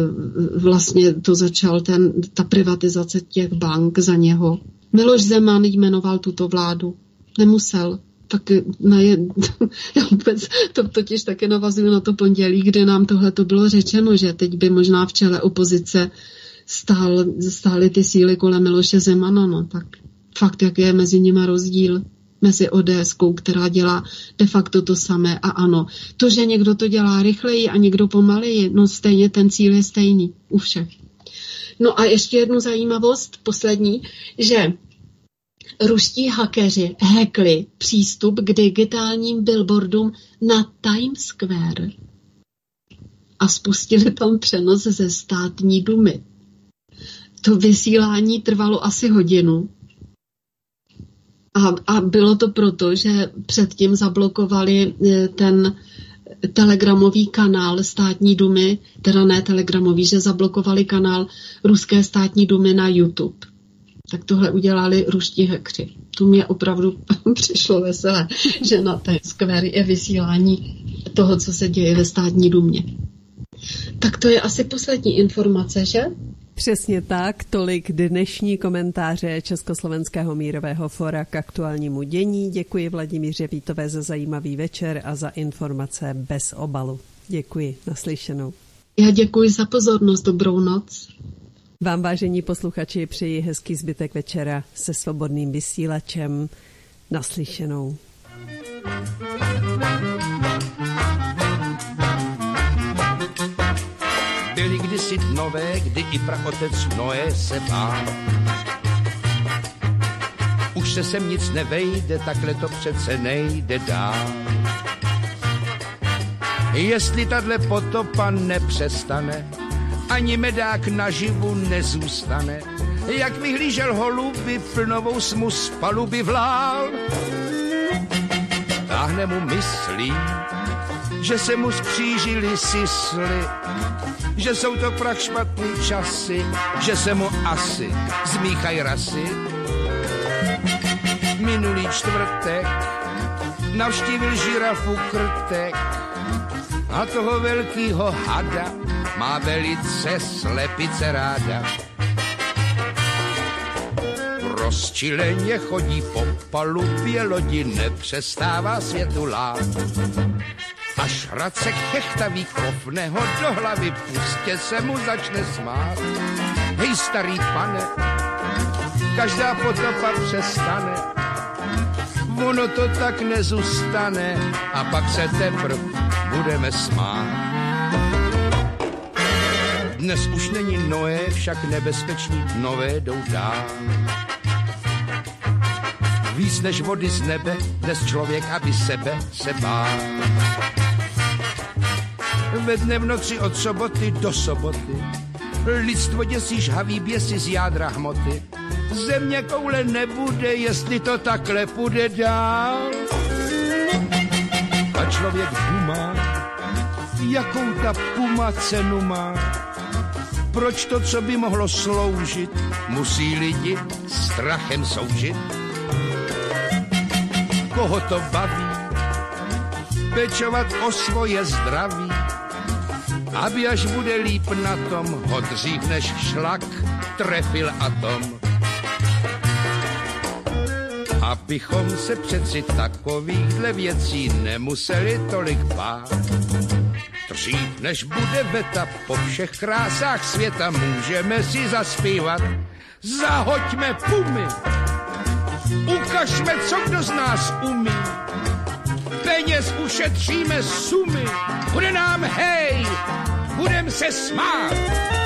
vlastně to začal ten, ta privatizace těch bank za něho. Miloš Zeman jmenoval tuto vládu. Nemusel. Tak na je, já vůbec to totiž také navazuju na to pondělí, kde nám tohle to bylo řečeno, že teď by možná v čele opozice stál, stály ty síly kolem Miloše Zemana. No tak fakt, jak je mezi nimi rozdíl. Mezi ODSkou, která dělá de facto to samé, a ano. To, že někdo to dělá rychleji a někdo pomaleji, no stejně ten cíl je stejný u všech. No a ještě jednu zajímavost, poslední, že ruští hackeři hackli přístup k digitálním billboardům na Times Square a spustili tam přenos ze státní dumy. To vysílání trvalo asi hodinu. A, a bylo to proto, že předtím zablokovali ten telegramový kanál státní dumy, teda ne telegramový, že zablokovali kanál ruské státní dumy na YouTube. Tak tohle udělali ruští hackři. To mě opravdu přišlo veselé, že na té Square je vysílání toho, co se děje ve státní dumě. Tak to je asi poslední informace, že? Přesně tak, tolik dnešní komentáře Československého mírového fóra k aktuálnímu dění. Děkuji Vladimíře Vítové za zajímavý večer a za informace bez obalu. Děkuji, naslyšenou. Já děkuji za pozornost, dobrou noc. Vám, vážení posluchači, přeji hezký zbytek večera se Svobodným vysílačem. Naslyšenou. Byly kdysi dnové, kdy i praotec Noé se bál. Už se sem nic nevejde, takhle to přece nejde dál. Jestli tahle potopa nepřestane, ani medák naživu nezůstane. Jak vyhlížel holuby, plnovou smu z paluby vlál. Táhne mu myslí, že se mu skřížily sisly, že jsou to prach špatný časy, že se mu asi zmíchají rasy. Minulý čtvrtek navštívil žirafu krtek a toho velkýho hada má velice slepice ráda. Rozčileně chodí po palubě lodi, nepřestává světu lát. Až Racek chechtavý kopne ho do hlavy, pustě se mu začne smát. Hej starý pane, každá potopa přestane, ono to tak nezůstane a pak se teprv budeme smát. Dnes už není Noé, však nebezpeční dnové jdou dál. Víc než vody z nebe, dnes člověk, aby sebe se bál. Ve dne v noci od soboty do soboty lidstvo děsí žhavý běsy z jádra hmoty. země koule nebude, jestli to takhle půjde dál. A člověk dumá, jakou ta puma cenu má. Proč to, co by mohlo sloužit, musí lidi strachem soužit? Koho to baví, pečovat o svoje zdraví, aby až bude líp na tom, ho dřív než šlak trefil atom. Abychom se přeci takovýchhle věcí nemuseli tolik bát. Dřív než bude veta, po všech krásách světa můžeme si zaspívat. Zahoďme pumy, ukažme, co kdo z nás umí. Peněz ušetříme sumy, bude nám hej, budem se smát.